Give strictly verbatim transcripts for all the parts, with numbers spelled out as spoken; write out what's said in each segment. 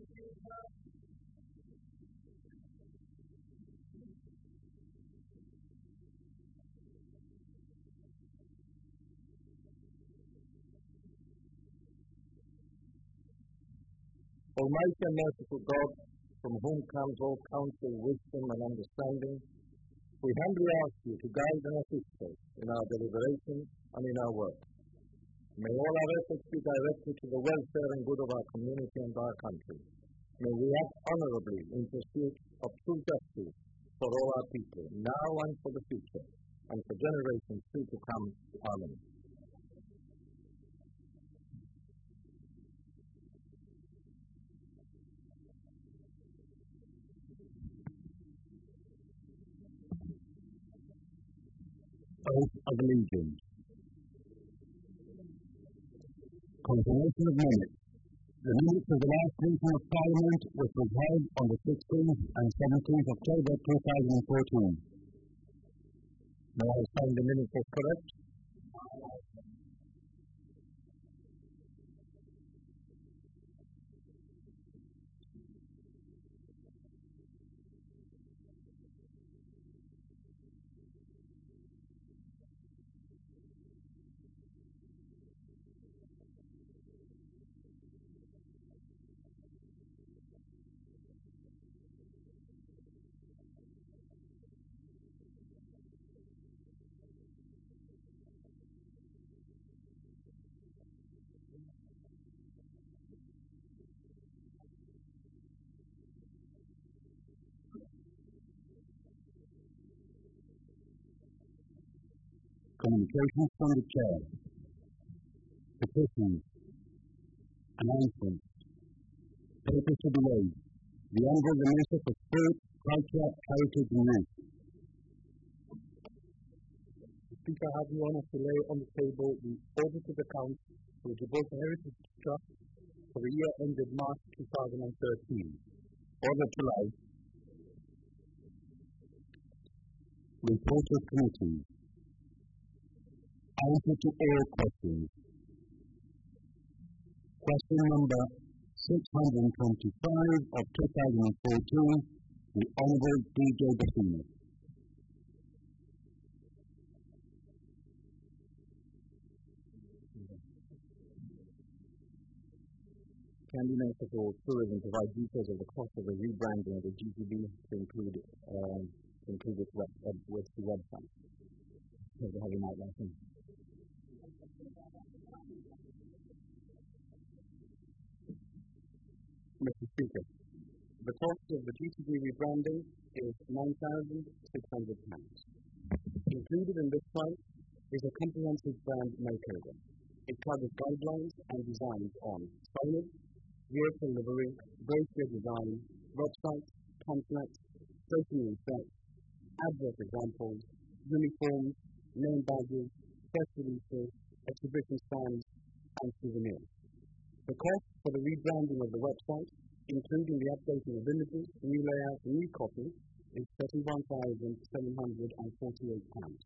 Almighty and merciful God, from whom comes all counsel, wisdom, and understanding, we humbly ask you to guide and assist us in our deliberations and in our work. May all our efforts be directed to the welfare and good of our community and our country. May we act honorably in pursuit of true justice for all our people, now and for the future, and for generations still to come. Amen. Oath of Allegiance. Confirmation of minutes. The minutes of the last meeting of Parliament, which was held on the sixteenth and seventeenth of October two thousand fourteen. May I find the minutes as correct? Communications from the Chair. Petitions. Announcements. Papers to be laid. The Honourable Minister for Sport, Culture, Heritage and Youth. Speaker, I have the honour to lay on the table the audited accounts for the Gibraltar Heritage Trust for the year ended March two thousand thirteen. Order to lie. Report of committees. Answer to all questions. Question number six hundred twenty-five of two thousand fourteen, the Honourable D J Bafina. Can the Minister for Tourism provide details of the cost of the rebranding of the G T B to include, uh, to include its web, uh, with the website? Because they have an outline. Mister Speaker, the cost of the G T B rebranding is nine thousand six hundred pounds. Included in this price is a comprehensive brand makeover. It covers guidelines and designs on signage, vehicle livery, brochure design, websites, pamphlets, stationery sets, advert examples, uniforms, name badges, press releases, exhibition stands, and souvenirs. The cost for the rebranding of the website, including the updating of images, new layout, and new copy, is thirty-one thousand seven hundred forty-eight pounds.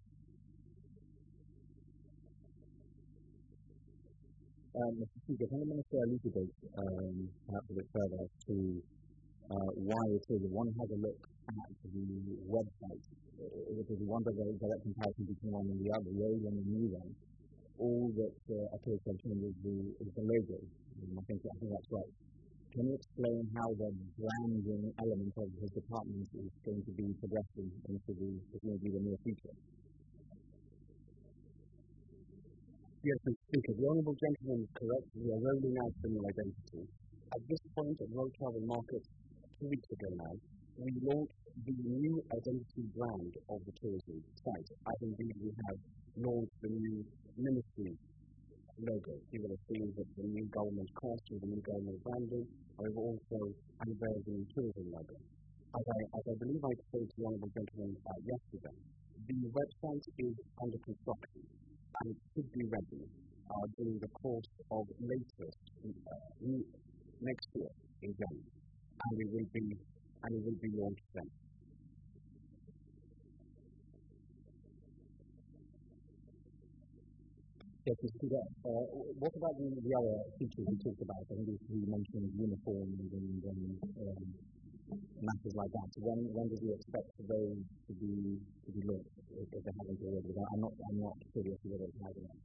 Um, Mister Speaker, can the Minister elucidate um, perhaps a bit further as to uh, why it is that one has a look at the website, if there's one direct comparison between one and the other, the old one and the new one, all that uh, appears to have changed is the, is the logo. Um, I, think, I think that's right. Can you explain how the branding element of his department is going to be progressing into the, into the near future? Yes, Mister Speaker, the Honourable Gentleman is correct. We are rolling out the new identity. At this point at Road Travel Market, two weeks ago now, we launched the new identity brand of the tourism site. As indeed we have launched the new ministry logo. You will have seen that the new government cost with the new government branding, and we've also unveiled the new tourism logo. As I, as I believe I spoke to the Honourable Gentleman uh, yesterday, the website is under construction and it should be ready uh, during the course of latest uh, next year in January, and we will be and it will be launched then. Yes, Mister Peter, uh, what about the, the other features we talked about? I think we mentioned uniforms and, and um, matters like that. So when, when does he expect those to be to be launched, if, if they haven't already? Because I'm not I'm not curious whether it has or not.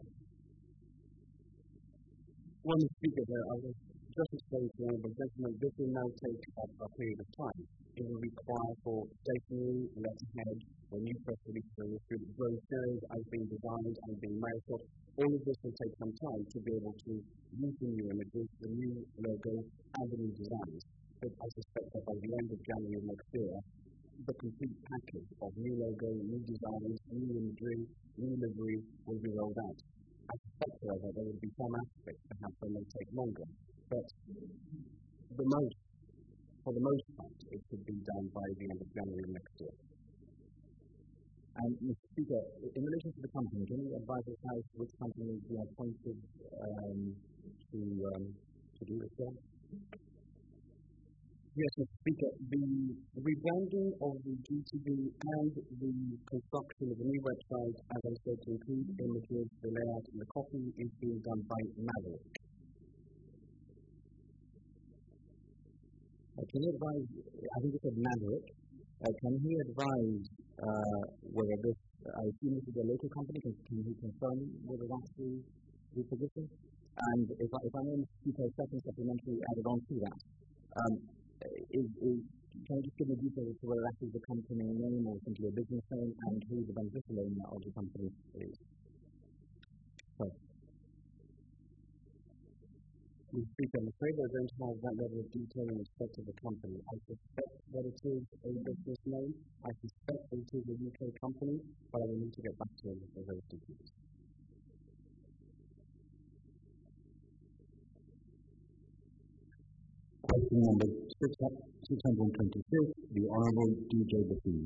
Well, Mister Speaker, there, I was just explained to the Honourable Gentleman, this will now take up a period of time. It will require for stationery, letterhead, when new press releases are issued, brochures as being designed and being mailed. All of this will take some time to be able to use the new images, the new logo, and the new designs. But I suspect that by the end of January of next year, the complete package of new logo, new designs, new imagery, new livery will be rolled out. I suspect, however, there will be some aspects perhaps that may take longer, but the most, for the most part, it should be done by the end of January of next year. And Mister Speaker, in relation to the company, can you advise us how which company you have appointed um, to um, to do this job? Yes, Mister Speaker, the rebranding of the G T V and the construction of the new website, as I said, to include images, the layout, and the copy, is being done by Maverick. Uh, can you advise, I think you said Maverick, uh, can he advise uh, whether this, I assume this is a local company, can, can he confirm whether that's the, the position? And if I, if I may speak a second supplementary added on to that, um, is, is, can you just give me details as to whether that is the company name or simply a business name, and who the beneficial owner of the company is? So, Mister Speaker, I'm afraid I don't have that level of detail in respect of the company. I suspect that it is a business name. I suspect that it is a U K company, but I will need to get back to you with those details. Question number six hundred twenty-six, the Honourable D J Baffoon.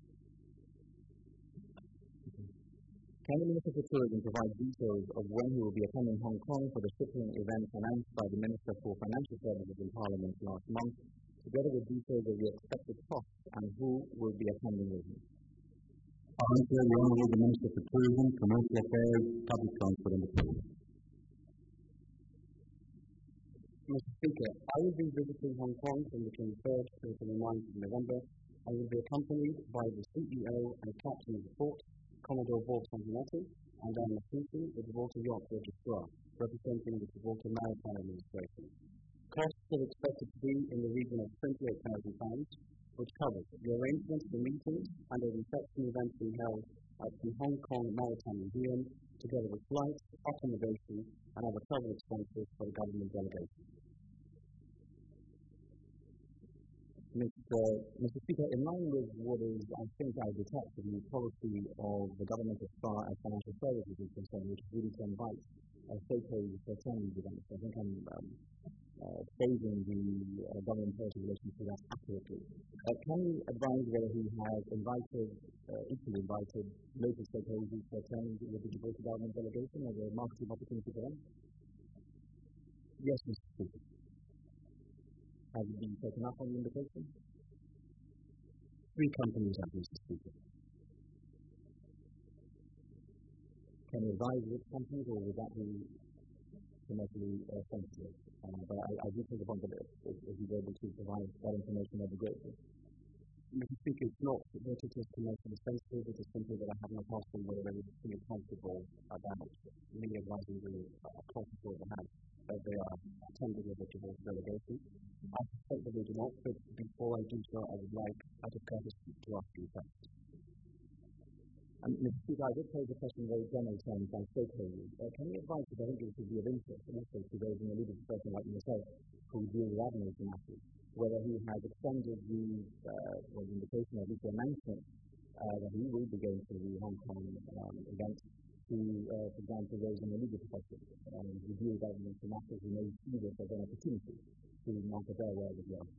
Can the Minister for Tourism provide details of when he will be attending Hong Kong for the shipping event announced by the Minister for Financial Services in Parliament last month, together with details of the expected costs and who will be attending with him? I answer the Honourable the Minister for Tourism, Commercial Affairs, Public Transport and the Post. Mister Speaker, I will be visiting Hong Kong from the twenty-third to the twenty-ninth of November. I will be accompanied by the C E O and Captain of the Port, Commodore Bob Santinetti, and I am assisting the Gibraltar Yacht Registrar, representing the Gibraltar Maritime Administration. Costs are expected to be in the region of twenty-eight thousand pounds, which covers the arrangements for meetings and a reception event being held at the Hong Kong Maritime Museum, together with flights, accommodation, and other travel expenses for the government delegation. Mister Mister Speaker, in line with what is, I think I detect, the policy of the government as far as financial services is concerned, which is really to invite uh, stakeholders to attend these events. I think I'm um, uh, phrasing the uh, government policy relation to that accurately. Uh, can you advise whether he has invited, uh, equally invited, local stakeholders to attend with the Gibraltar government delegation as a marketing opportunity for them? Yes, Mister Speaker. Has it been taken up on the invitation? Three companies have, Mister Speaker. Can you advise which companies, or would that be commercially uh, sensitive? Uh, but I, I do think upon that if, if you're able to provide that information, I'd be grateful. Mister Speaker, it's not that it is commercially sensitive, it is simply that I have not asked them whether they would feel comfortable about me advising the uh, comfortable to have that they are attending with the Gibraltar delegation. I suspect that they do not, but before I do so, I would like, out of courtesy, to ask you first. Um, Mister Speaker, I did pose a question in very general terms on stakeholders. Uh, can you advise, because I think it would be of interest, and also to those in the leadership person like myself, who deal with admin matters, whether he has extended the uh, well, the invitation, or at least the announcement, uh, that he will be going to the Hong Kong um, event to, uh, for example, those in the legal profession, um, who deal with admin matters, who may see this as an opportunity to market their world as well.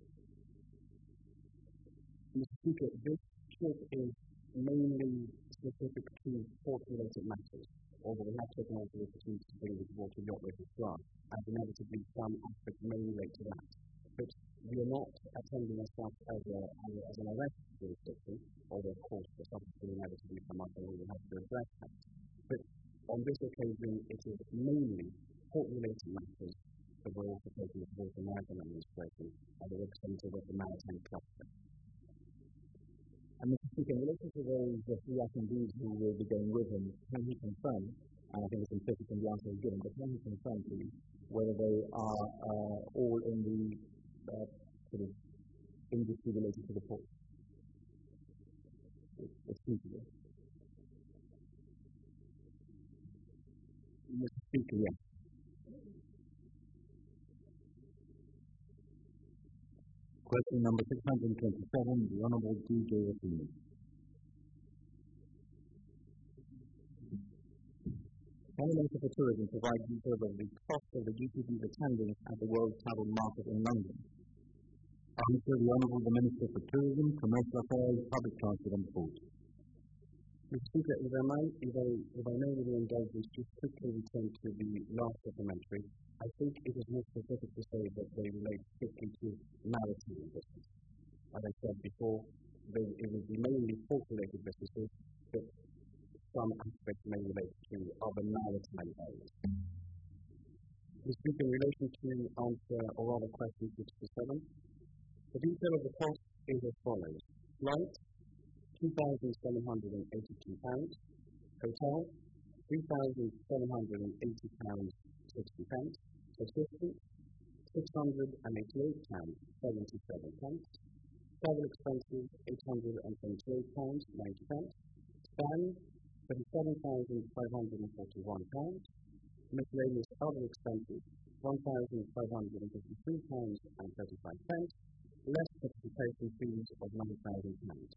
Mister Speaker, this trip is mainly specific to port-related matters, although we have taken on the opportunity to bring the Gibraltar Yacht Registrar, as inevitably some aspects may relate to that. But we are not attending as such as, a, as an arrest jurisdiction, although of course the subject will inevitably come up and we will have to address that. But On this occasion, it is mainly port-related matters that we're also taking before the Maritime Administration as a representative of the Maritime Cluster. And Mister Speaker, in relation to those uh, three attendees who will be going with him, can he confirm, and I think it's implicit in the answer he's given, but can he confirm, please, whether they are uh, all in the uh, sort of industry related to the port? Exclusively. Mister Speaker, yes. Question number six hundred twenty-seven, the Honourable D J Rafini. Can the Minister for Tourism provide details of the cost of the U T B's attendance at the World Travel Market in London? Answer, the Honourable the Minister for Tourism, Commercial Affairs, Public Transport and Port. Mister Speaker, if I may, if I, if I may with your indulgence, just quickly return to the last supplementary. I think it is more specific to say that they relate strictly to maritime business. As I said before, they, it will be mainly port-related businesses, but some aspects may relate to other maritime areas. Mister Speaker, in relation to answer or rather question sixty-seven, the detail of the cost is as follows. Flight, two thousand seven hundred eighty-two pounds. Hotel, three thousand seven hundred eighty pounds sixty pence. Subsistence, six hundred eighty-eight pounds seventy-seven pence. Travel expenses, eight hundred twenty-eight pounds ninety pence. Span, thirty-seven thousand five hundred forty-one pounds. Miscellaneous other expenses, one thousand five hundred fifty-three pounds thirty-five pence. Less participation fees of nine thousand pounds.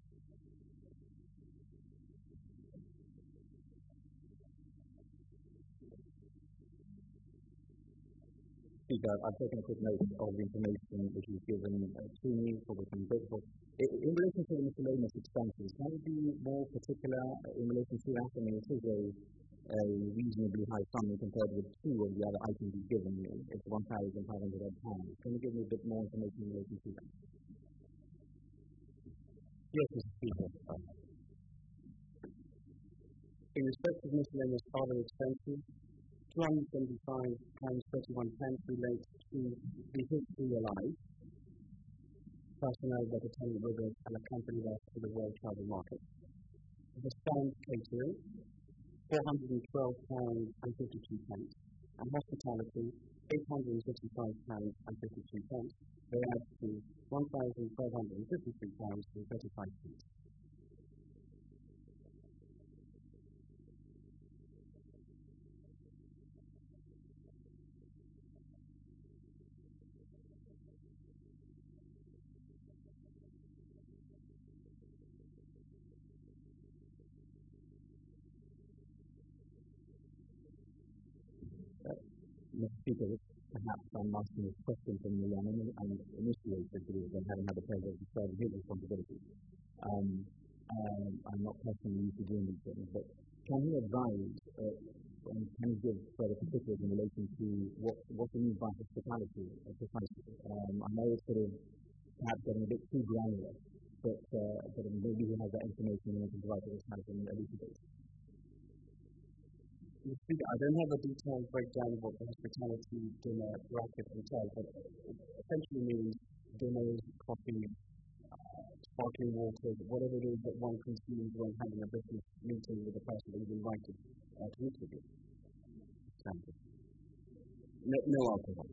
Speaker, I've taken a quick note of the information which was given uh, to me, for which I'm grateful. In, in relation to the miscellaneous expenses, can you be more particular in relation to that? I mean, it is a, a reasonably high sum compared with two of the other items you've given me. It's one thousand five hundred pounds. Can you give me a bit more information in relation to that? Yes, Mister Speaker. In respect of miscellaneous other expenses, two hundred seventy-five pounds thirty-one relates to the history alive, personnel that attended with us and accompanied us to the World Travel Market. The stand catering, four hundred twelve pounds fifty-two, and hospitality, eight hundred fifty-five pounds fifty-two. They add to one thousand five hundred fifty-three pounds thirty-five. Mister Speaker, perhaps I'm asking this question from the young and initiated because they haven't had a pleasure of describing his responsibilities. Um, um, I'm not personally used to doing these things, but can he advise uh, and can he give further particulars in relation to what, what he means by hospitality uh, precisely? Um, I know it's sort of perhaps getting a bit too granular, but, uh, but maybe he has that information and he can provide this kind of thing at least a bit. I don't have a detailed breakdown of what the hospitality dinner bracket entails, but it essentially means dinners, coffee, uh, sparkling water, whatever it is that one consumes when having a business meeting with the person that is invited uh, to meet with you. No, no alcohol.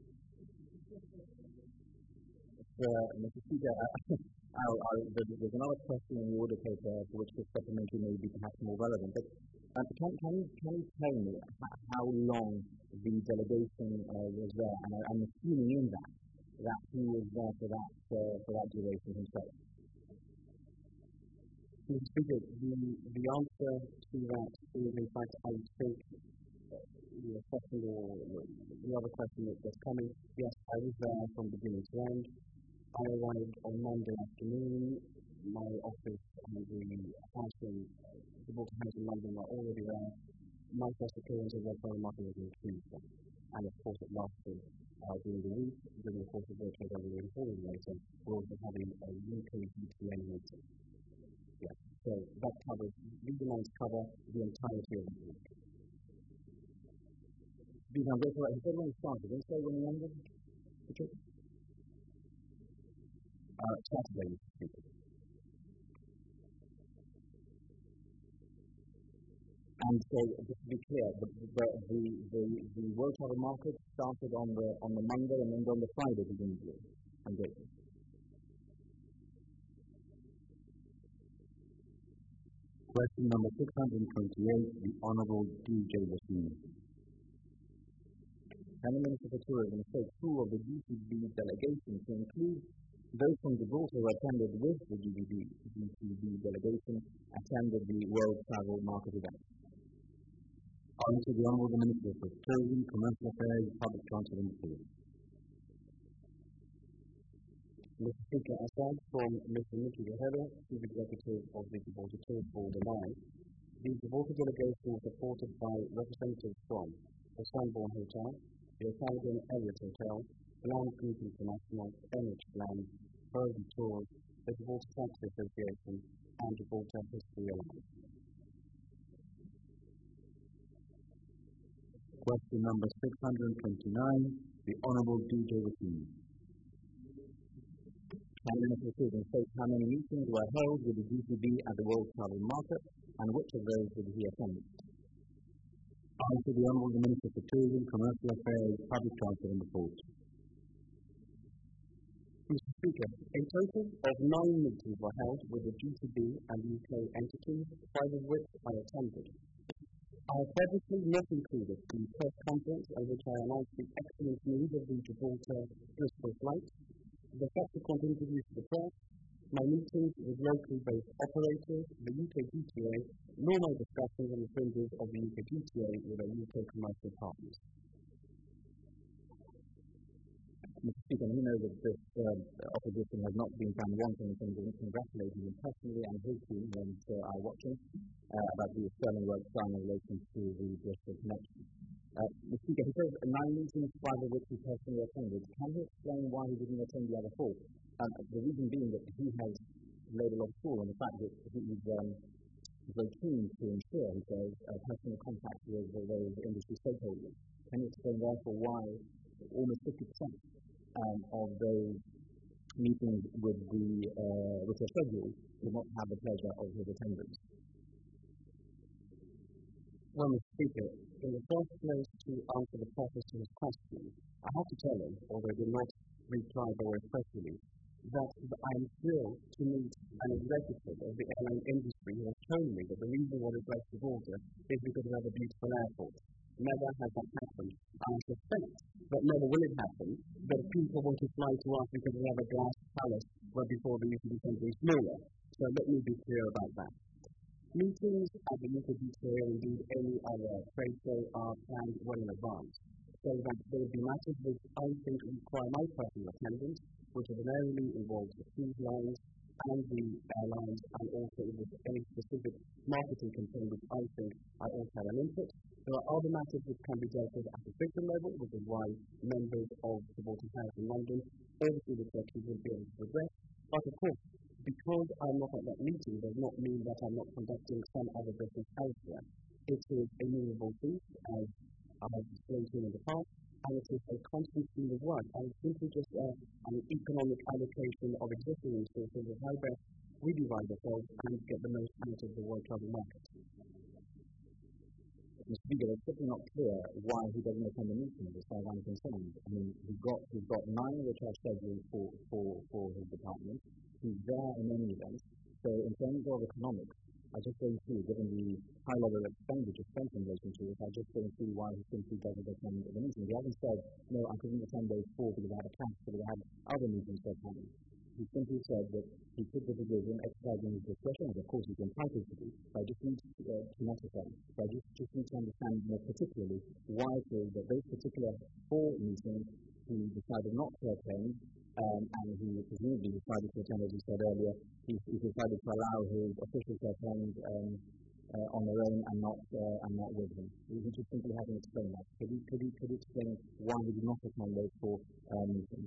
Uh, Mister Speaker, uh, I'll, I'll, there's another question in the order paper for which this supplementary may be perhaps more relevant, but Uh, can, can, you, can you tell me how long the delegation uh, was there? And I, I'm assuming in that, that he was there for that, uh, for that duration himself. Mister Speaker, the, the answer to that is, in fact, I would take the question or the other question that's coming. Yes, I was there from beginning to end. I arrived on Monday afternoon. My office and the house in the Bolton House in London are already there. My first appearance at World Travel Market was on Tuesday, and of course it lasted uh, during the week. During the course of which, as I will inform you later, we're also having a U K D T N meeting. Yeah, so that covers, these amounts cover the entirety of the week. Bijan, go for it. He said when he started, didn't he say when he ended the trip? Uh, Saturday, Mister Speaker. And so, just to be clear, the the the, the, the World Travel Market started on the on the Monday and then on the Friday presumably. I'm grateful. Question number six hundred twenty-eight, the Honourable D J Wasim. Can the Minister for Tourism say two of the G C B delegation to include those from Gibraltar who attended with the G C B delegation attended the World Travel Market event? Answer the Honourable Minister for Tourism, Commercial Affairs, Public Transport and Food. Mister Speaker, aside from Mister Nicky Guerrero, Chief Executive of the Gibraltar Tourist Board and I, the Gibraltar delegation was supported by representatives from the Sanborn Hotel, the Italian Elliott Hotel, Land Group International, N H Land, Burby Tours, the Gibraltar Taxi Association, and Gibraltar History Alliance. Question number six hundred twenty-nine, the Honourable D J Wasim. Can the Minister for Tourism state how many meetings were held with the G C B at the World Travel Market and which of those did he attend? Answer the Honourable Minister for Tourism, Commercial Affairs, Public Transport and Food. Mister Speaker, a total of nine meetings were held with the G C B and U K entities, five of which I attended. I have publicly not included the press conference at which I announced the excellent news of the Gibraltar Bristol flight, the subsequent interviews to the press, my meetings with locally based operators, the U K G T A, nor my discussions on the fringes of the U K G T A with our U K commercial partners. Mister Speaker, we know that this uh, opposition has not been found wanting in terms of congratulating him personally and his team when uh, are watching uh, about the sterling work done in relation to the Bristol connection. Uh, Mister Speaker, he says nine meetings, five of which he personally attended. Can he explain why he didn't attend the other four? Um, the reason being that he has laid a lot of store on the fact that he is um, very keen to ensure, he says, uh, personal contact with the various industry stakeholders. Can you explain therefore why almost fifty percent um, of those meetings with the, uh, which are scheduled did not have the pleasure of his attendance? Well, Mister Speaker, in the first place, to answer the purpose of his question, I have to tell him, although he did not reply by way of press release, that I am thrilled to meet an executive of the airline industry who has told me that the reason why they like Gibraltar is because we have a beautiful airport. Never has that happened. I suspect that never will it happen, that people want to fly to us because we have a glass palace where before they used to be something smaller. So let me be clear about that. Meetings at the U K G T A or indeed any other trade show are planned well in advance, so that there will be matters which I think require my personal attendance, which ordinarily involves the cruise lines and the airlines, and also with any specific marketing campaign which I think I also have an input. There are other matters which can be dealt with at the official level, which is why members of the Gibraltar House in London obviously the secretary will be able to progress. But of course, because I'm not at that meeting does not mean that I'm not conducting some other business elsewhere. It is a movable feast, as I have explained to you in the past, and it is a constant stream of work, and it's simply just uh, an economic allocation of existing resources of how best we divide ourselves and get the most out of the world travel market. Mister Speaker, it's simply not clear why he doesn't attend the meeting, as far as I'm concerned. I mean, he's got, he's got nine which are scheduled for, for, for his department. He's there in any event. So in terms of economics, I just don't see, given the high level of expenditure spent in relation to it, I just don't see why he simply doesn't attend the meeting. He hasn't said, no, I couldn't attend those four because I had a class, because I had other meetings to attend. He simply said that he took the decision, exercising his discretion, and of course he's entitled to do, but I just need to, uh, to necessary. So I just, just need to understand more particularly why it is that those particular four meetings he decided not to attend, um, and he presumably decided to attend, as you said earlier, he, he decided to allow his officials to attend um, uh, on their own and not uh, and not with him. He just simply hasn't explained that. Could he, could he, could he explain why he did not attend those four um, meetings?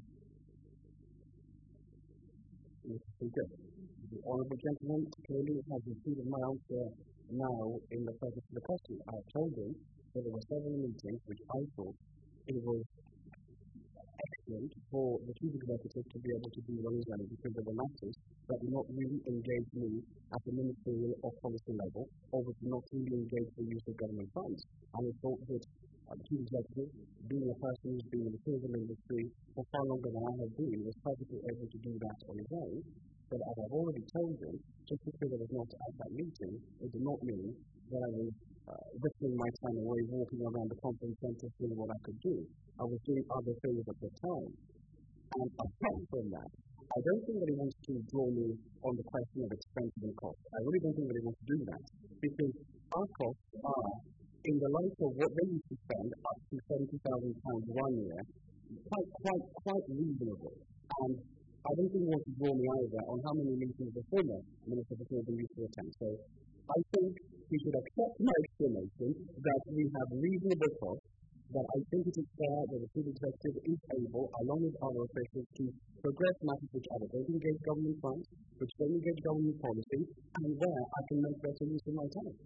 Good. The Honourable Gentleman clearly has received my answer now in the purpose of the question. I have told him but there were several meetings which I thought it was excellent for the chief executive to be able to do what he's done, because there were matters that did not really engage me at the ministerial or policy level, or which did not really engage the use of government funds. And I thought that uh, the chief executive, being a person who's been in the tourism industry for far longer than I have been, was perfectly able to do that on his own. But as I've already told him, just because I was not at that meeting, it did not mean that I was uh, wasting my time away walking around the conference center seeing what I could do. I was doing other things at the time. And apart from that, I don't think that he wants to draw me on the question of expenses and costs. I really don't think that he wants to do that, because our costs are, in the light of what they used to spend, up to seventy thousand pounds one year, quite, quite, quite reasonable. And I don't think he wants to draw me either on how many meetings the former Minister for Tourism used to attend. So I think he should accept my explanation that we have reasonable costs, that I think it is fair that the chief executive is able, along with other officials, to progress matters which either don't engage government funds, which don't engage government policy, and where I can make better use of my time.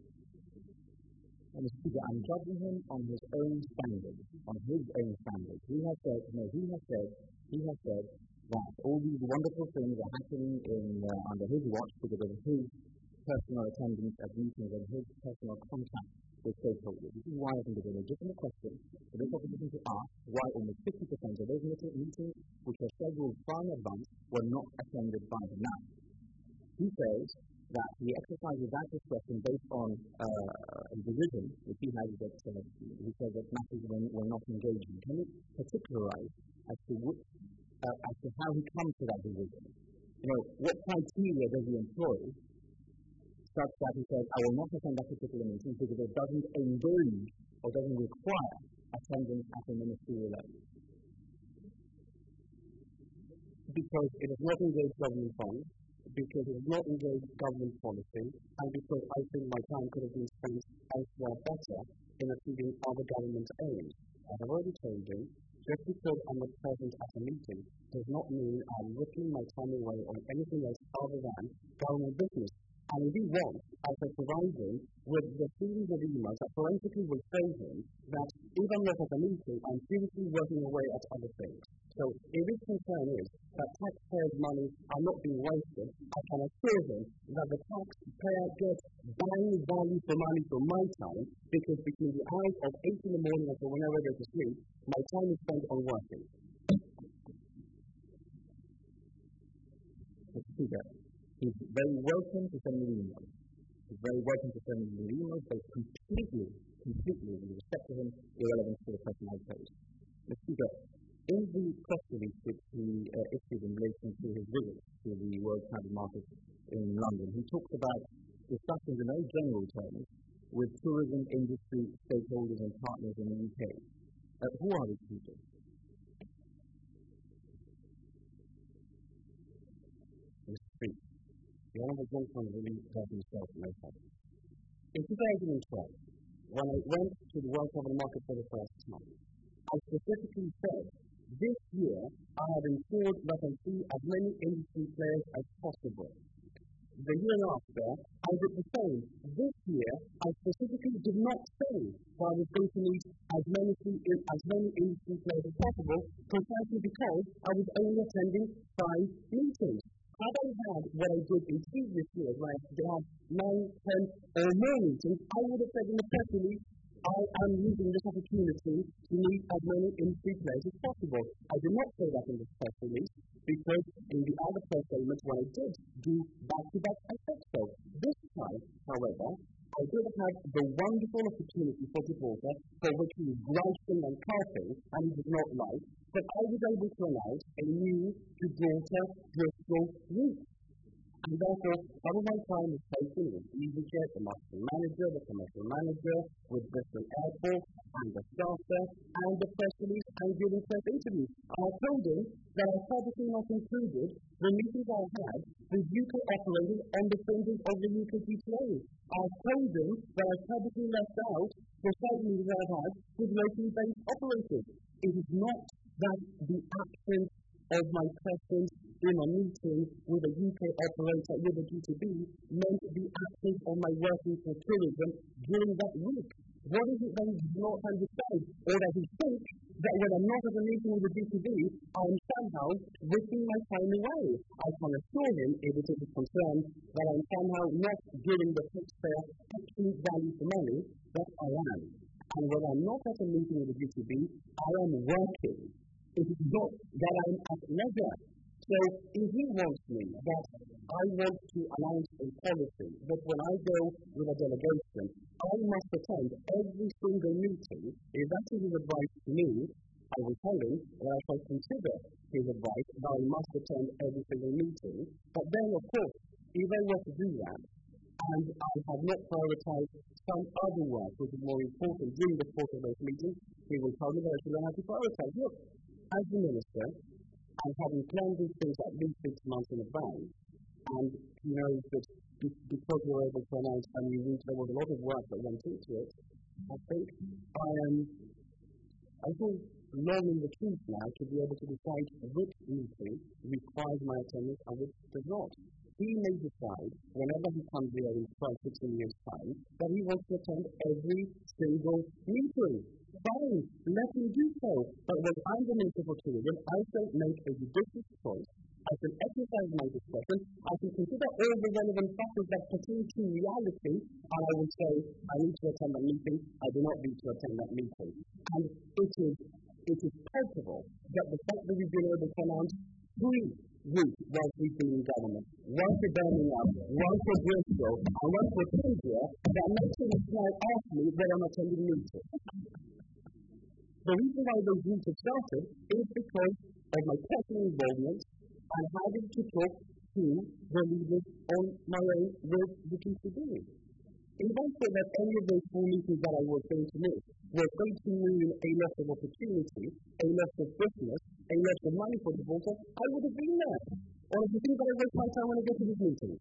And Mister Speaker, I'm judging him on his own standards, on his own standards. He has said, no, he has said, he has said that all these wonderful things are happening in, uh, under his watch because of his personal attendance at meetings and his personal contact with stakeholders. This is why I think it's a legitimate question for this opposition to ask why almost fifty percent of those meetings, which were scheduled far in advance, were not attended by him. Now, he says that he exercises that discretion based on uh, a decision which he has that uh, he says that matters were, were not engaging. Can you particularize as to which, uh, as to how he comes to that decision? You know, what criteria does he employ such that he says, I will not attend that particular meeting because it doesn't engage or doesn't require attendance at a ministerial level? Because it does not engage government funds, because it does not engage government policy, and because I think my time could have been spent elsewhere better in achieving other government aims. As I've already told you, just because I'm not present at a meeting does not mean I'm risking my time away on anything else other than government business. And if he wants, I can provide him with the series of emails that forensically will show him that if I'm not at a meeting, I'm seriously working away at other things. So if his concern is that taxpayers' money are not being wasted, I can assure him that the taxpayer gets bang value for money from my time, because between the hours of eight in the morning until whenever I go to sleep, my time is spent on working. Mister Speaker, he's very welcome to send me the emails. He's very welcome to send me the emails, but completely, completely, with respect to him, irrelevant to the question I posed. Mister Speaker, in the press release which he uh, issued in relation to his visit to the World Travel Market in London, he talked about discussions in very general terms with tourism industry stakeholders and partners in the U K. Uh, who are these people? Mister Speaker, the Honourable Gentleman really does himself no favour. In two thousand twelve, when I went to the World Travel Market for the first time, I specifically said, this year I have ensured that I see as many industry players as possible. The year after, I did the same. This year, I specifically did not say that I was going to meet as many, as many industry players as possible, precisely because I was only attending five meetings. Had I had what I did in previous years, where I had nine, ten, or more meetings, I would have said in the press release, I am using this opportunity to meet as many industry players as possible. I did not say that in this press release, because in the other press statements, when I did do back-to-back, I said so. This time, however, I did have the wonderful opportunity for Gibraltar, for which he was griping and carping, and he did not like, but I was able to announce a new Gibraltar Bristol route. And therefore, some of my time is taken with EasyJet, the marketing manager, the commercial manager, with Bristol Airport, and the staff there, and the press release, and giving press interviews. And I told him that I purposely not included the meetings I had with U K operators on the fringes of the U K G T A. I told him that I purposely left out the site meetings I had with locally based operators. It is not that the absence of my presence in a meeting with a U K operator with a G two B meant the absence of my working for tourism during that week. What is it that he does not understand? Or that he thinks that when I'm not at a meeting with the D P D, I'm somehow wasting my time away? I can assure him, if it is a concern, that I'm somehow not giving the taxpayer absolute value for money, that I am. And when I'm not at a meeting with the D P D, I am working. It is not that I'm at leisure. So if he wants me, that I want to announce a policy that when I go with a delegation, I must attend every single meeting, if that is his advice to me, I will tell him that I shall consider his advice that I must attend every single meeting. But then, of course, if I were to do that, and I have not prioritized some other work which is more important during the course of those meetings, he will tell me that I should learn how to prioritize. Look, as the minister, I'm having planned these things at least six months in advance, and he knows that because we were able to announce a new route, there was a lot of work that went into it. I think I am, I think, long in the tooth now to be able to decide which meeting requires my attendance and which does not. He may decide, whenever he comes here in twelve, sixteen years' time, that he wants to attend every single meeting. Fine, let him do so. But when I'm the Minister for Tourism, I shall make a judicious choice. I can exercise my discretion. I can consider all the relevant factors that pertain to reality, and I will say, I need to attend that meeting, I do not need to attend that meeting. And it is, it is possible that the fact that we've been able to announce three routes whilst we've been in government, one for Birmingham, one for Bristol, and one for Tunisia, that makes him now ask me whether I'm attending meetings. The reason why those routes have started is because of my personal involvement and having to talk to the leaders on my own with the D P D. If I thought that any of those four meetings that I was going to miss were going to mean a loss of opportunity, a loss of business, a loss of money for the voters, I would have been there. Or do you think that I waste my time when I go to these meetings?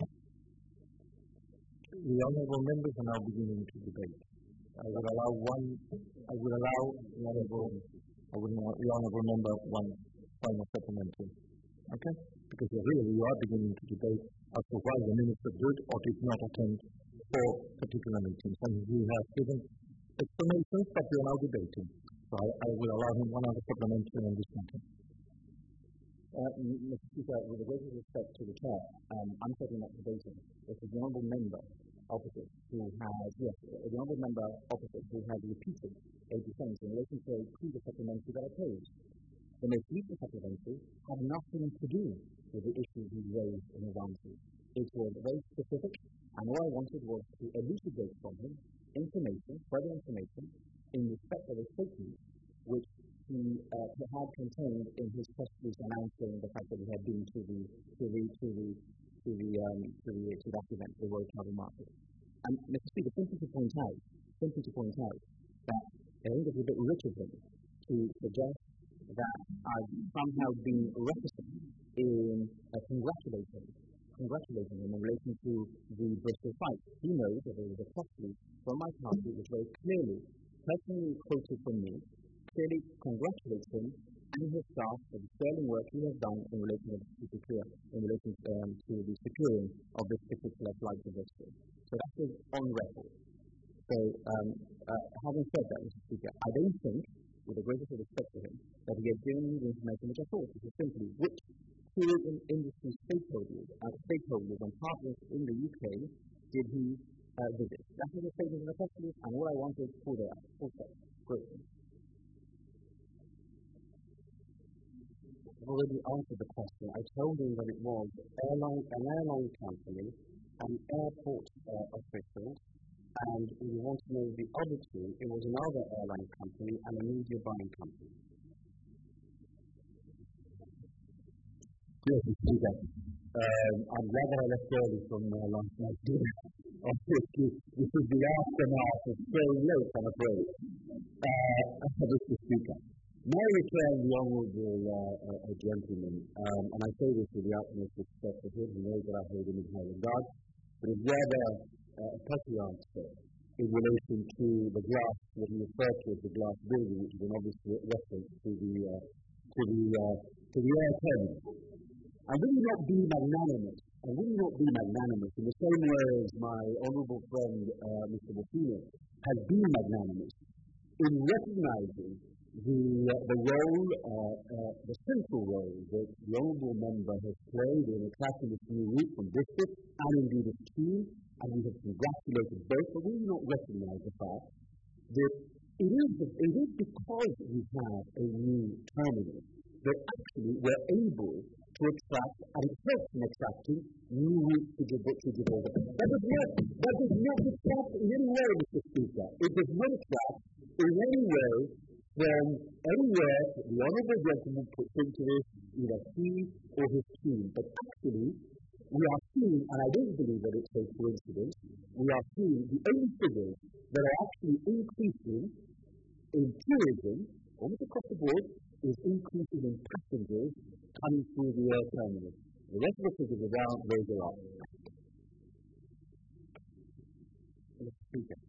The honourable members are now beginning to debate. I would allow one, I would allow the honourable, I would allow the honourable member one final supplementary. Okay? Because really you are beginning to debate as to why the minister did or did not attend four particular meetings. And you have given explanations, but we are now debating. So I, I will allow him one other supplementary on this matter. Uh, Mister Speaker, with the greatest respect to the Chair, um, I'm certainly not debating. It's the honourable member opposite who has, yes, the honourable member opposite who has repeated a defence in relation to a previous supplementary that I posed. The most recent supplementary had nothing to do with the issues he raised in his answers. It was very specific, and all I wanted was to elucidate from him information, further information, in respect of a statement which he uh, had contained in his press release announcing the fact that he had been to the to the to the to the um, to the to that event, the World Travel Market. And Mister Speaker, simply to point out, simply to point out that I think it's a bit rich of him to suggest that I've somehow been reticent in uh, congratulating congratulating him in relation to the Bristol site. He knows that there was a press release from my party which very clearly, personally quoted from me, clearly congratulates him and his staff for the sterling work he has done in relation to secure, in relation um, to the securing of this particular flight to Bristol. So that is on record. So, um, uh, having said that, Mister Speaker, I don't think, with the greatest respect to him, that he has given me the information which I thought, which is simply which tourism industry stakeholders and stakeholders and partners in the U K did he uh, visit. That is a statement in the press release, and all I wanted for there. Full stop. Great. I've already answered the question. I told him that it was airline, an airline company, an airport uh, official, and if you want to know the other two, it was another airline company and a media buying company. Yes, Mister Speaker. Um, I'm glad that I left early from uh, last night's dinner. Obviously, this is the aftermath of staying late, I'm afraid. Uh, Mister Speaker, may I return the honourable uh, uh, gentleman, um, and I say this with the utmost respect for him, he knows that I hold him in high regard, but it's rather uh, a petty answer in relation to the glass, what he referred to as the glass building, which is an obvious reference to the uh, to the uh, to the air terminal. And will you not be magnanimous I would not be magnanimous in the same way as my honourable friend, uh, Mister Buffino, has been magnanimous in recognising the, uh, the role, uh, uh, the central role that the honourable member has played in attracting this new route from Bristol and indeed his team, and we have congratulated both, but we do not recognise the fact that it is, the, it is because we have a new terminal that actually we're able to attract and help in attracting new routes to Gibraltar. That does not, that does not attract in any way, Mister Speaker. It does not attract in any way from anywhere that the honourable gentleman puts into this, either he or his team. But actually, we are seeing, and I don't believe that it's a coincidence, we are seeing the only figures that are actually increasing in tourism, almost across the board, is increasing in passengers coming through the air terminal. The rest of the figures are down, those are up. Mister Speaker,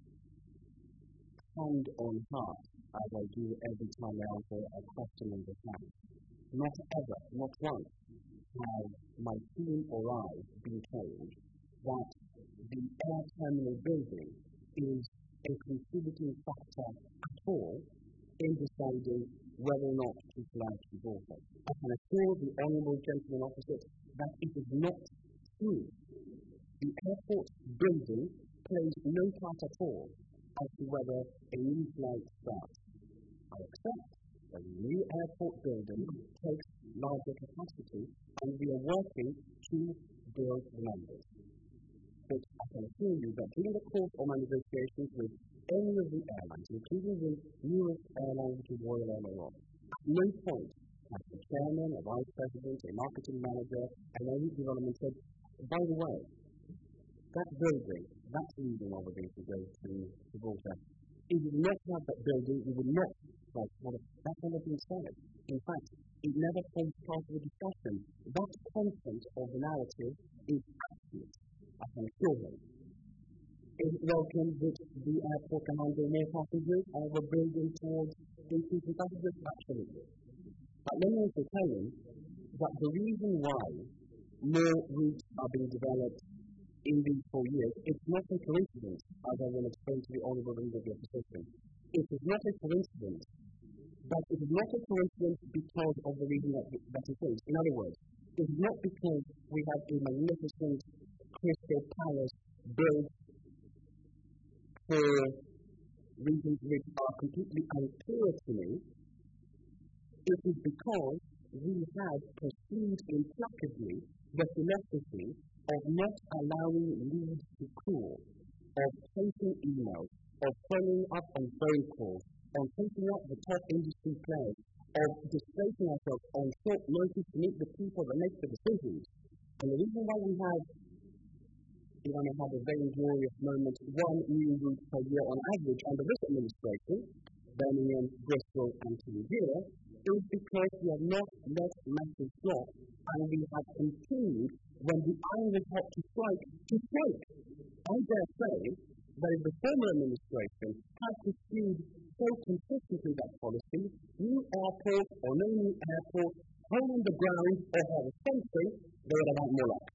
hand on heart, as I do every time I answer a question in this House, not ever, not once, have my team or I been told that the air terminal building is a contributing factor at all in deciding whether or not to fly to Gibraltar. I can assure the honourable gentleman opposite that it is not true. The airport building plays no part at all as to whether a new flight starts. I accept that a new airport building takes larger capacity, and we are working to build the numbers. But I can assure you that during the course of my negotiations with any of the airlines, including the newest airline, which is Royal Air Maroc, at no point has the chairman, a vice president, a marketing manager, and a youth development said, by the way, that building, that region over there to go to Gibraltar, if we did not have that building, we would not like what that's never been said. In fact, it never forms part of the discussion. That content of the narrative is accurate, I can assure you. Is it welcome that the airport can handle more passengers and we're building towards increasing passengers? Absolutely. But let me also tell you that the reason why more routes are being developed in these four years, it's not a coincidence, as I will explain to the honourable member of the opposition. It is not a coincidence, but it is not a coincidence because of the reason that, that it is. In other words, it is not because we have a magnificent crystal palace built for reasons which are completely unclear to me. It is because we have pursued implacably the philosophy of not allowing leads to cool, of taking emails, of following up on phone calls, on taking up the top industry players, of displacing ourselves on short notice to meet the people that make the decisions. And the reason why we have, if I may have a very glorious moment, one new route per year on average under this administration, Birmingham, Bristol, and Tunisia, is because we have not let matters drop, and we have continued when the iron was hot to strike, to strike. I dare say that if the former administration had pursued so consistently that policy, new airport or no new airport, hole in the ground or have something, they would have had more luck.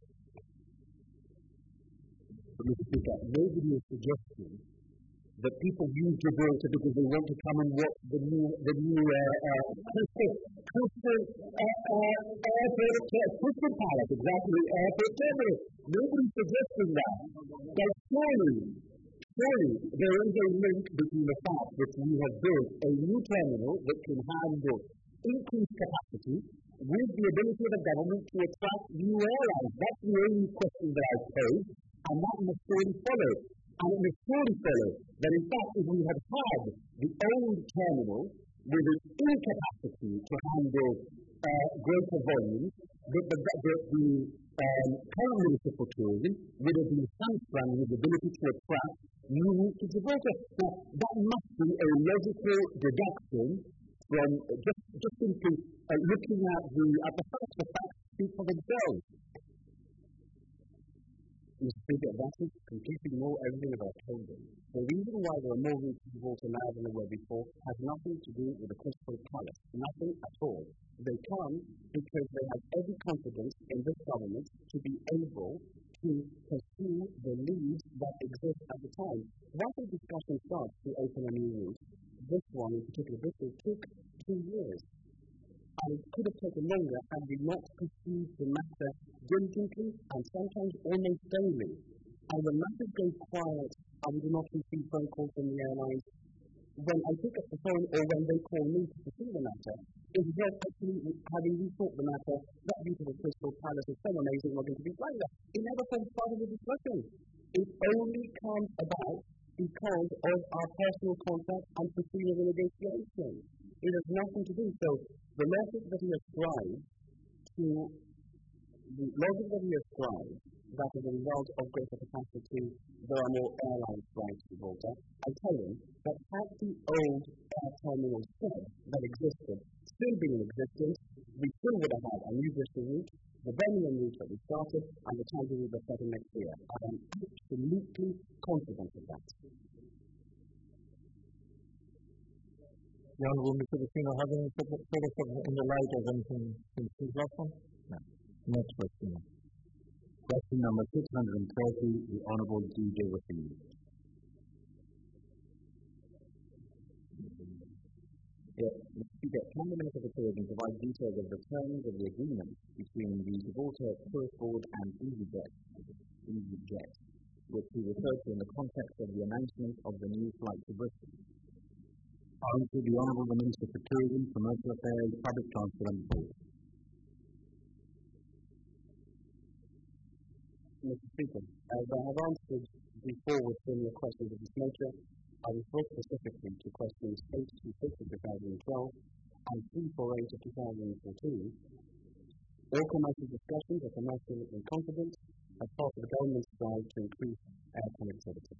But Mister Speaker, nobody is suggesting that people use Gibraltar because they want to come and watch the new, the new uh, uh, Crystal, Crystal uh, uh, Airport, uh, Crystal Palace, exactly, Airport Terminal. Nobody's suggesting that. But surely, surely there is a link between the fact that we have built a new terminal that can handle increased capacity with the ability of the government to attract new airlines. That's the only question that I pose, and that must surely follow. And it must surely follow that, in fact, if we had had the old terminal with its incapacity to handle uh, greater volumes, that the, the, the um, current Minister for Tourism would have been hamstrung with the ability to attract new routes to Gibraltar. Now, that must be a logical deduction from uh, just, just simply uh, looking at the, at the facts. The facts speak for themselves. Mister Speaker, that is completely ignore everything that I've told them. The reason why there are more routes to Gibraltar now than there were before has nothing to do with the Crystal Palace. Nothing at all. They come because they have every confidence in this government to be able to pursue the leads that exist at the time. Once a discussion starts to open a new route, this one in particular, this will took two years. And it could have taken longer had we not pursued the matter diligently and sometimes almost daily. And when matters go quiet and we do not receive phone calls from the airlines, when I pick up the phone or when they call me to pursue the matter, it's just actually having rethought the matter, that beautiful Crystal Palace is so amazing, we're going to be flying there. It never forms part of the discussion. It only comes about because of our personal contact and pursuing a negotiation. It has nothing to do. So the logic that he ascribes to the logic that he ascribes that as a result of greater capacity there are more airline flights to Gibraltar, I tell him that had the old air terminal shed that existed still been in existence, we still would have had a new Bristol route, the Birmingham route that we started, and the Tangier route that started next year. I am absolutely confident of that. The Honourable Mister Bacino, have any further comment in the light of anything in his last one? No. Next question. Question number six hundred thirty, the Honourable D J Rafini. Yes, Mister Speaker, can the Minister of Tourism provide details of the terms of the agreement between the Gibraltar Tourist Board and EasyJet, EasyJet, which he referred to in the context of the announcement of the new flight to Bristol? Answer: the Honourable Minister for Tourism, Commercial Affairs, Public Transport and Port. Mister Speaker, as I have answered before with similar questions of this nature, I refer specifically to questions eight twenty-six of two thousand twelve and three forty-eight of two thousand fourteen. All commercial discussions are commercial in confidence as part of the government's drive to increase air connectivity.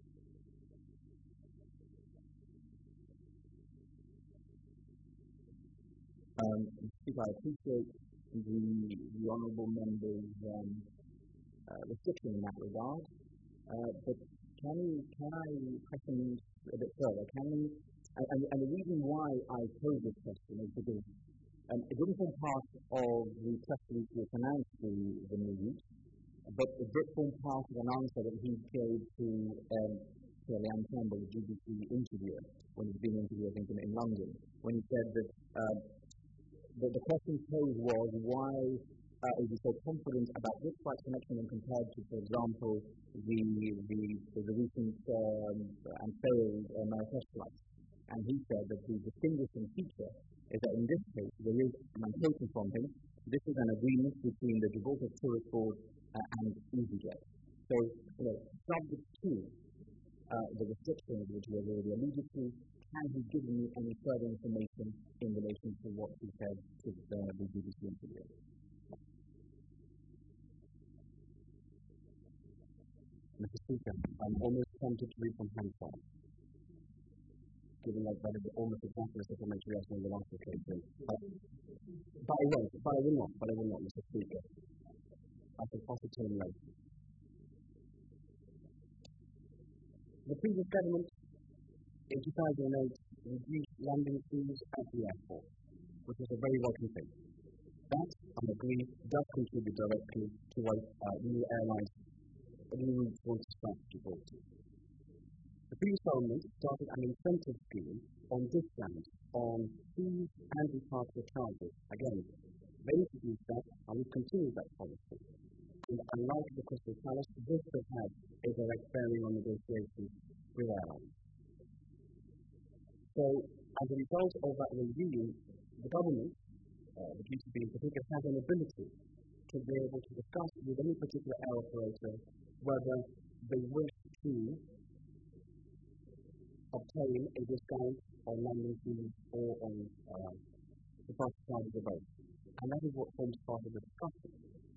Um, Speaker, I appreciate the, the Honourable Member's um, uh, restriction in that regard, uh, but can, can I question a bit further? Can we, and, and the reason why I pose this question is because um, it didn't form part of the press release which announced the, the new route, but it did form part of an answer that he gave to um, Liam Campbell, the G B C interviewer, when he was being interviewed, I think, in, in London, when he said that uh, The, the question posed was why uh, is he so confident about this flight connection when compared to, for example, the the, the, the recent um, and failed uh, Marrakesh flight? And he said that the distinguishing feature is that in this case, there is, and I'm quoting from him, this is an agreement between the Gibraltar Tourist Board uh, and EasyJet. So, you know, subject to uh, the restrictions which we have already alluded to, can he give me any further information in relation to what he said to the, the B B C interview? Mister Speaker, I'm almost tempted to read from Hansard, given that that is almost exactly the information we asked on the last occasion. But, but I won't, but I will not, but I will not, Mister Speaker. I can pass it to him later. The previous government in two thousand eight reduced landing fees at the airport, which is a very welcome thing. That, I agree, does contribute directly to what uh, new airlines new want to start to build. The previous government started an incentive scheme on discounts on fees and departure charges. Again, they introduced that and we continue that policy. And unlike the Crystal Palace, this has had a direct bearing on negotiations with airlines. So, as a result of that review, the government, uh, the G C B in particular, has an ability to be able to discuss with any particular air operator whether they wish to obtain a discount on landing fees or on uh, departure charges or both. And that is what forms part of the discussion.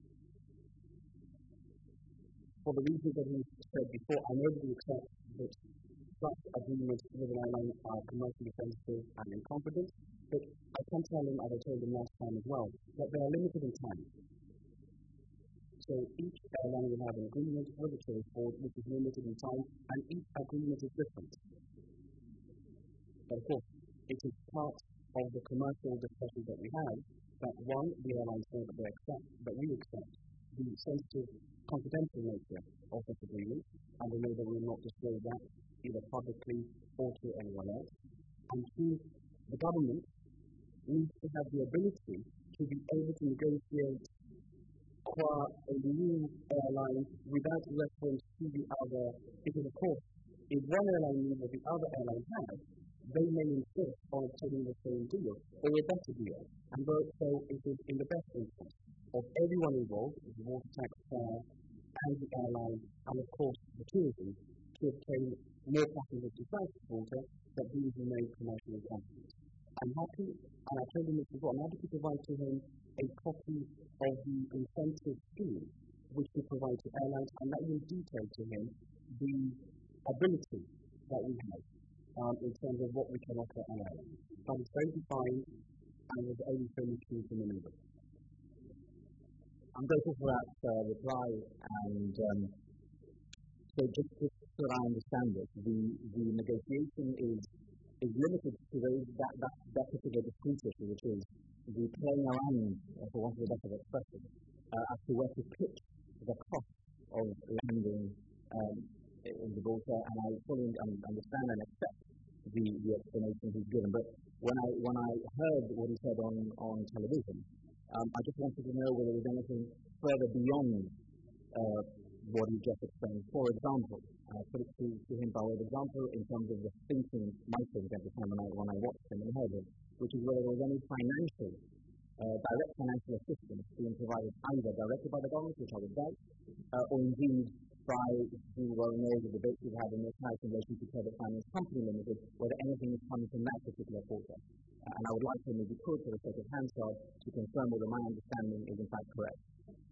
For the reasons that we said before, I know that we accept that such agreements with an airline are commercially sensitive and in confidence, but I can tell him, as I told him last time as well, that they are limited in time. So So each airline will have an agreement with the tourist board which is limited in time, and each agreement is different. But of course, it is part of the commercial discussions that we have that one, the airlines know that they accept, that we accept the sensitive, confidential nature of this agreement, and they know that we will not disclose that either publicly or to anyone else. And two, the government needs to have the ability to be able to negotiate qua a new airline without reference to the other, because of course, if one airline needs what the other airline has, they may insist on obtaining the same deal or a better deal. And so it is in the best interest of everyone involved, the water taxpayer and the airline, and of course the tourism, to obtain more passengers to South Gibraltar that these remain commercially confident. I'm happy, and I told him this before, I'm happy to provide to him a copy of the incentive scheme which we provide to airlines, and that will detail to him the ability that we have um, in terms of what we can offer an airline. But it's very defined, and there's only so much you can maneuver. I'm grateful for that uh, reply, and um, so just, just so that I understand this, the, the negotiation is is limited to those, that, that, that particular dispute issue, which is the playing around, uh, for want of a better expression, uh, as to where to pitch the cost of landing um, in Gibraltar, and I fully um, understand and accept the, the explanation he's given. But when I when I heard what he said on, on television, um, I just wanted to know whether there was anything further beyond uh, what he just explained. For example, I uh, put it to, to him by way of example in terms of the thinking, my thinking at the time when I, when I watched him and heard him, which is whether there was any financial, uh, direct financial assistance being provided either directly by the government, which I would doubt, uh, or indeed by who well knows the debate we've had in this house in relation to Credit Finance Company Limited, whether anything is coming from that particular quarter. Uh, and I would like him, if he could, for the sake of Hansard, to confirm whether my understanding is in fact correct.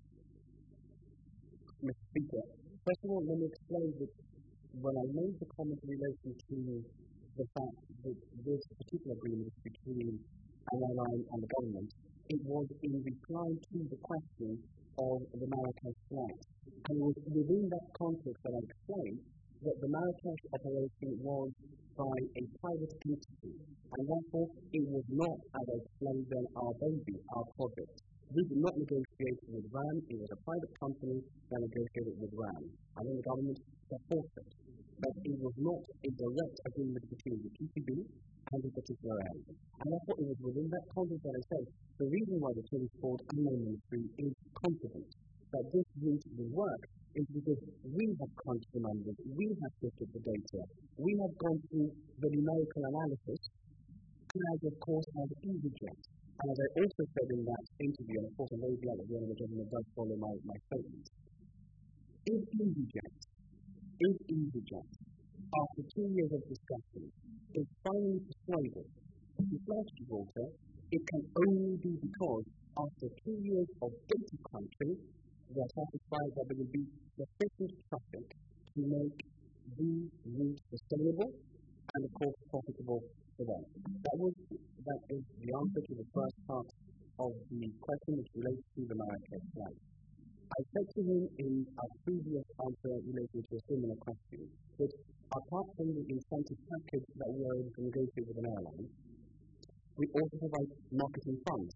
Mister Speaker, first of all, let me explain that when I made the comment in relation to the fact that this particular agreement between an airline and the government, it was in reply to the question of the Marrakesh flight. And it was within that context that I explained that the Marrakesh operation was by a private entity, and therefore it was not, as I explained then, our baby, our project. We did not negotiate with RAM, it was a private company that negotiated with RAM. I think the government supported it, but it was not a direct agreement between the P C B and the particular airline. And therefore it was within that context that I said, the reason why the Tourist Board and the Ministry is confident that this route will work is because we have crunched the numbers, we have looked at the data, we have gone through the numerical analysis, and as of course as EasyJet. And as I also said in that interview, and of course I'm very glad that the Honourable Gentleman does follow my, my statement, if EasyJet, if EasyJet, after two years of discussion, is finally persuaded to fly to Gibraltar, it can only be because after two years of data crunching, they are satisfied that there will be sufficient traffic to make the route sustainable and of course profitable for them. That was that is the answer to the first part of the question which relates to the Marrakesh flight. I said to him in a previous answer related to a similar question that apart from the incentive package that we are able to negotiate with an airline, we also provide marketing funds.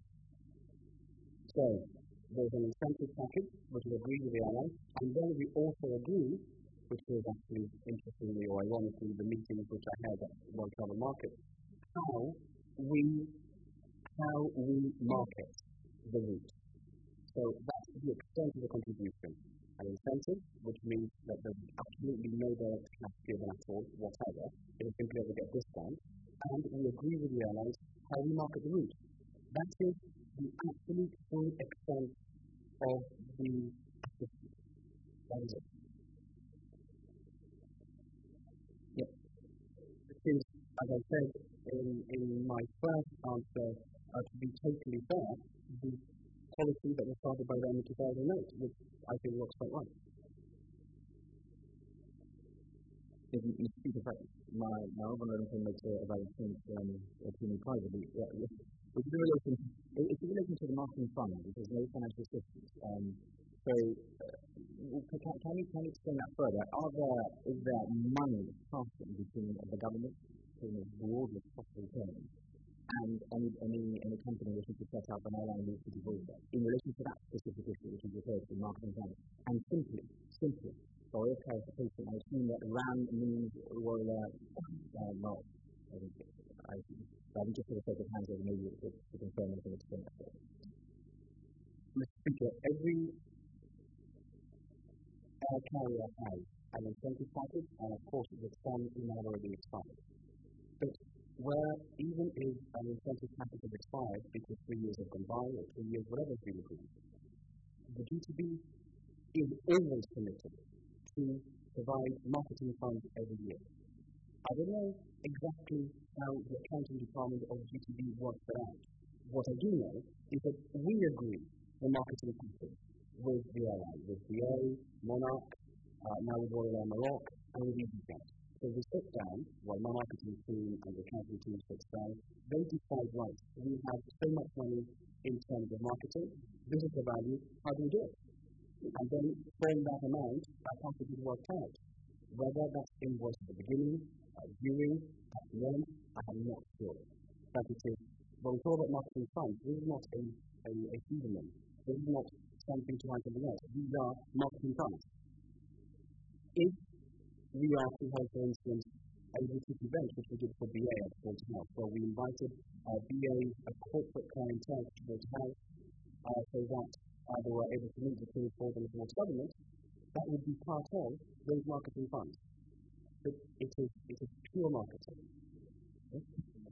So there's an incentive package which is agreed with the airline, and then we also agree, which was actually interestingly or ironically the meetings which I had at World Travel Market, how we how we market the route. So that's the extent of the contribution. An incentive, which means that there's absolutely no direct cash given at all, whatever, it is simply as a get discount, and we agree with the airlines how we market the route. That is the absolute full extent of the assistance. That is it. Yes. Because, as I said in, in my first answer, uh, to be totally fair, the policy that was started by them in two thousand eight, which I think works quite well. In, in speaker, my, my honourable makes a, a valid point um, to me privately. Yeah, yeah. It's in relation, it's in relation to the marketing fund, because no financial assistance. Um, So, uh, can, can, you, can you explain that further? Are there, is there money passing between the government in the broadest possible terms and any, any, any company wishing to set up an airline needs to be avoid that in relation to that specific issue which is referred to marketing plans? And simply, simply, for your clarification, I assume that RAM means Royal Air, uh, no, I think, I think, I think just for the sake of hands over maybe to, to confirm and to explain that. Mister Speaker, every air carrier has an incentive package, and of course the term is now already expired. But where even if an incentive package is expired because three years have gone by or two years, whatever has been agreed, the D T B is always committed to provide marketing funds every year. I don't know exactly how the accounting department of G T B works that out. What I do know is that we agree the marketing package with the airline, with B A, Monarch, uh, now with Royal Air Maroc, and with EasyJet. So we sit down, while my marketing team and the accounting team sits down, they decide, right, we have so much money in terms of marketing, this is the value, how do we do it? And then from that amount, that package is worked out. Whether that's invoiced at the beginning, uh, during, at the end, I am not sure. But it is, when we talk about marketing funds, this is not a, a, a pseudonym. This is not something to hide something else. These are marketing funds. If we are to have, for instance, a boutique event, which we did for B A at Fort House, where we invited uh, B A, a corporate clientele to Fort House, uh, so that uh, they were able to meet the King for the Fort government, that would be part of those marketing funds. But it is, it is pure marketing. Yes,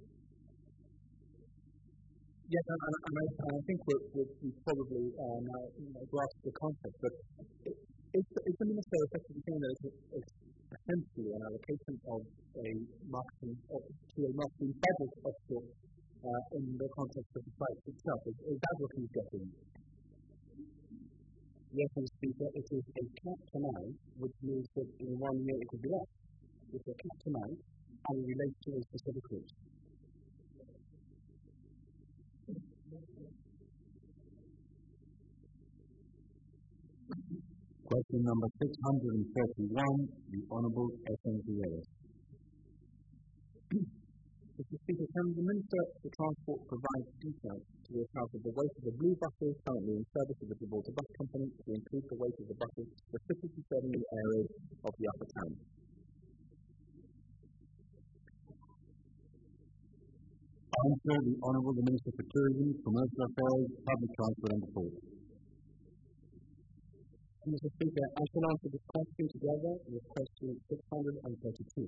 yes and, and, and, I, and I think we're, we're, we probably uh, now you know, grasp the concept, but it, it's, it's the minister effectively saying that it's, it's essentially an allocation of a marketing, of, to a marketing budget of sorts uh, in the context of the site itself. Is, is that what he's getting? Yes, Mister Speaker, it is a capped amount, which means that in one year it could be less. It's a capped amount and it relates to a specific route. Question number six hundred thirty-one, the Honourable S N V A. Mister Speaker, can the Minister for Transport provide details to the account of the weight of the blue buses currently in service of the Gibraltar Bus Company to include the weight of the buses specific to certain areas of the Upper Town? Answer, the Honourable the Minister for Tourism, Commercial Affairs, Public Transport and Sport. Mister Speaker, I shall answer this question together with question six hundred thirty-two.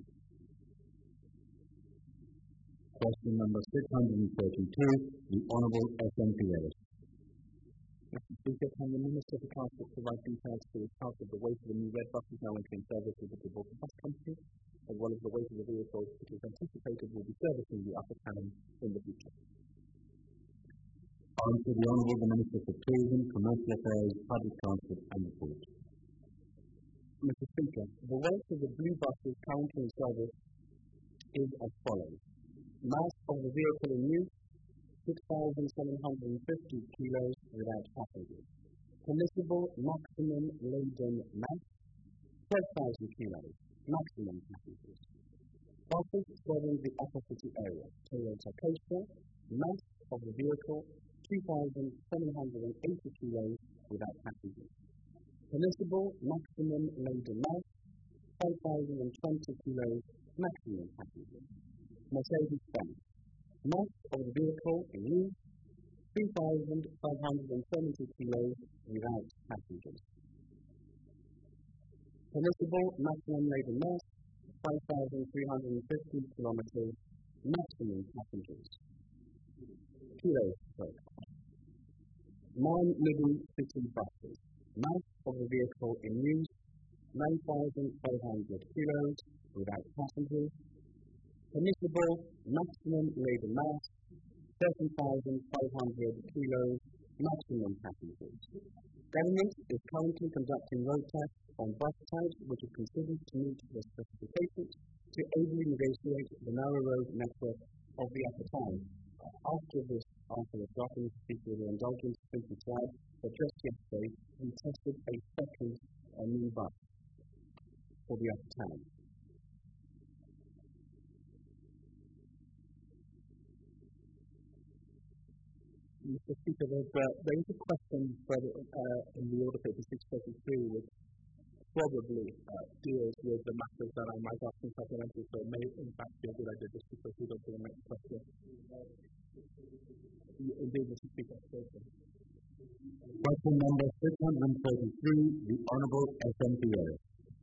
Question number six hundred thirty-two, the Honourable S N P Ellis. Mister Speaker, can the Minister for Transport provide details to the account of the weight of the new red buses now entering service with the Gibraltar Bus Company, as well as the weight of the vehicles which is anticipated will be servicing the Upper Town in the future? Answer, the Honourable the Minister for Tourism, Commercial Affairs, Public Transport and Sport. Mister Speaker, the weight of the blue buses currently in service is as follows. Mass of the vehicle in use, six thousand seven hundred fifty kilos without passengers. Permissible maximum laden mass, twelve thousand kilos, maximum passengers. Buses serving the upper city area, Toyota Coaster, mass of the vehicle, two thousand seven hundred eighty kilos without passengers. Permissible maximum laden mass, five thousand twenty kilos, maximum passengers. Mercedes-Benz, mass of the vehicle in use, three thousand five hundred seventy kilos without passengers. Permissible maximum laden mass, five thousand three hundred fifty kilometers, maximum passengers. Kilos, sorry. Non-middle city buses, mass of the vehicle in use, nine thousand five hundred kilos without passengers. Permissible maximum laden mass, thirty thousand five hundred kilos, maximum passengers. Government is currently conducting road tests on bus types which are considered to meet the specifications to ably negotiate the narrow road network of the Upper Town. After this, after the dropping speaker with the indulgence simply slide, but just yesterday we tested a second a new bus for the upper town. Mister Speaker, there's, uh, there is a question further, uh, in the order paper six thirty-three which probably uh, deals with the matters that I might ask in supplementary, so it may in fact be a good idea just to proceed on to the next question. Indeed, Mister Speaker. Question number six hundred thirty-three, the Honourable S M P A.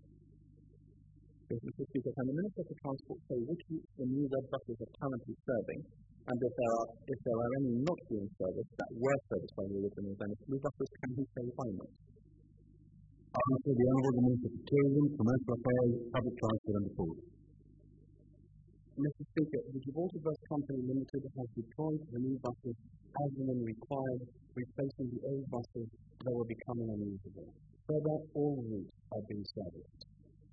Yes, Mister Speaker, can the Minister for Transport say which routes the new red buses are currently serving, and if there are, if there are any not being serviced that were serviced by the originals, and if blue buses can he say why not? Answer: the Honourable Minister for Tourism, Commercial Affairs, Public Transport and the Ports. Mister Speaker, the Gibraltar Bus Company Limited has deployed the new buses as and when required, replacing the old buses that were becoming unusable. Further, all routes are being serviced.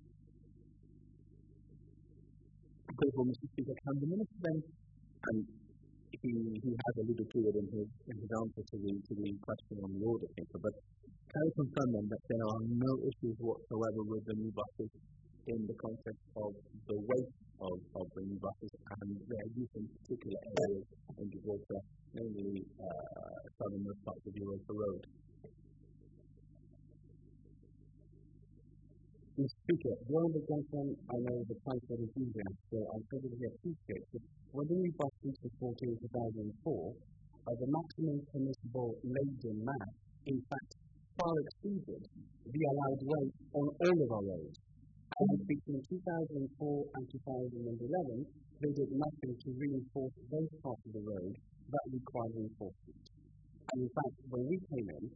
Grateful, Mister Speaker, can the Minister then, and he, he has alluded to it in his, in his answer to the, to the question on the audit paper, but can I confirm then that there are no issues whatsoever with the new buses in the context of the weight of, of the new buses and their use in particular areas in Gibraltar, mainly uh, southernmost parts of Europa Road? Mister Speaker, the Honourable Gentleman, I know the transport enthusiast, so I'm probably appreciate that when the new bus reached fourteen in two thousand four, uh, the maximum permissible laden mass, in fact, far exceeded the allowed weight on all of our roads. And between two thousand four and two thousand eleven, they did nothing to reinforce those parts of the road that required reinforcement. And in fact, when we came in,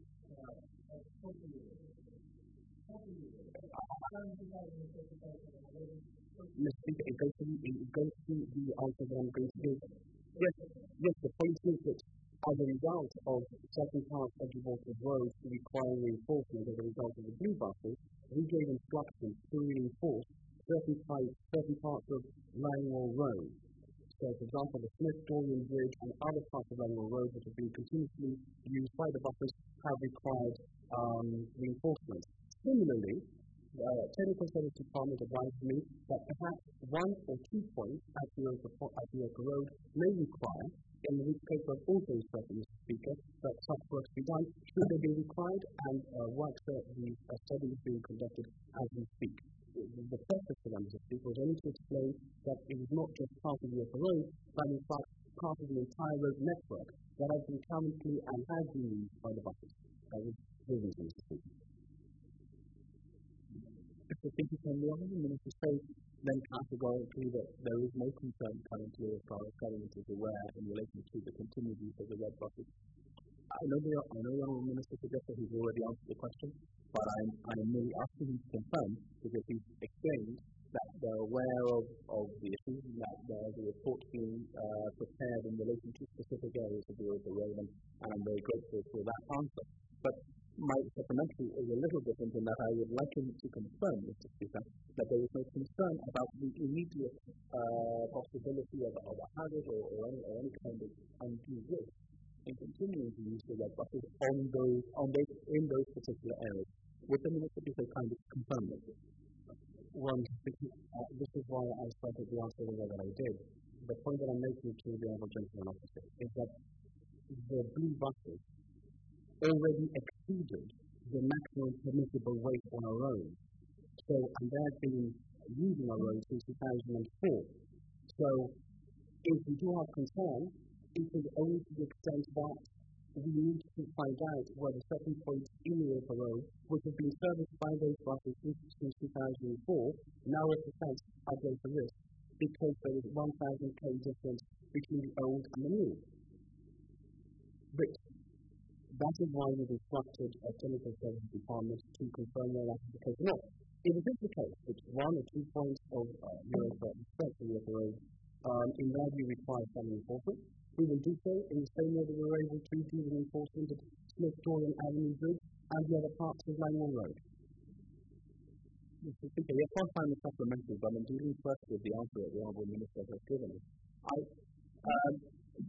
Mister Speaker, it goes to the, it goes to the answer that I'm going to give. Yes, yes, the point is that as a result of certain parts of Gibraltar roads requiring reinforcement as a result of the blue buses, we gave instructions to reinforce certain, types, certain parts of Langwall Road. So, for example, the Smith Dorian Bridge and other parts of Langwall Road that have been continuously used by the buses have required um, reinforcement. Similarly, the uh, Technical Service Department advised me that perhaps one or two points at the Yorker Road may require, in which case I've also instructed Mister Speaker that such work be done should they be required, and uh, works that the uh, study is being conducted as we speak. The purpose for them, Mister Speaker, was only to explain that it is not just part of the Yorker Road, but in fact part of the entire road network that has been currently and has been used by the buses. That was the reason, Mister Speaker. Mister Speaker, can the Honourable Minister say then categorically that there is no concern currently as far as government is aware in relation to the continued use of the red buses? I know the, I know the Honourable Minister suggests that he's already answered the question, but I'm, I'm merely asking him to confirm because he's explained that they're aware of, of the issues and that there's a report being uh, prepared in relation to specific areas of the road, and I'm very grateful for that answer. But my supplementary is a little different in that I would like him to confirm, Mister Speaker, that there is no concern about the immediate uh, possibility of, of a hazard or, or, any, or any kind of undue risk in continuing to use the red buses on those, on those, in those particular areas. Would the Minister be so kind as to confirm this? Well, uh, this is why I started the answer the way that I did. The point that I'm making to the Honourable Gentleman Officer is that the blue buses already exceeded the maximum permissible weight on our road. So, and they have been using our road since two thousand four. So, if we do have concern, it is only to the extent that we need to find out whether certain points in the Yorker Road, which have been serviced by those buses since two thousand four, now represent a greater risk because there is one thousand k difference between the old and the new. But that is why we've instructed a Technical Service Department to confirm whether that is the case or not. If it is the case that one or two points of uh, Europa, respect to Yorker Road, um, in their view require some enforcement, we will do so in the same way that we were able to do the enforcement at Smith Dorian Avenue Bridge and the other parts of Langwall Road. Mister Speaker, yes, one final supplementary, but I'm dealing first with the answer that the Honourable Minister has given us. I, um,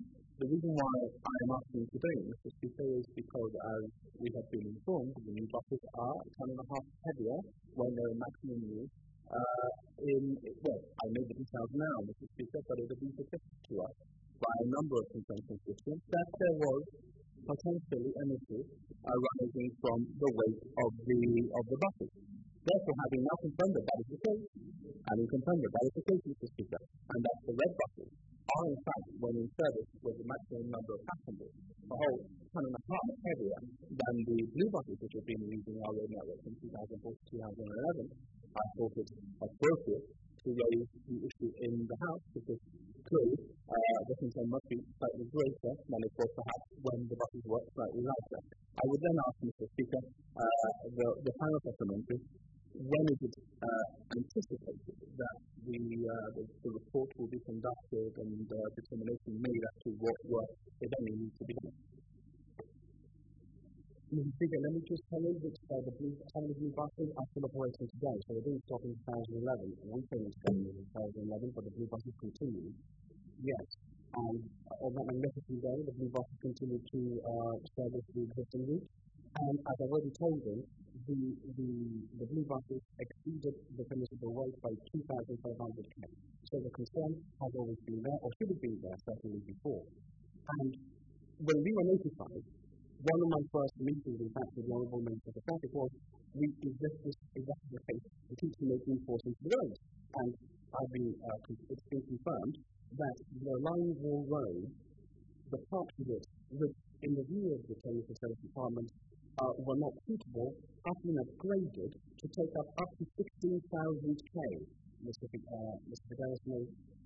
The reason why I am asking today, Mister Speaker, is because, as we have been informed, the new buses are a ton and a half heavier when they're in maximum use. Uh, in, well, I know the details now, Mister Speaker, but it has been suggested to us by a number of concerned constituents that there was potentially an issue arising from the weight of the of the buses. Therefore, having now confirmed that that is the case, having confirmed that that is the case, Mister Speaker, and that the red buses are in fact, when in service with the maximum number of passengers, a whole ton and a half heavier than the blue buses which have been using our road network from two thousand four to two thousand eleven, I thought it appropriate to raise the issue in the House, because clearly uh, the concern must be slightly greater than it was perhaps when the buses were slightly lighter. I would then ask Mister Speaker uh, the, the final supplementary, when is it uh, anticipated that the, uh, the the report will be conducted and uh, determination made as to what work, if any, needs to be done? Mister Speaker, let me just tell you that uh, the blue, some of the blue buses are still operating today, so they didn't stop in two thousand eleven. We finished in two thousand eleven, but the blue buses continue. Yes, and uh, on that magnificent day, the blue buses continue to uh, service the existing route. And as I've already told you, the, the, the blue buses exceeded the permissible weight by two thousand five hundred kilograms. So the concern has always been there, or should have been there, certainly before. And when we were notified, one of my first meetings, in fact, with the Honourable Minister for Traffic was, we, is this, this, is that the case? We keep making enforcement to the roads. And I've been, uh, it's been confirmed that the Line Wall Road, the parts of it, which in the view of the Chinese Service Department, Uh, were not suitable, have been upgraded to take up up to sixteen thousand K, Mister Uh, Mister Fidelis knows,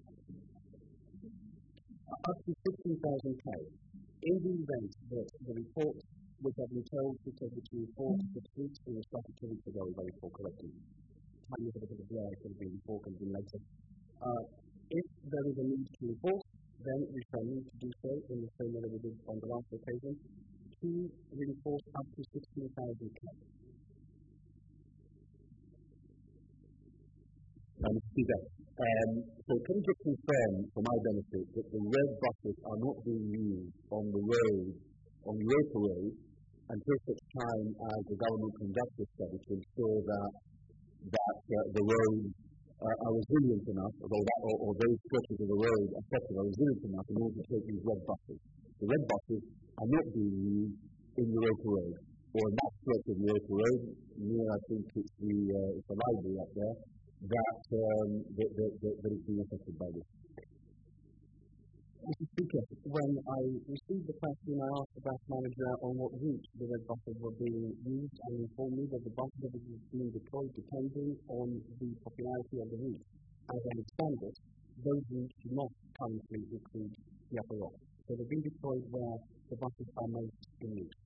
uh, up to sixteen thousand K. In the event that the report, which I've been told to take it to report, the tweet was started two weeks ago, if I recall correctly. Time is a bit of a blur, it could have been before, could have been later. Uh, if there is a need to report, then we shall need to do so in the same way that we did on the last occasion, to reinforce up to sixteen thousand K. Um, Speaker, um, so can you just confirm, for my benefit, that the red buses are not being used on the road, on the local road, until such time as the government conducts a study to ensure that that uh, the roads uh, are resilient enough, although that, or, or those stretches of the road affected are resilient enough in order to take these red buses. The red buses are not being used in the local road, or in that stretch of the local road, near, I think it's the, uh, it's the library up there, that, um, that, that, that, that is being affected by this. Mister Speaker, when I received the question, I asked the bus manager on what route the red buses were being used, and informed me that the buses that were being deployed depending on the popularity of the route. As I understand it, those routes do not currently include the upper rock. So they're being deployed where the buses are most in use.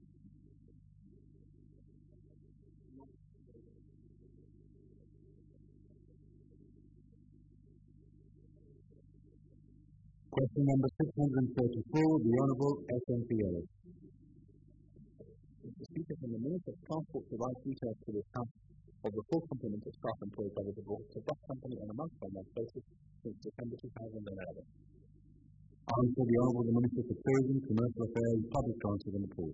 Question number six hundred thirty-four, the Honourable S M P Ellis. Mister Speaker, from the Minister of Transport provide details to this House of the full complement of staff employed by the Gibraltar Bus Company on a month-by-month basis since December two thousand eleven. Answer, the Honourable the Minister for Tourism, Commercial Affairs, Public Transport and the Port.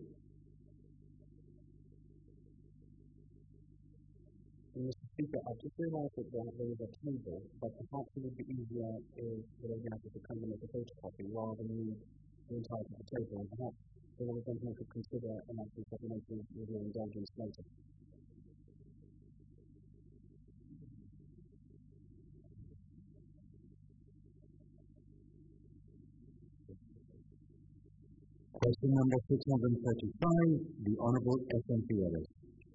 Mister Speaker, I just realised that there, there is a table, but perhaps it would be easier if the organizer could come and make a photocopy rather than read the entire of the table, and perhaps the other gentleman could consider an actual supplementary with your indulgence later. Question number six hundred thirty-five, the Honourable S M P Ellis.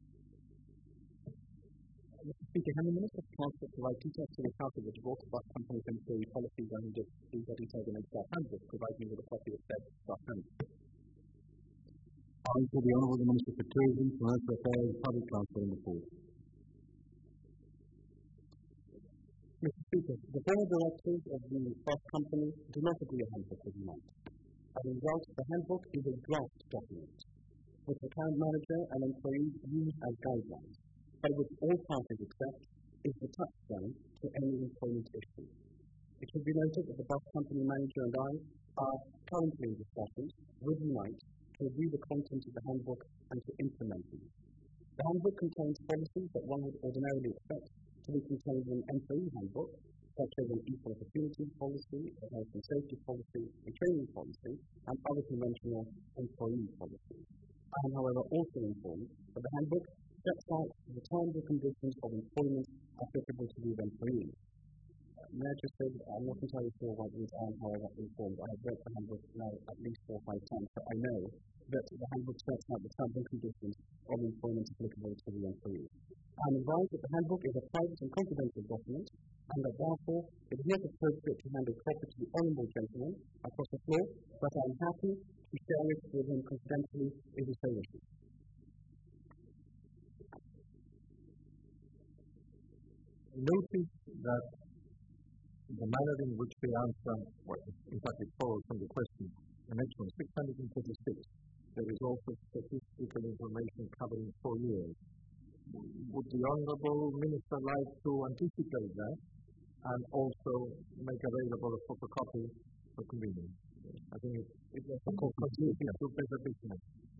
Mister Speaker, can the Minister of Transport provide details to the House of the Gibraltar Bus Company's employee policies and the details in its staff handbook, provide me with a copy of said staff handbook? Answer, the Honourable the Minister for Tourism, Commercial Affairs, Public Transport and the Port. Mister Speaker, the Board of Directors of the bus company do not agree a handbook with the month. As a result, the handbook is a draft document, which the account manager and employees use as guidelines, but which all parties accept is the touchstone to any employment issue. It should be noted that the bus company manager and I are currently in discussions with Unite to review the content of the handbook and to implement these. The handbook contains policies that one would ordinarily expect to be contained in an employee handbook, such as an equal opportunity policy, a health and safety policy, a training policy, and other conventional employee policies. I am, however, also informed that the handbook sets out the terms and conditions of employment applicable to these employees. May I just say that I'm not entirely sure what these are, however, informed. I have read the handbook now at least four or five times, so I know that the handbook sets out the terms and conditions of employment applicable to the employees. I am advised that the handbook is a private and confidential document, and that therefore it is not appropriate to hand a copy to the honourable gentleman across the floor, but I am happy to share it with him confidentially if he so wishes. Notice that the manner in which they answer, well, in fact it follows from the question, the next one, six hundred thirty-six, there is also statistical information covering four years. Would the Honourable Minister like to anticipate that and also make available a photocopy for convenience? I think it, it was a continuity to better business.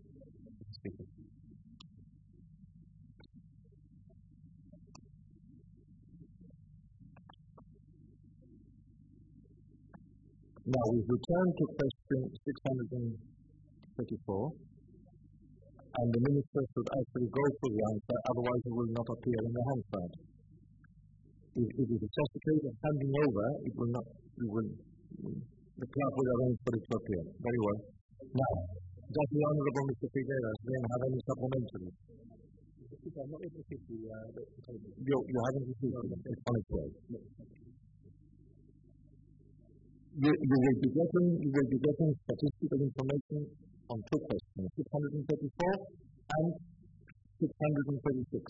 Now we return to question six hundred thirty-four, and the Minister should actually go for the answer, otherwise it will not appear in the Hansard. If it is just a case of handing over, it will not, it will, the clerk will arrange for it to appear. Very well. Now, does the Honourable Mister Figueras then have any supplementary? I'm not able to see the, uh, the table. You, you haven't received it, it's on its way. You, you will be getting, you will be getting statistical information on two questions, six hundred thirty-four and six hundred thirty-six.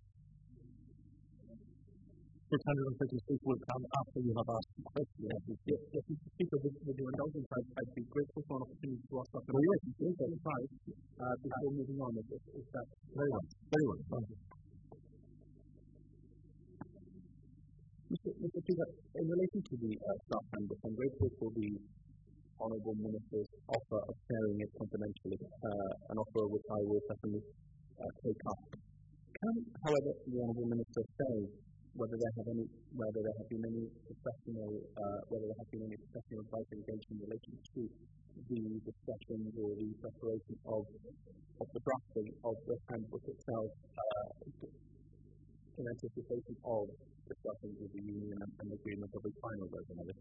six hundred thirty-six will come after you have asked the question. Yes, yes, yes, Mister Speaker, with, with your indulgence, I'd, I'd be grateful for an opportunity to ask that. Oh, yes, yes, yes, right, uh, before uh, moving on. Is, is that very well? Very well. Thank you. Mister Mister Speaker, in relation to the uh, staff handbook, I'm grateful for the Honourable Minister's offer of sharing it confidentially, uh, an offer which I will certainly uh, take up. Can, however, the Honourable Minister say whether there have any, whether there have been any professional, uh, whether there have been any professional advice engaged in relation to the discussions or the preparation of of the drafting of the handbook itself, uh, in anticipation of discussions with the union and, and agreement of a final version of it?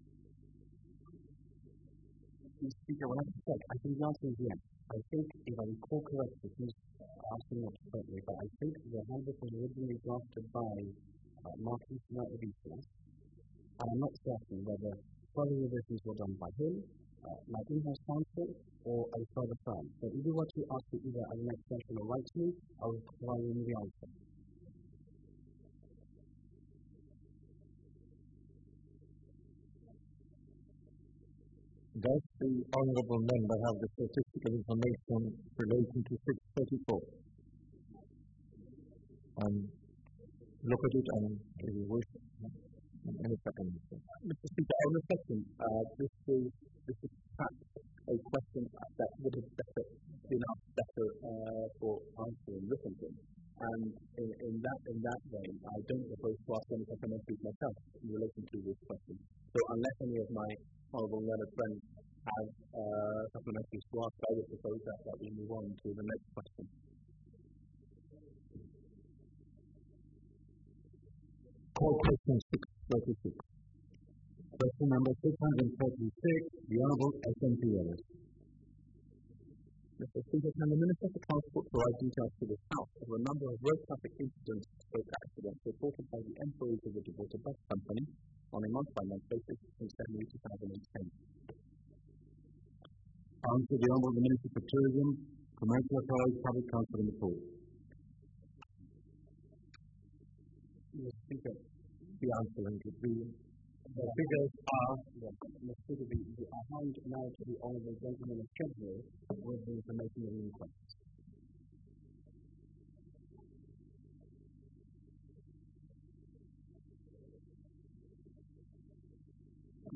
Mister Speaker, when I said, I think the answer is yes. I think, if I recall correctly, please ask me not correctly, but I think the handbook was originally drafted by uh, Marquis Knight-Odysseus, and I'm not certain whether further revisions were done by him, uh, my in-house counsel, or a further firm. So if you were to ask me either as an extension or write to me, I will provide you the answer. Does the Honourable Member have the statistical information relating to six thirty-four? Um, look at it and, if you wish, in a second. Mister Speaker, on the second, uh, this is this is perhaps a question that would have better been asked better uh, for answering written to. And in, in that in that vein, I don't propose to ask any supplementaries myself in relation to this question. So unless any of my honourable learned friends have uh, supplementaries to ask, I would propose that, that we move on to the next question. Call question six thirty-six. Question number six hundred thirty-six, the Honourable S M P Ellis. Mister Speaker, can the Minister for Transport provide details to this House of a number of road traffic incidents or accidents reported by the employees of the Gibraltar Bus Company on a month-by-month basis since January two thousand ten? Answer the Honourable Minister for Tourism, Commercial Affairs, Public Transport and the Port. Mister Speaker, the answer would be the figures are, Mister Speaker, the, I hand now to the Honourable Gentleman of Treasury with the information of the request.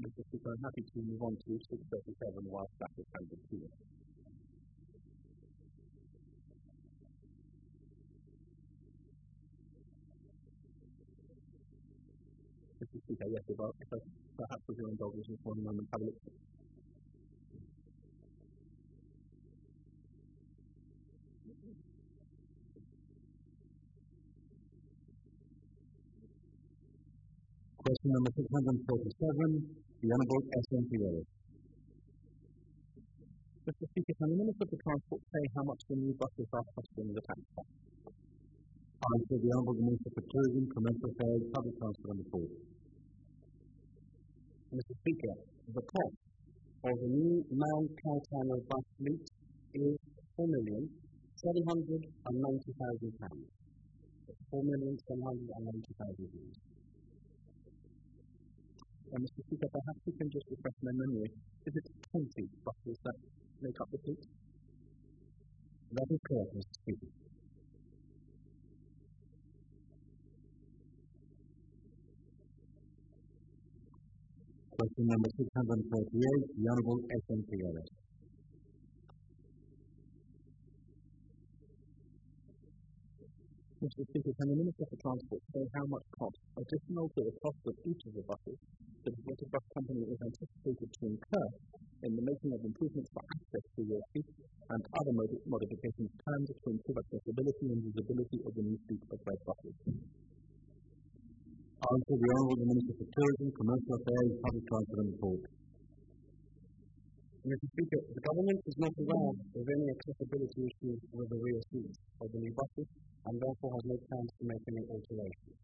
Mister Speaker, I'm happy to move on to six thirty-seven whilst that is handed to you. Mister Speaker, yes, if I, if I perhaps with your indulgence for one moment, have a look. Question number six hundred forty-seven, the Honourable S M Figueres. Mister Speaker, can the Minister for Transport say how much the new buses are costing the taxpayer? Answer, the Honourable Minister for Tourism, Commercial Affairs, Public Transport and Port. Mister Speaker, the cost of the new Mount Caetano bus fleet is four million seven hundred ninety thousand pounds. four million seven hundred ninety thousand pounds. Uh, Mister Speaker, perhaps you can just refresh my memory. Is it twenty buses that make up the fleet? That is correct, Mister Speaker. Question number six hundred forty-eight, the Honourable S M Figueres. Mister Speaker, can the Minister for Transport say how much cost, additional to the cost of each of the buses, the British Bus Company is anticipated to incur in the making of improvements for access to your fleet and other mod- modifications planned to improve accessibility and usability of the new fleet of red buses? Answer, the Honourable Minister for Tourism, Commercial Affairs, Public Transport and Port. Mister Speaker, the government is not aware of any accessibility issues with the rear seats of the new buses and therefore has no plans to make any alterations.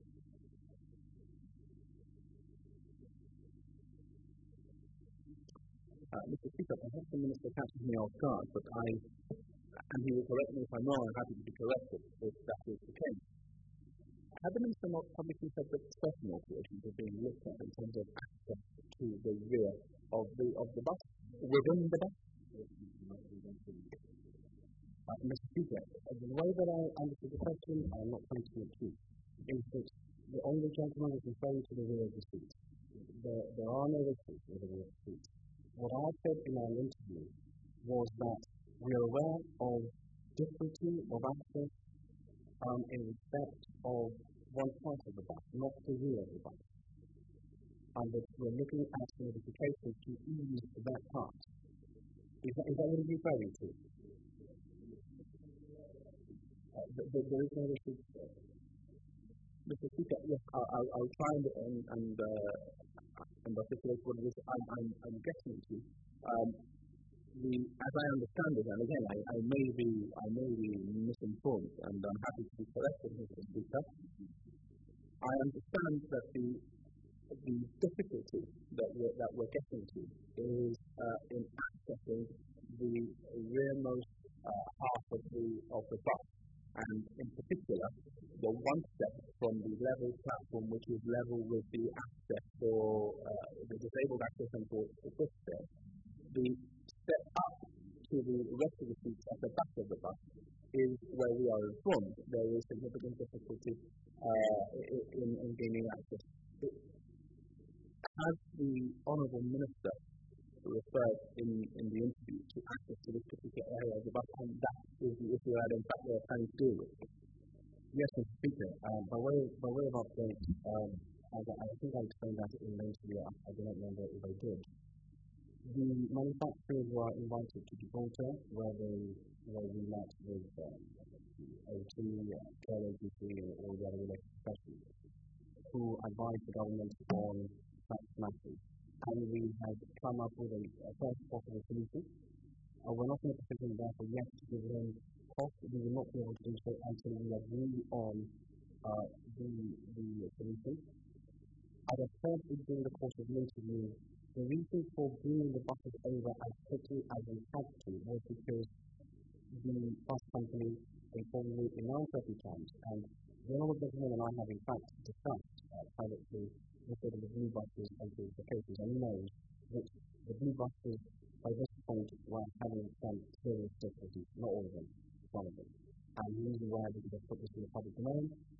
Uh, Mister Speaker, perhaps the Minister catches me off guard, but I, and he will correct me if I'm wrong, I'm happy to be corrected if that is the case. Had the Minister not publicly said that certain alterations are being looked at in terms of access to the rear of the of the bus, within the bus? Uh, Mister Speaker, uh, the way that I understood the question, I'm not trying to repeat, is that the only gentleman is referring to the rear of the seat. There, there are no issues with the rear of the seat. What I said in our interview was that we are aware of difficulty of access um, in respect of one part of the bus, not the rear of the bus. And that we're looking at modifications to ease that part. Is that, is that what you're referring to? Uh, th- th- there is no issue. Mister Speaker, yes, I'll, I'll, I'll try and, and, and, uh, and articulate what it is I'm, I'm, I'm getting to. Um, the, as I understand it, and again, I, I may be I may be misinformed, and I'm happy to be corrected, Mister Speaker. I understand that the the difficulty that we're, that we're getting to is uh, in accessing the rearmost uh, half of the of the bus, and in particular, the one step from the level platform, which is level with the access for uh, the disabled access and for the footstep. The step up to the rest of the seats at the back of the bus is where we are informed there is significant difficulty uh, in, in gaining access. It, Has the Honourable Minister referred in, in the interview to access to this particular area of the bus, and that is the issue that in fact we are planning to deal with? Yes, Mister Speaker. Um, by way by way of update, um, I, I think I explained that in the interview. I, I don't remember if I did. The manufacturers were invited to Gibraltar, where they where we met with um, O T, uh, Care Agency, and all the other related professionals, who advised the government on such matters. And we have come up with a, a first possible solution. Uh, we're not in a position, therefore, yet to give them cost. We will not be able to do so until we agree on uh, the, the solution. As I said during the course of the interview, the reason for bringing the buses over as quickly as we had to was because the bus company informed me in nine thirty times, and the Honourable Gentleman and I have in fact discussed uh, privately the sort of the blue buses and the cases, and he knows that the blue buses by this point were having some serious difficulties, not all of them, some of them. And he's aware because I've put this in the public domain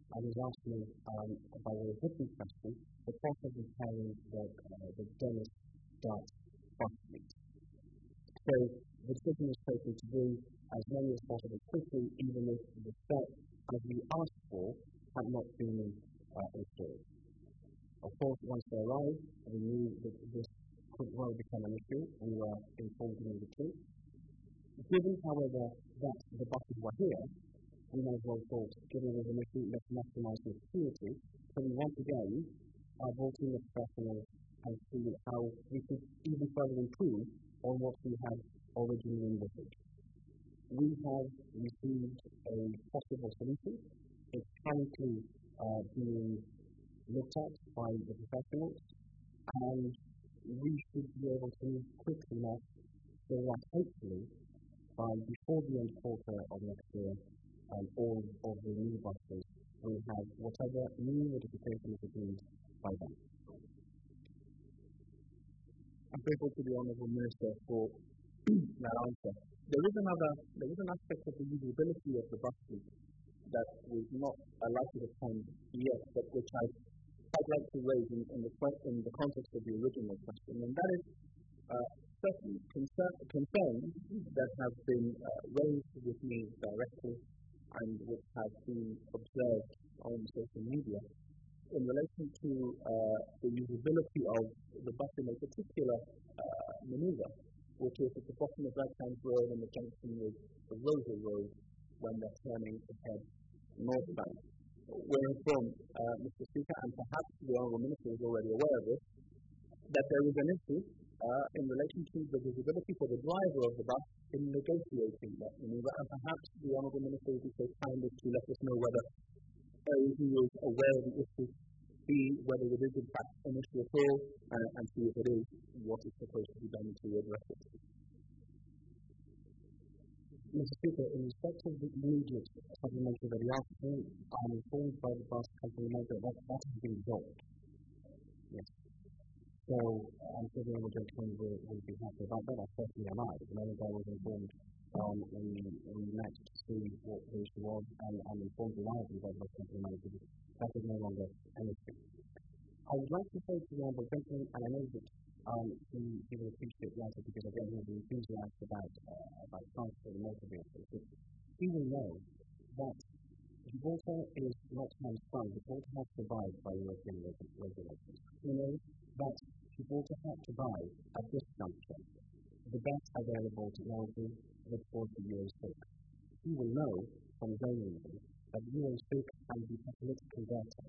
and he's asked me, um, by way of written question, the cost of repairing the, uh, the Dennis Dart bus fleet. So the decision is taken to do as many as possible quickly, even if the steps as we asked for had not been uh, installed. Of course, once they arrived, we knew that this could well become an issue. We were informed immediately. Given, however, that the buses were here, we may as well thought, given there's an issue, let's maximize the security. So we once again are brought in the professionals and see how we could even further improve on what we had originally envisaged. We have received a possible solution. It's currently uh, being looked at by the professionals, and we should be able to move quickly enough so that hopefully by before the end quarter of next year, um, all of the new buses will have whatever new modifications it needs by then. I'm grateful to the Honourable Minister for that answer. There is another, there is an aspect of the usability of the bus fleet that was not alighted upon yet, but which I I'd like to raise in, in, the, in the context of the original question, and that is uh, certain concern, concerns that have been uh, raised with me directly and which have been observed on social media in relation to uh, the usability of the bus in a particular uh, manoeuvre, which is at the bottom of Right-Hand Road and the junction with the Rosa Road when they're turning to head northbound. We're informed, uh, Mister Speaker, and perhaps the Honourable Minister is already aware of this, that there is an issue uh, in relation to the visibility for the driver of the bus in negotiating that manoeuvre, and perhaps the Honourable Minister will be so kind as to let us know whether A, he is aware of the issue, B, whether it is in fact an issue at all, uh, and C, if it is, what is supposed to be done to address it. Mister Speaker, in respect of the immediate supplementary that you asked me, I'm informed by the bus company that that, that has been resolved. Yes. So, I'm sure the other gentleman will, will be happy about that. I certainly am I. The moment I was informed, um, we, we met to see what the issue was, and I'm informed reliably by the bus company manager that is no longer an issue. I would like to say to the honourable gentleman, and I know that um, he, he will appreciate the answer because again he will be enthusiastic about, uh, about transport and motor vehicles, but he will know that Gibraltar is not hamstrung. Gibraltar has survived by European regulations. We know that Gibraltar had to buy at this juncture the best available technology, which was the Euro six. He will know from his own reason that the Euro six and the catalytic converter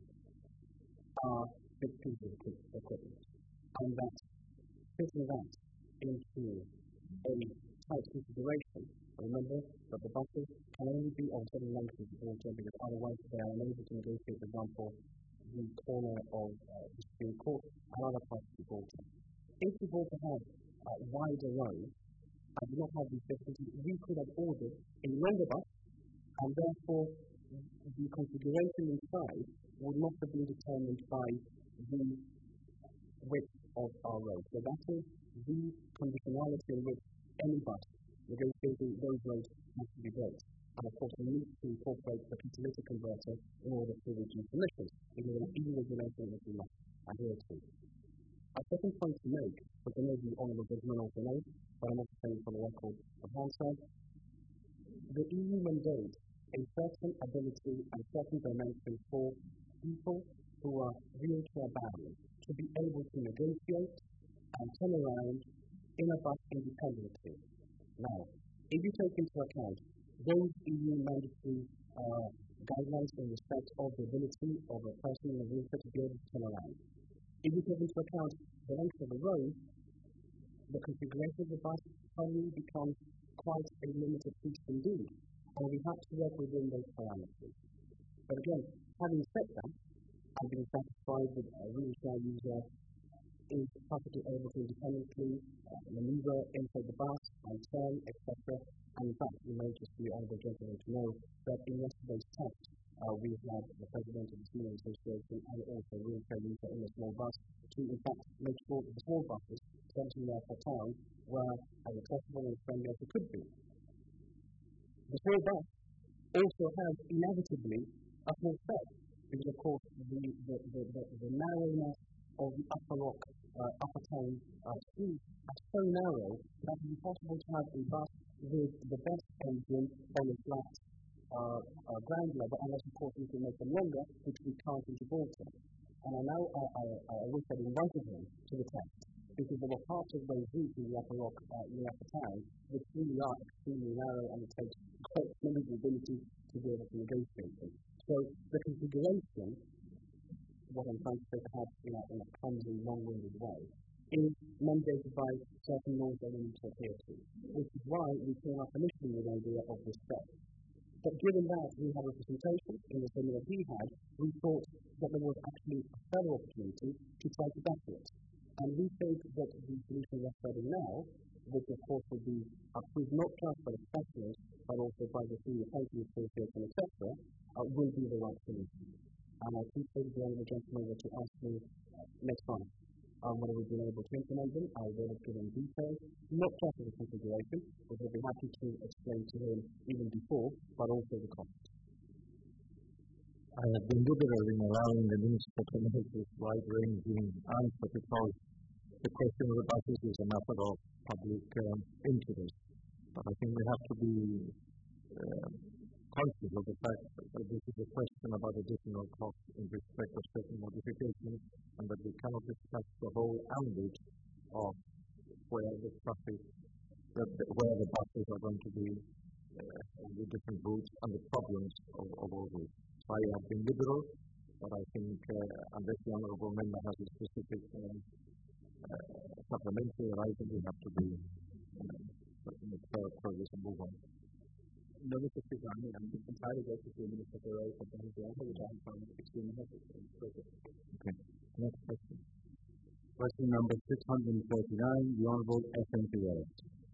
are big pieces of equipment, and that fitting that into a tight configuration. Remember that the buses can only be of certain length of Gibraltar because otherwise they are unable to negotiate, for example, the corner of uh, the Supreme Court and other parts of Gibraltar. If Gibraltar had uh, wider roads and did not have these difficulties, we could have ordered a longer bus, and therefore the configuration inside would not have been determined by the width of our road. So that is the conditionality in which any bus negotiating those roads has to be built. And of course, we need to incorporate the catalytic converter in order to reduce emissions. It is an E U regulation that we must adhere to. A second point to make, which I know the Honourable Gentleman also knows, but I'm also saying for the record of Hansard, the E U mandates a certain ability and certain dimension for people who are wheelchair bound to be able to negotiate and turn around in a bus independently. Now, if you take into account those E U mandatory uh, guidelines in respect of the ability of a person in a wheelchair to be able to turn around, if you take into account the length of the road, the configuration of the bus suddenly becomes quite a limited feature indeed, and we have to work within those parameters. But again, having said that, I've been satisfied that a wheelchair user is perfectly able to independently uh, maneuver inside the bus and turn, et cetera. And in fact, we may just be honourable gentlemen to know that in yesterday's test, uh, we had the president of the Senior Association and also a wheelchair user in a small bus to, in fact, make sure that the small buses starting there for town were as accessible and friendly as it could be. The small bus also has inevitably a small step. because of course the, the, the, the, the narrowness of the Upper Rock, uh, Upper Town uh, street are so narrow that it is impossible to have a bus with the best engine on a flat uh, uh, ground level, unless of course we can make them longer, which we can't in Gibraltar. And I now I, I, I wish I'd invited him to the test, because there were parts of those routes in the Upper Rock, uh, in the Upper Town, which really are extremely narrow, and it takes quite limited ability to be able to negotiate them. So the configuration, what I'm trying to say perhaps in a, in a clumsy, long-winded way, is mandated by certain laws that we need to adhere to, which is why we came up initially with the idea of this step. But given that we have representation in the same way that he had, we thought that there was actually a further opportunity to try to better it. And we think that the solution we're studying now, which of course will be approved not just by the specialists, but also by the senior company association, et cetera, uh, will be the right solution. And I appreciate the honourable gentleman to ask me uh, next time um, whether we've been able to implement them. I will have given details, not just of the configuration, but we'll be happy to explain to him even before, but also the cost. I have been liberal in allowing the Minister to make this wide-ranging answer, because the question of the buses is a matter of public um, interest. But I think we have to be uh, conscious of the fact that this is a question about additional costs in respect of certain modifications, and that we cannot discuss the whole ambit of where the traffic, the, where the buses are going to be, uh, the different routes and the problems of, of all routes. So I have been liberal, but I think uh, unless the honourable member has a specific um, uh, supplementary item, we have to be uh, progress and move on. No, Mister Speaker, I mean, I'm entirely grateful to the Minister for the opportunity, which I found extremely helpful. Okay. Next question. Question number six hundred thirty-nine, the Honourable S M P A.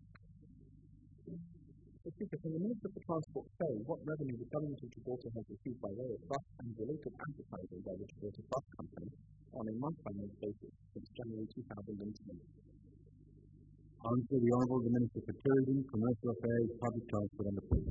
Mister Speaker, can the Minister for Transport say what revenue the Government of Gibraltar has received by way of bus and related advertising by the Gibraltar Bus Company on a month-by-month basis since January two thousand ten? Answer, the Honourable the Minister for Tourism, Commercial Affairs, Public Transport and the Poor.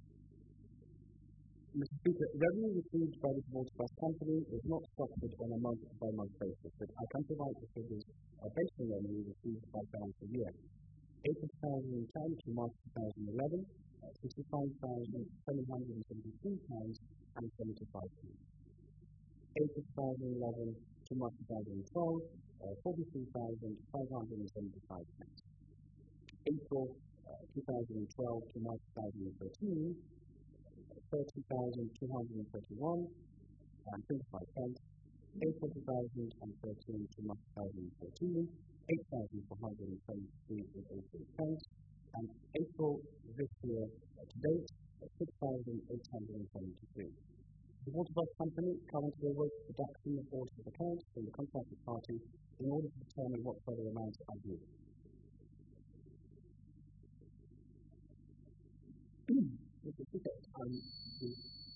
Mister Speaker, revenue received by the Gibraltar Bus Company is not structured on a month-by-month basis, but I can provide the figures uh, based on revenue received by financial year. April two thousand ten to March two thousand eleven, uh, sixty-five thousand seven hundred seventy-three pounds and seventy-five pence. April two thousand eleven to March two thousand twelve, uh, forty-three thousand five hundred seventy-five pence. April uh, two thousand twelve to March two thousand thirteen, thirty thousand two hundred thirty-one and twenty-five pence. April two thousand thirteen to March two thousand fourteen, eight thousand four hundred seventy-three and eighty-eight pence. And April this year uh, to date, uh, six thousand eight hundred seventy-three. The Gibraltar Bus Company currently awaits deduction of audited accounts from the contracted party in order to determine what further amounts are due. Mister Speaker, um, the,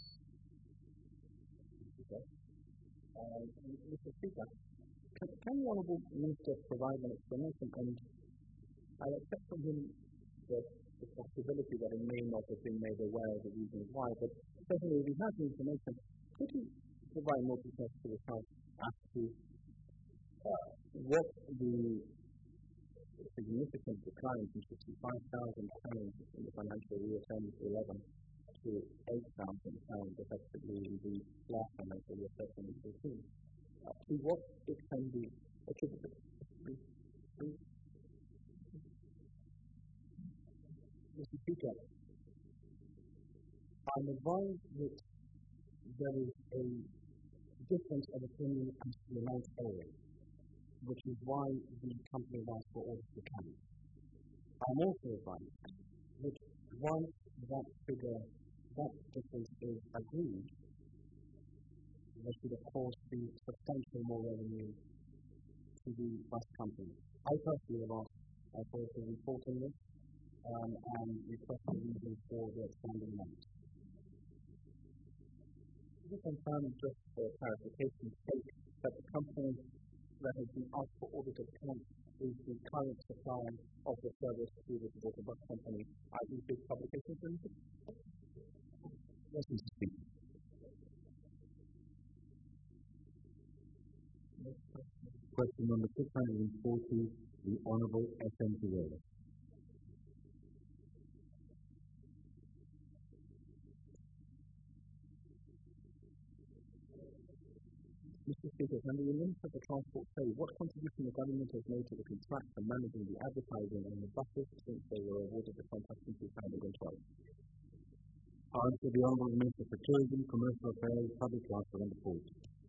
uh, Mister Speaker, can, can the Honourable Minister provide an explanation, and I accept from him the, the possibility that he may not have been made aware of the reasons why, but certainly if he has the information, could he provide more details to the House as to uh, what the significant decline from sixty-five thousand pounds in the financial year ten to eleven to eight thousand pounds effectively in the last financial year thirteen to fourteen, uh, to what it can be attributed? Mister Speaker, I'm advised that there is a difference of opinion as to the amount owing, which is why the company asked for audited accounts. I'm also advised that once that figure, that difference is agreed, there should of course be substantial more revenue to the bus company. I personally have asked uh, for a report on this um, and request the reason for the outstanding amount. Just confirm, just for clarification's sake, that the company that has been asked for audited accounts is the current supplier of the service to the Gibraltar Bus Company, that is Big Publications Limited? Yes, Mister Speaker. question number six hundred forty, the Honourable S M Torrella. Mister Speaker, can the Minister for Transport say what contribution the government has made to the contract for managing the advertising on the buses since they were awarded the contract in two thousand twelve? Answer: the Honourable Minister for Tourism, Commercial Affairs, Public Transport and Port.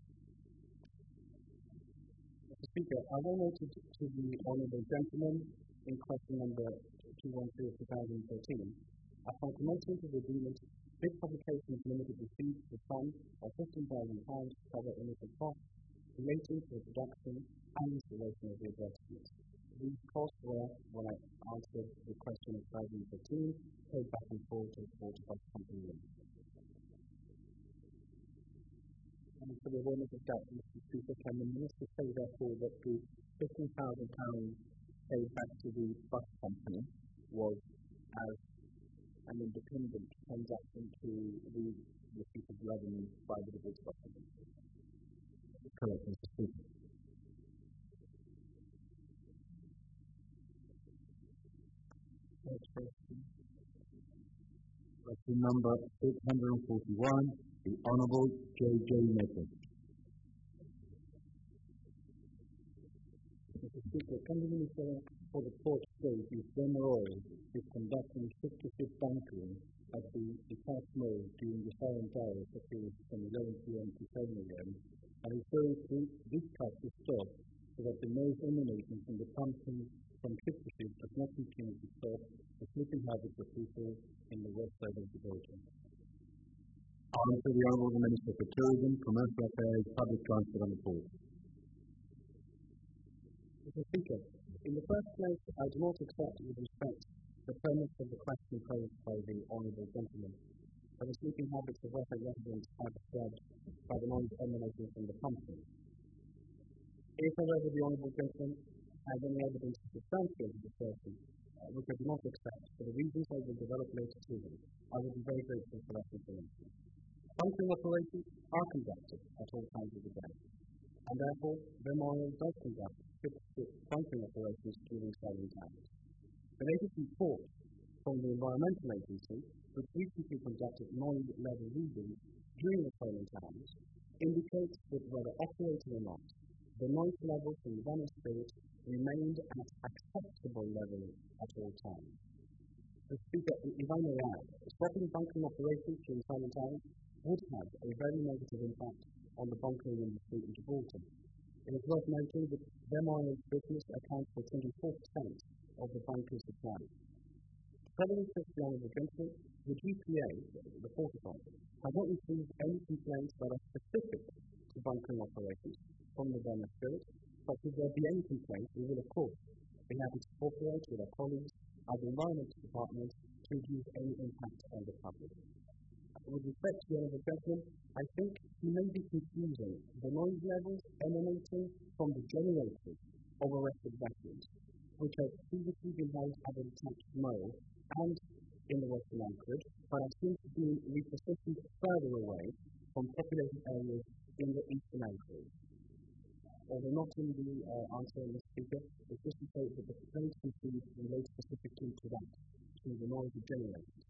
Mister Speaker, I will note to the Honourable Gentleman in question number two one three of two thousand thirteen, upon commencement of the agreement, this publication is limited received the sum of fifteen thousand pounds to cover initial costs relating to the production and installation of the advertisement. These costs were, when I answered the question of two thousand thirteen, paid back and forth to the Port Bus Company Limited. And for the avoidance of doubt, Mister Speaker, can the Minister say therefore that the fifteen thousand pounds paid back to the bus company was as an independent transaction to the receipt of revenue by the British Bus Company? Correct, Mister Speaker. Next question. Question number six hundred forty-one, the Honourable J J Mason. Mister Speaker, can the Minister for the Port say if Demerol is conducting ship-to-ship bunkering at the Ecart Mall during the silent hours of from eleven p m to seven a m and referring to this cut to stop so that the noise emanating from the pumping from ship-to-ship does not continue to stop the sleeping habits of people in the west side of the building? Answer: the Honourable Minister for Tourism, Commercial Affairs, Public Transport and Port. Mister Speaker, in the first place, I do not accept with respect the premise of the question posed by the Honourable Gentleman, that the sleeping habits of West End residents are described by the noise emanating from the pumping. If, however, the Honourable Gentleman has any evidence to substantiate this assertion, uh, which I do not accept, for the reasons I will develop later to him, I will be very grateful for that information. Bunkering operations are conducted at all times of the day, and therefore, Memorial does conduct ship-to-ship bunkering operations during silent hours. The latest report from the Environmental Agency, which recently conducted noise level readings during the silent hours, indicates that whether operating or not, the noise levels from the Venice Spirit remained at acceptable levels at all times. The Speaker, if I may add, stopping bunkering operations during silent hours would have a very negative impact on the bunkering industry in Gibraltar. It is worth noting that Demerol's business accounts for twenty-four percent of the bunkering supply. Further to the Honourable Gentleman, the G P A, the Port Authority, has not received any complaints that are specific to bunkering operations from the Venice Spirit, but if there be any complaints, we will of course be happy to cooperate with our colleagues at the Environment Department to reduce any impact on the public. With respect to the Honourable Gentleman, I think he may be confusing the noise levels emanating from the generators of arrested vessels, which have previously been held at a detached mole and in the western anchorage, but have since been repositioned further away from populated areas in the eastern anchorage. Although not in the uh, answer, Mister Speaker, it's just to say that the complaints received relate specifically to that, to the noise of generators.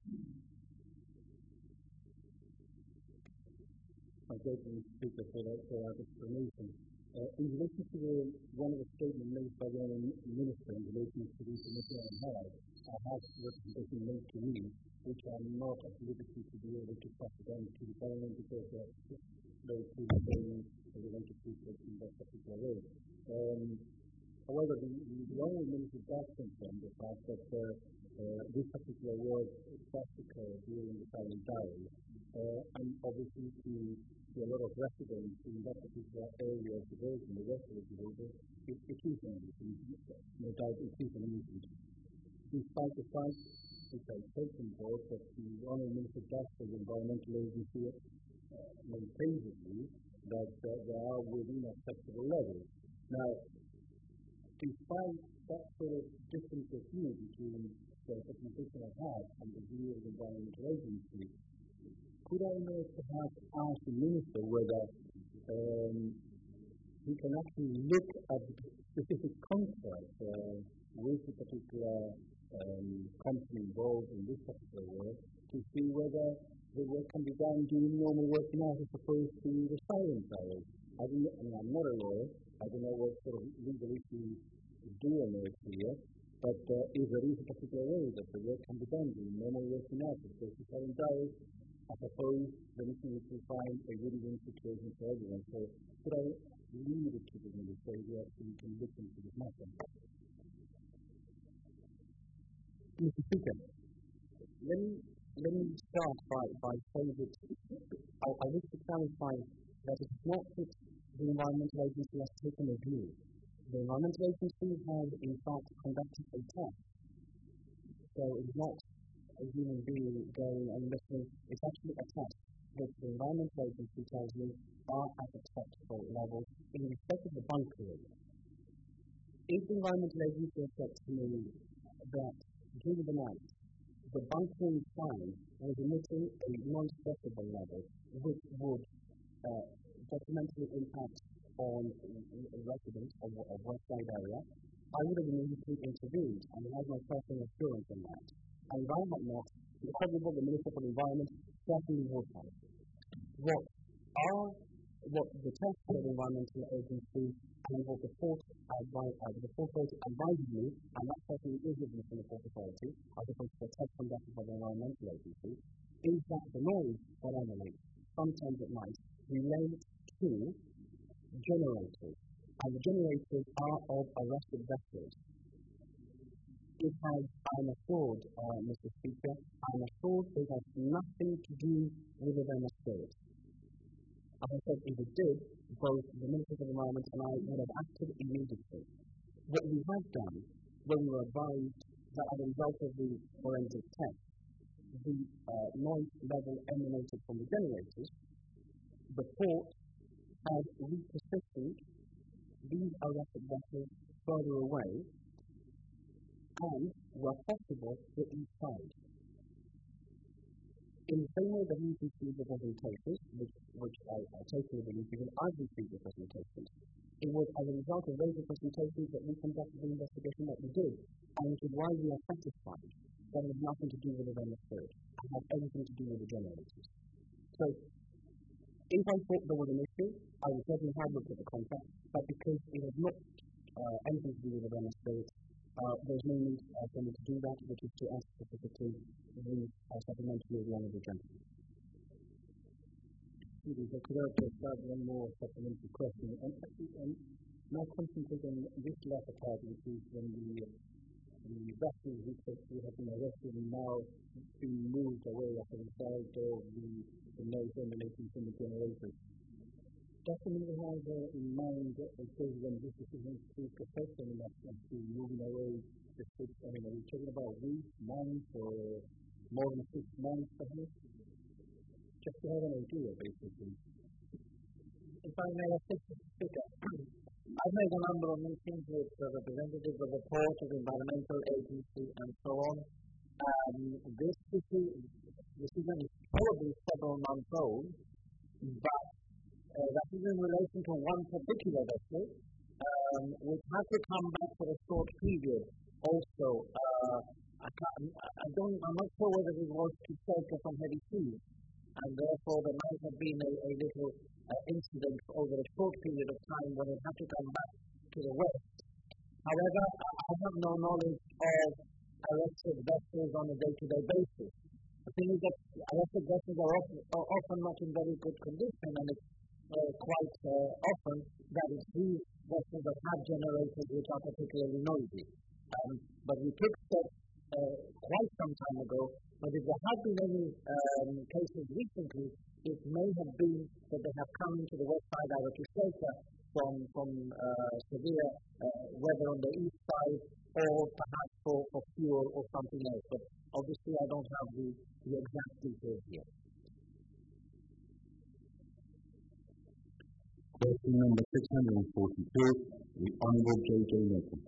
I thank you, Mister Speaker, for that, for that explanation. Uh, in relation to the, one of the statements made by the Minister in relation to the information I have, I have representation made to me, which I'm not at liberty to be able to pass it on to the Parliament because uh, those who are saying related to it in that particular way. Um, however, the, the Honourable Minister does confirm the fact that uh, uh, this particular was practical during the silent hours, uh, and obviously to, to a lot of residents in that particular area of the world, in the rest of the world, it, it is an nuisance. No doubt it is a nuisance. Despite the fact, which I take on board, that the Honourable Minister does for the Environmental Agency uh, maintains that uh, they are within acceptable levels. Now, despite that sort of difference of view between the representation I have and the view of the Environmental Agency, could I now perhaps ask the Minister whether um, we can actually look at the specific contract uh, with a particular um, company involved in this particular work to see whether the work can be done during normal working hours as opposed to the silent hours. I, I mean, I'm not a lawyer. I don't know what sort of legal issues do emerge here, but uh, if there is a particular way that the work can be done during normal working hours as opposed to silent hours, I suppose the issue is to find a win-win situation for everyone. So could I leave it to the administrator so we can look into this matter? Mister Speaker, let me, let me start by, by saying that I, I wish to clarify that it's not that the Environmental Agency has taken a view. The Environmental Agency has, in fact, conducted a test. So it's not a human being going and listening. It's actually a test that the Environmental Agency tells you are at acceptable levels in respect of the bunkering. If the Environmental Agency said to me that during the night the bunkering sign was emitting a non-acceptable level which would uh, detrimentally impact on residents of the West Side area, I would have immediately intervened and had my personal assurance on that. And why not, the Honourable the Minister for the Environment certainly would have. What are what the test of the Environmental Agency and what the Port advi- uh, the Port Authority advises me, and that certainly is written from the Port Authority, as opposed to the test conducted by the Environmental Agency, is that the noise that emanates sometimes at night relates to generators, and the generators are of arrested vessels. It has, I'm assured, uh, Mister Speaker, I'm assured it has nothing to do with the Venice Spirit. As I said, if it did, both the Minister of the Environment and I would have acted immediately. What we have done, when we were advised that as a result of the forensic test, the uh, noise level emanated from the generators, the port had repositioned these arrested vessels further away and were possible to each side. In the same way that we've received the presentations, which, which I, I totally believe, because I've received the presentations, it was as a result of those presentations that we conducted the investigation that we did, and which is why we are satisfied that it has nothing to do with the Venice Spirit, and has everything to do with the generators. So, if I thought there was an issue, I would certainly have looked at the contract, but because it has not uh, anything to do with the Venice Spirit, Uh, there's no need uh, for me to do that, which is to ask specifically the uh, supplementary of the Honourable Gentleman. So could I just add one more supplementary question? And, and now concentrate on this latter part, which is when the, the vessels which have been arrested and now being moved away as a result of the, the noise emanating from the generators. Definitely have uh, in mind uh, because when this decision to protect them enough and to moving away the ships, I mean, are we talking about weeks, months, or more than six months perhaps? Just to have an idea, basically. If I may assist the speaker, I've made a number of meetings with uh, representatives of the port, of the environmental agency, and so on. Um, this decision is probably several months old, but Uh, that is in relation to one particular vessel, um, which had to come back for a short period. Also, uh, I, can't, I don't, I'm not sure whether it was to shelter from heavy seas, and therefore there might have been a, a little uh, incident over a short period of time when it had to come back to the west. However, I have no knowledge of arrested vessels on a day-to-day basis. The thing is that arrested vessels are often, are often not in very good condition, and it's Uh, quite uh, often that it's these vessels that have generators which are particularly noisy. Um, but we took steps uh, quite some time ago, but if there have been any um, cases recently, it may have been that they have come into the west side either to shelter from, from uh, severe uh, weather on the east side, or perhaps for, for fuel or something else. But obviously I don't have the, the exact details here. Question number six hundred forty-two, the Honourable J J Nathan.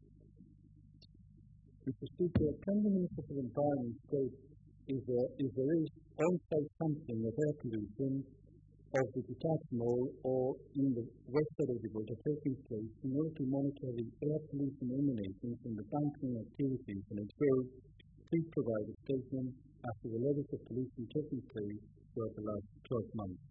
Mister Speaker, can the Minister for the Environment state if there, if there is on-site sampling of air pollution of the detached mole or in the west side of the boat are taking place in order to monitor the air pollution emanating from the bunkering activities, and it says, please provide a statement as to the levels of pollution taking place throughout the last twelve months.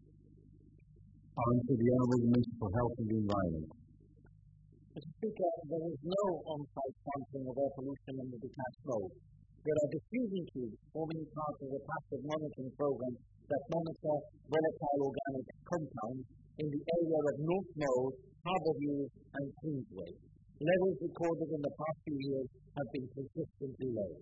On to the Honourable Minister for Health and the Environment. Mister Speaker, there is no on-site sampling of air pollution in the detached mole. There are diffusion tubes forming part of a passive monitoring program that monitor volatile organic compounds in the area of North Mole, Harbour View and Queensway. Levels recorded in the past few years have been consistently low.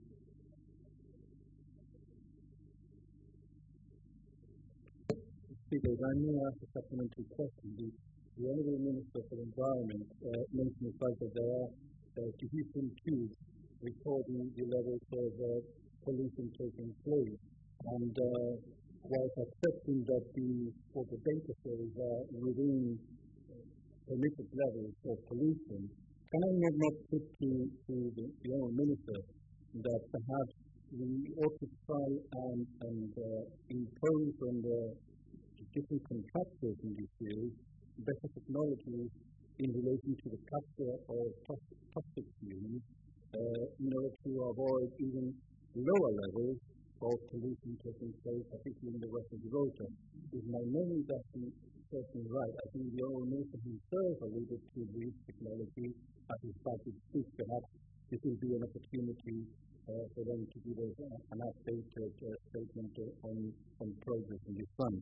Speaker, I may ask a supplementary question. The, the Honourable Minister for the Environment uh, mentioned the fact that there are uh, diffusion tubes recording the levels of uh, pollution taking place. And uh, whilst accepting that the, what the data shows are within permitted levels of pollution, can I not, not put to, to the, the Honourable Minister that perhaps we ought to try and, and uh, impose on the different contractors in this field better technologies in relation to the capture of plastic fumes uh, in order to avoid even lower levels of pollution taking place, particularly in the west of the Rota. If my memory doesn't serve me right, I think the Honourable Minister himself alluded to this technology as his budget speaks. Perhaps this will be an opportunity uh, for them to give us uh, an updated uh, statement uh, on, on progress in this front.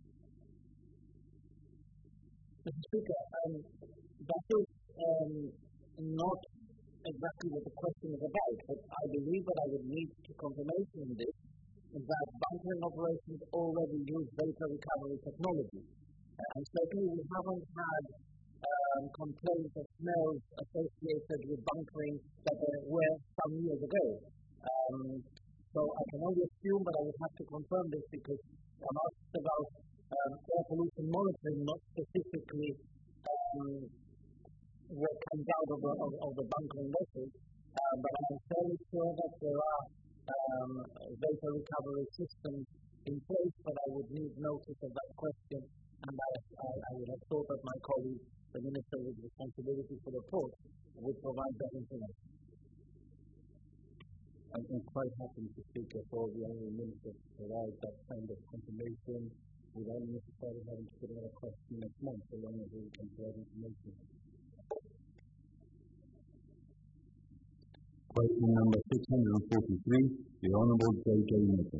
Mister Speaker, um, that is um, not exactly what the question is about, but I believe that I would need confirmation in this, that bunkering operations already use data recovery technology. Uh, and certainly we haven't had um, complaints of smells associated with bunkering that there were some years ago. Um, so I can only assume, but I would have to confirm this because I'm asked about um, air pollution monitoring, not specifically um, what comes out of the, of, of the bunkering vessels, uh, but I'm fairly sure that there are um, data recovery systems in place, but I would need notice of that question, and I, I, I would have thought that my colleague, the Minister with responsibility for the port, would provide that information. I'm, I'm quite happy to speak for the Honourable Minister to provide that kind of confirmation without necessarily having to put another question next month, so long as we can provide information. Question number six hundred forty-three, the Honourable J J Nicholl.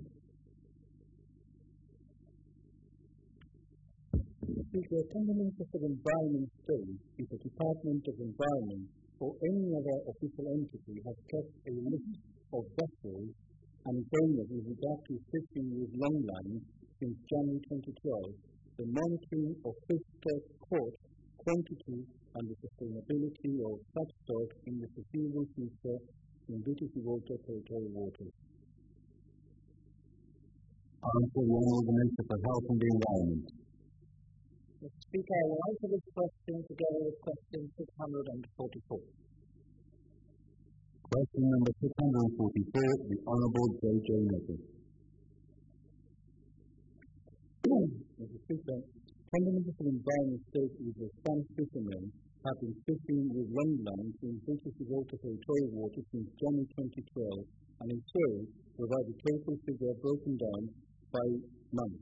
Speaker, can the Minister for the Environment say if the Department of Environment or any other official entity has kept a list of vessels and owners with regard to fishing with longline since January twenty twelve, the monitoring of fish stock caught, quantity and the sustainability of such stock in the foreseeable future in British water territorial waters? Answer the Honourable Minister for Health and the Environment. Mister Speaker, I will answer this question together with question six hundred forty-four. Question number six hundred forty-four, the Honourable J J Nicholl. Mister Speaker, can the Minister for the Environment state if the Spanish fishermen have been fishing with longline in British water territorial waters since January twenty twelve, and in so provide the total figure broken down by month?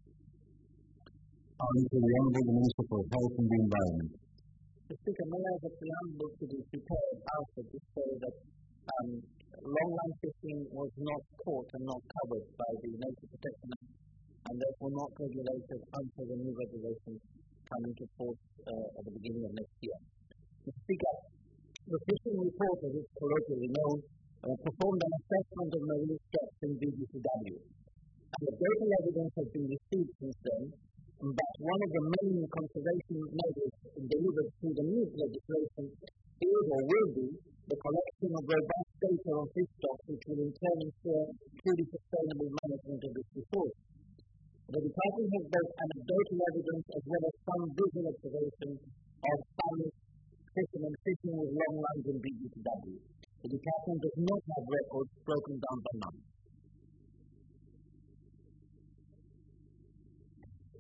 Answer the Honourable Minister for Health and the Environment. Mister Speaker, may I have a preamble to the prepared answer to say that um, longline fishing was not caught and not covered by the Nature Protection Act, and therefore not regulated until the new regulations come into force uh, at the beginning of next year. Mister Speaker, the fishing report, as it's colloquially known, uh, performed an assessment of marine stocks in B B C W. And the data evidence has been received since then, but one of the main conservation measures delivered through the new legislation is or will be the collection of robust data on fish stocks, which will in turn ensure truly sustainable management of this resource. The Department has both anecdotal evidence as well as some visual observations of Spanish fishermen fishing with long lines in B B C W. The Department does not have records broken down by month.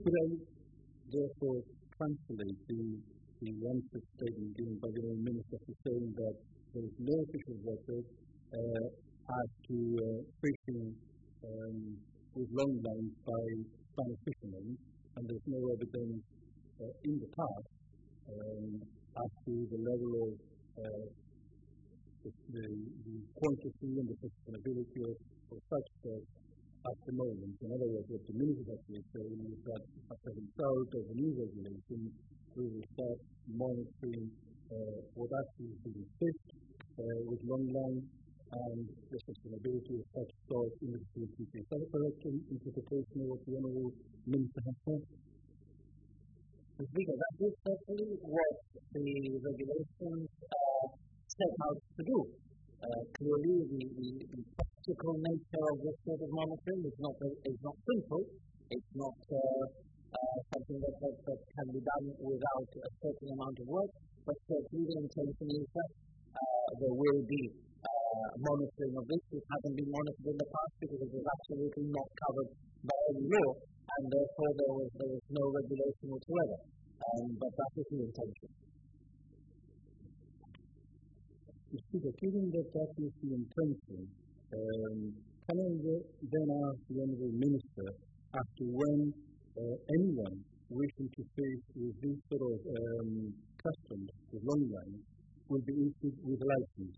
Could I therefore translate the, the one-step statement given by the Honourable Minister for saying that there is no official record uh, as to uh, fishing um, with long lines by Spanish fishermen, and there's no evidence uh, in the past um, as to the level of uh, the, the, the quantity and the sustainability of, of such stock at the moment. In other words, what the Minister is actually saying is that as a result of the new regulation, we will start monitoring uh, what actually is being fished uh, with long line and the sustainability of such stock in the future. Is that a correct interpretation of what the Honourable Minister has said? Because that is certainly what the regulations uh, set out to do. Uh, clearly, the, the, the practical nature of this sort of monitoring is not is not simple. It's not uh, uh, something that, that, that can be done without a certain amount of work, but certainly the intention is that uh, there will be uh, monitoring of this. It hasn't been monitored in the past because it was absolutely not covered by any law, and therefore there was, there was no regulation whatsoever. Um, but that is the intention. Speaker, given that that is the intention, um, can I then ask the Honourable Minister as to when uh, anyone wishing to fish with this sort of um, customs, with long lines, will be issued with a license?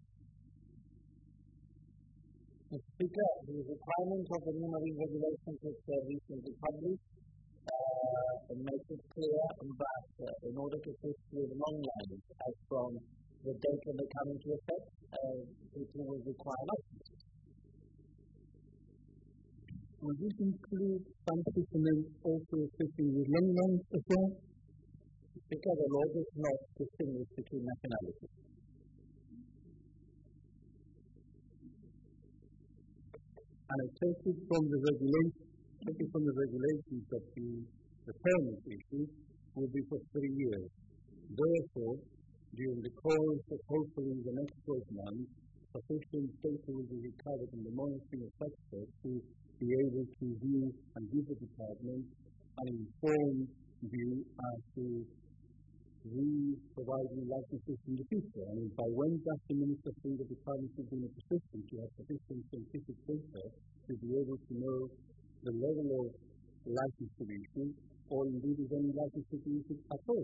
Mister Speaker, the requirement of the new marine regulations which uh, recently published uh, makes it clear that uh, in order to fish with long lines, as from the date when they come into effect, uh, people will require licenses. Will this include some fishermen also fishing with long lines as well? Because the law does not distinguish between nationalities. And I take it from the regulation, take it from the regulations that the, the permit issue will be for three years. Therefore, during the course of hopefully the next twelve months, sufficient data will be recovered in the monitoring of such steps to be able to view and give the department an informed view as to who providing licenses in the future. I mean, by when does the Minister think the department should be in a position to have sufficient scientific data to be able to know the level of license to be issued, or indeed is any license to be issued at all?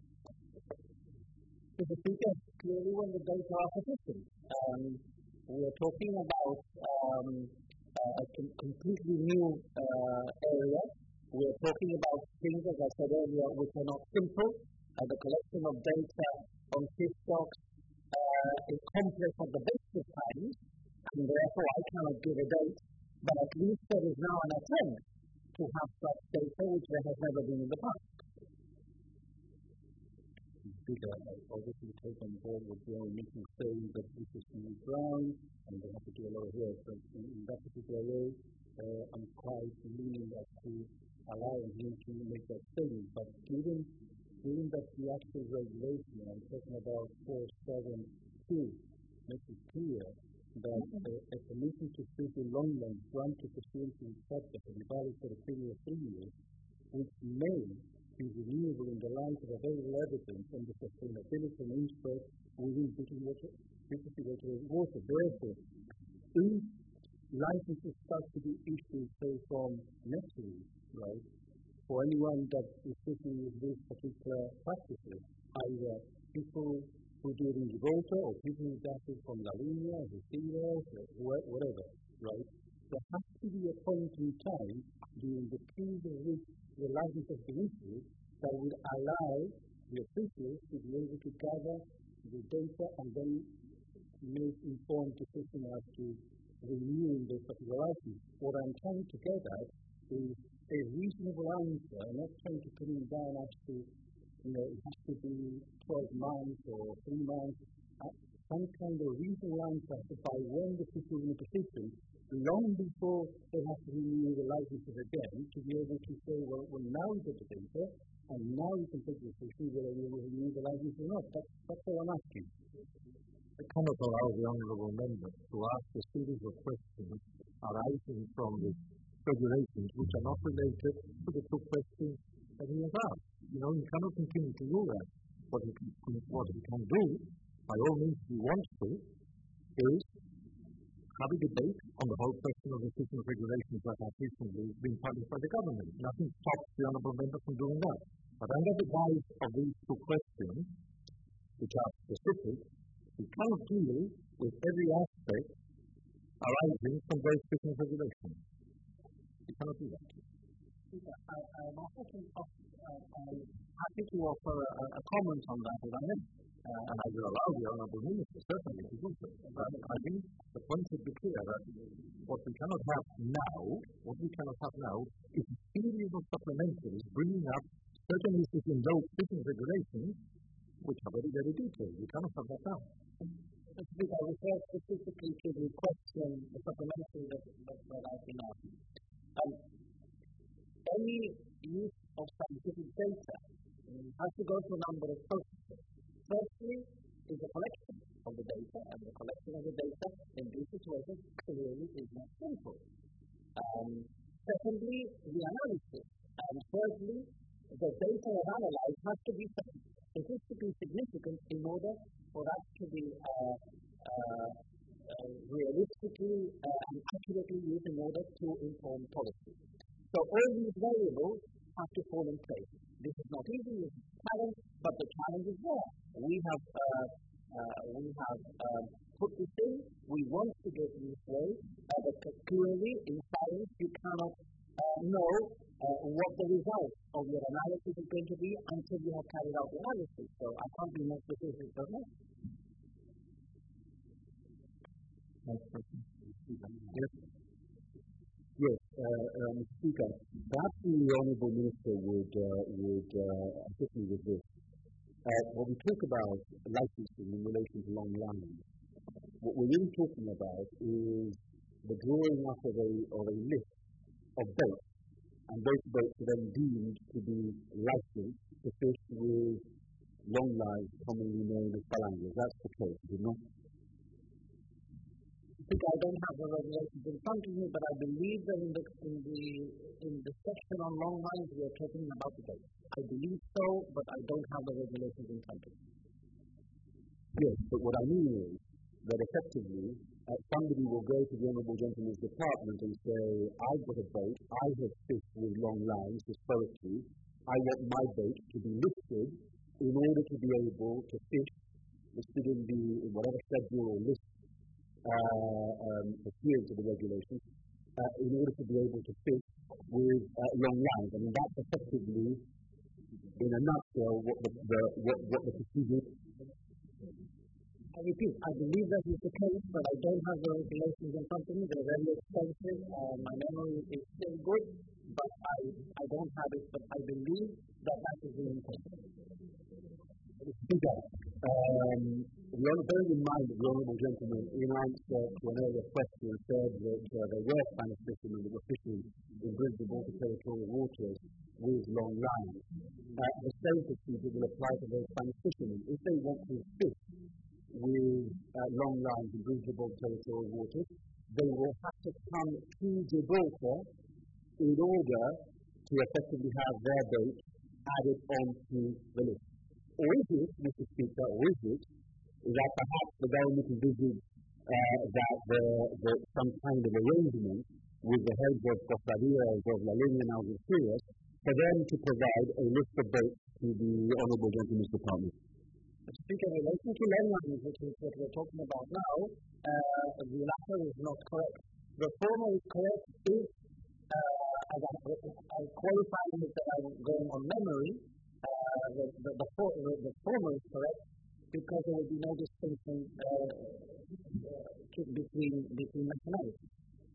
Mister Speaker, clearly when the data are sufficient. Um, we are talking about um, a com- completely new uh, area. We are talking about things, as I said earlier, which are not simple. Uh, the collection of data on fish stocks uh, is complex at the best of times, and therefore I cannot give a date, but at least there is now an attempt to have such data which there has never been in the past. Bigger, I obviously take on board what the Honourable Minister is saying, that this is new ground and they have to do a lot of work. But in, in that particular way, uh, I'm quite leaning as to allowing him to make that statement. But given, given that the actual regulation, I'm talking about four seven two, makes it clear that uh, a permission to fish a long length granted pursuant to the chapter will be valid for a period of three years, which may be renewable in the light of available evidence on the sustainability and interest within British water, British water. Therefore, if licenses start to be issued, say, from next week, right, for anyone that is fishing with these particular practices, either people who do it in Gibraltar or people who do it from La Línea, Algeciras, or whatever, right, there has to be a point in time during the period of which the license has been issued that would allow the officials to be able to gather the data and then make informed decisions as to renewing the particular license. What I'm trying to get at is a reasonable answer. I'm not trying to pin it down as to, you know, it has to be twelve months or three months. Uh, some kind of reasonable answer as to by when the official is in a position, long before they have to renew the licenses again, to be able to say, well, well now we get the data, and now we can take the decision whether we will renew the license or not. That's, that's all I'm asking. I cannot allow the honourable member to ask a series of questions arising from the regulations which are not related to the two questions as he has asked. You know, you cannot continue to rule that. What he can, what he can do, by all means he wants to, is have a debate on the whole question of the system of regulations that have recently been published by the government. Nothing stops the Honourable Member from doing that. But under the guise of these two questions, which are specific, we cannot deal with every aspect arising from those system of regulations. We cannot do that. I, I'm happy to offer a, a comment on that, if I may. Uh, and I will allow the Honourable Minister, certainly, to do so. But I think the point should be clear that what we cannot have now, what we cannot have now, is a series of supplementaries bringing up certain issues in those system regulations which are very, very detailed. We cannot have that now. I refer specifically to the question, the supplementary that, that, that I've been asking. Um, any use of scientific data um, has to go through a number of processes. Firstly, is the collection of the data, and the collection of the data in these situations clearly is not simple. Um, secondly, the analysis. And thirdly, the data analyzed has to be statistically significant in order for that to be uh, uh, uh, realistically uh, and accurately used in order to inform policy. So all these variables have to fall in place. This is not easy, it's a challenge, but the challenge is there. We have, uh, uh, we have uh, put this in, we want to get in this way, uh, but clearly in science you cannot uh, know uh, what the result of your analysis is going to be until you have carried out the analysis. So I can't be more specific than that. Next question. Yes. Yes, uh, uh, Mister Speaker, perhaps the Honourable Minister would, uh, would uh, assist me with this. Uh, when we talk about licensing in relation to long lines, what we're really talking about is the drawing up of a, of a list of boats, and those boats are then deemed to be licensed to fish with long lines commonly known as phalanges. That's the case, is it not? I think I don't have the regulations in front of me, but I believe that in the in the in the section on long lines we are talking about the boats. I believe so, but I don't have the regulations in front of me. Yes, but what I mean is that effectively uh, somebody will go to the Honourable Gentleman's department and say, I've got a boat, I have fished with long lines historically, I want my boat to be listed in order to be able to fish, listed in the in whatever schedule or list Uh, um, adherence to the regulations uh, in order to be able to fish with uh, long lines. I mean, that's effectively, in a nutshell, what the, the, what, what the procedure is. I repeat, I believe that is the case, but I don't have the regulations in front of me. They're very expensive. Uh, my memory is still good, but I, I don't have it, but I believe that that is the intent. Speaker, um, bearing in mind that the Honourable Gentleman, in answer to an earlier question, said that uh, there were Spanish fishermen that were fishing in Brisbane water territorial waters with long lines. Uh, the same procedure will apply to those Spanish fishermen. If they want to fish with uh, long lines in Brisbane territorial waters, they will have to come to Gibraltar in order to effectively have their boat added onto the list. Or is it, Mister Speaker, or is it, that perhaps the government envisages uh, that the, the, some kind of arrangement with the heads of cofradías of La Línea and Algeciras for them to provide a list of boats to the Honourable Gentleman's Department? Mister Speaker, in relation to land lines, which is what we're talking about now, uh, the latter is not correct. The former is correct if, uh, as I'm, I'm qualifying it that I'm going on memory, Uh, the, the, the, for, the, the former is correct because there will be no distinction uh, uh, between, between nationalities.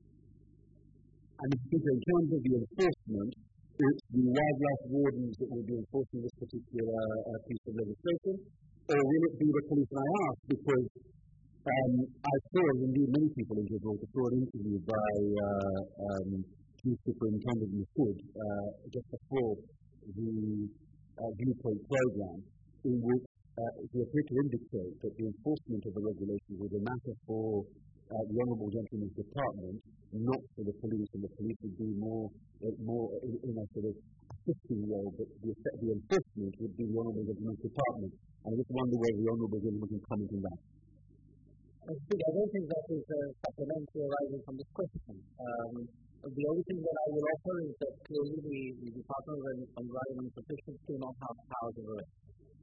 And in terms of the enforcement, it's the wildlife wardens that will be enforcing this particular uh, piece of legislation, or will it be the police? And I ask because um, I saw, and indeed many people in Gibraltar saw an interview by uh, um, Chief Superintendent Mahfoud uh, just before the Uh, viewpoint program, in which uh, he appeared to indicate that the enforcement of the regulations was a matter for uh, the Honourable Gentleman's department, not for the police, and the police would be more, uh, more in, in a sort of assisting role, but the, the enforcement would be the Honourable Gentleman's department. And I just wonder whether the Honourable Gentleman can comment on that. I don't think that is a supplementary arising from this question. Um, the only thing that I will offer is that clearly the, the Department of Environment officials do not have powers of arrest.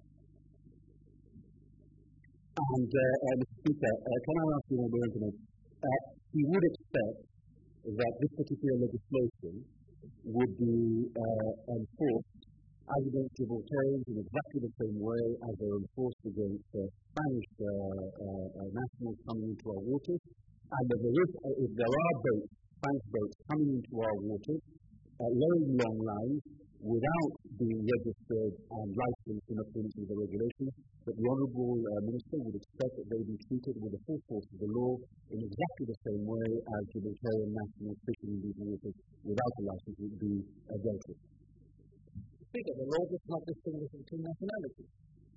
And, uh, uh, Mister Speaker, uh, can I ask you, Honourable Gentleman, uh, you would expect that this particular legislation would be uh, enforced against Gibraltarians in exactly the same way as they're enforced against uh, Spanish uh, uh, uh, nationals coming into our waters, and that there is, uh, if there are boats, Spanish boats coming into our waters, uh, laying long lines without being registered and licensed in accordance with the regulations, that the Honourable uh, Minister would expect that they be treated with the full force of the law in exactly the same way as Gibraltarian nationals fishing in these waters without a licence would be uh, dealt with. Speaker, the law does not distinguish between nationalities.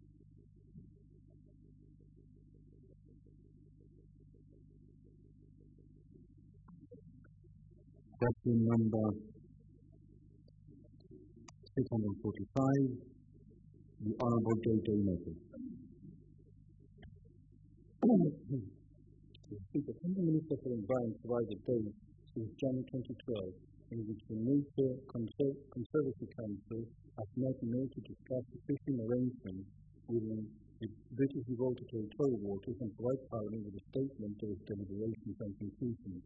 Question number six hundred forty-five, the Honourable J J Murphy. Speaker, can the Minister for Environment provide a date since January twenty twelve in which the Nature Conser- Conservancy Council has met in order to discuss the fishing arrangements within the British Gibraltar territorial waters and provide Parliament with a statement of its deliberations and conclusions?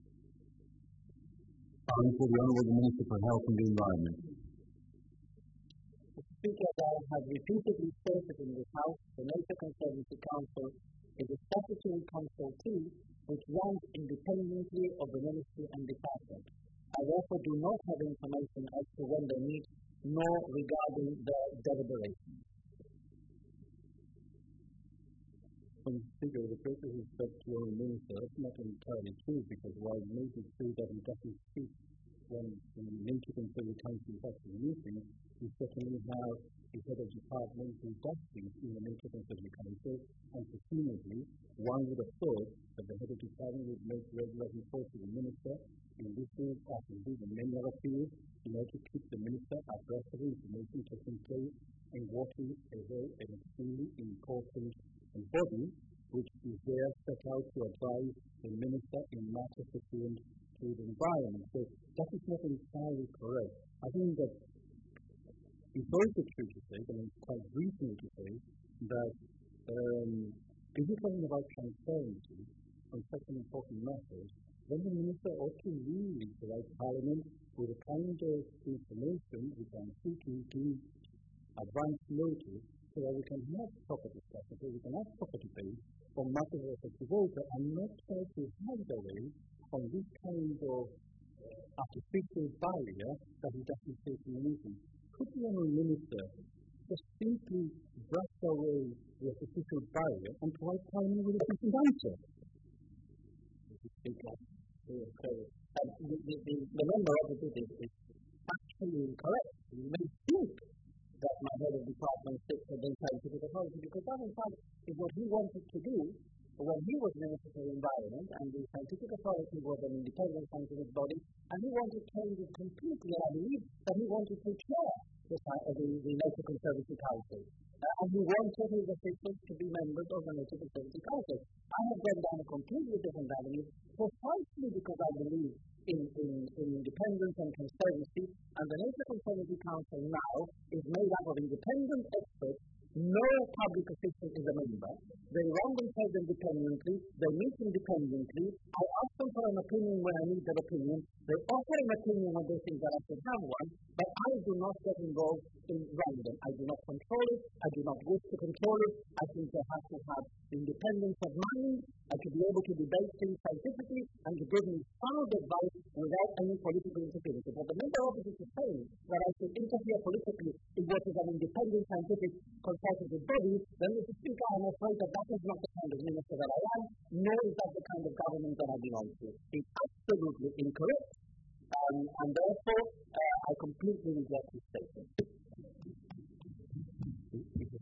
Calling for the Honourable Minister for Health and the Environment. Mister Speaker, as I have repeatedly stated in this House, the Nature Conservancy Council is a statutory consultee which runs independently of the Ministry and Department. I therefore do not have information as to when they meet, nor regarding their deliberations. Mister Speaker, with the greatest respect to your Minister, that's not entirely true, because while it may be true that he doesn't speak when the Nature Conservancy Council is actually meeting, we certainly have a head of department who does things in the Nature Conservancy Council, and presumably one would have thought that the head of department would make regular reports to the Minister in this field, as indeed in many other fields, in order to keep the Minister abreast of the information taking place in what is a very an extremely important body which is there set out to advise the Minister in matters pursuant to the environment. So that is not entirely correct. I think that it's also true to say, and it's quite reasonable to say, that um, if you're talking about transparency on such an important matters, then the Minister ought to really provide Parliament with a kind of information which I'm seeking to advance notice so that we can have proper discussion, so we can have proper debate on matters of Gibraltar and not try to hide away on this kind of artificial barrier that we just face in the meeting. Could the Honourable Minister just simply brush away the artificial barrier and provide Parliament with a different answer? Speaker, uh, the, the, the, the member of the is, is actually incorrect. You may think that my head of department sits within scientific authority, because that in fact is what he wanted to do when he was Minister for the Environment, and the scientific authority was an independent scientific body, and he wanted to change it completely. I believe that he wanted to chair the, the, the Nature Conservancy Council. Uh, and he wanted his officials to be members of the Nature Conservancy Council. I have gone down a completely different avenue, precisely because I believe in, in, in independence and conservancy, and the Nature Conservancy Council now is made up of independent experts. No public official is a member. They run themselves independently. They meet independently. I ask them for an opinion when I need their opinion. They offer an opinion when they think that I should have one, but I do not get involved in running them. I do not control it. I do not wish to control it. I think they have to have independence of mind, and to be able to debate things scientifically, and to give me sound advice without any political interference. But the member office is saying that I should interfere politically in what is an independent scientific consultative body, then Mister Speaker, I'm afraid that that is not the kind of minister that I am, nor is that the kind of government that I belong to. It's absolutely incorrect, um, and therefore uh, I completely reject this statement.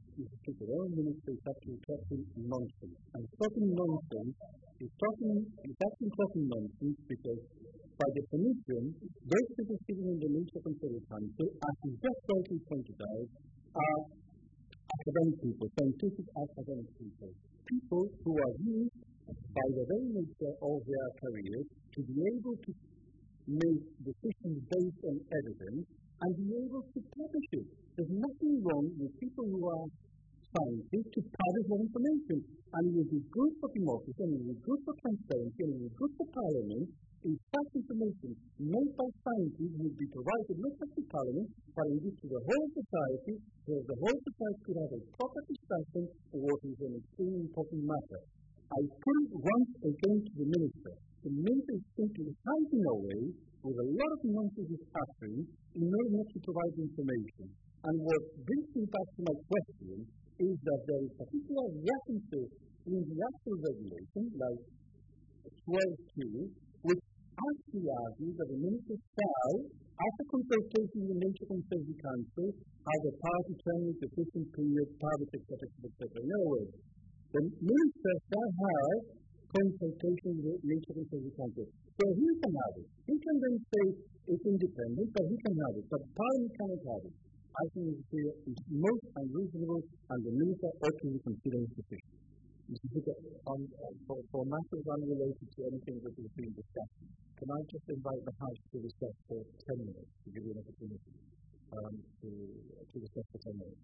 speak their own minister is actually talking nonsense. And talking nonsense is talking is actually talking nonsense because by definition, those people sitting in the Nature Conservancy Council, as is just rightly pointed out, are academic people, scientific academic people, people who are used by the very nature of their careers to be able to make decisions based on evidence and be able to publish it. There's nothing wrong with people who are scientists to publish their information, and it will be good for democracy, and it will be good for transparency, and it will be good for Parliament if such information made by scientists would be provided not just to Parliament, but indeed to the whole society, so that the whole society could have a proper discussion of what is an extremely important matter. I put it once again to the Minister. The Minister is simply hiding away with a lot of nonsense is happening in order not to provide information. And what brings me back to my question is that there is particular references in the actual regulation, like twelve two, which actually argues that the Minister shall, after consultation with the Nature Conservancy Council, have the power to terminate the fishing period, target, et cetera, et cetera. In other words, the Minister shall have consultation with the Nature Conservancy Council. So he can have it. He can then say it's independent, but he can have it. But Parliament cannot have it. I think it's most unreasonable, and the Minister ought to reconsider his decision. Mister Speaker, on, uh, for, for matters unrelated to anything that has been discussed, can I just invite the House to discuss for ten minutes, to give you an opportunity um, to, to discuss for ten minutes?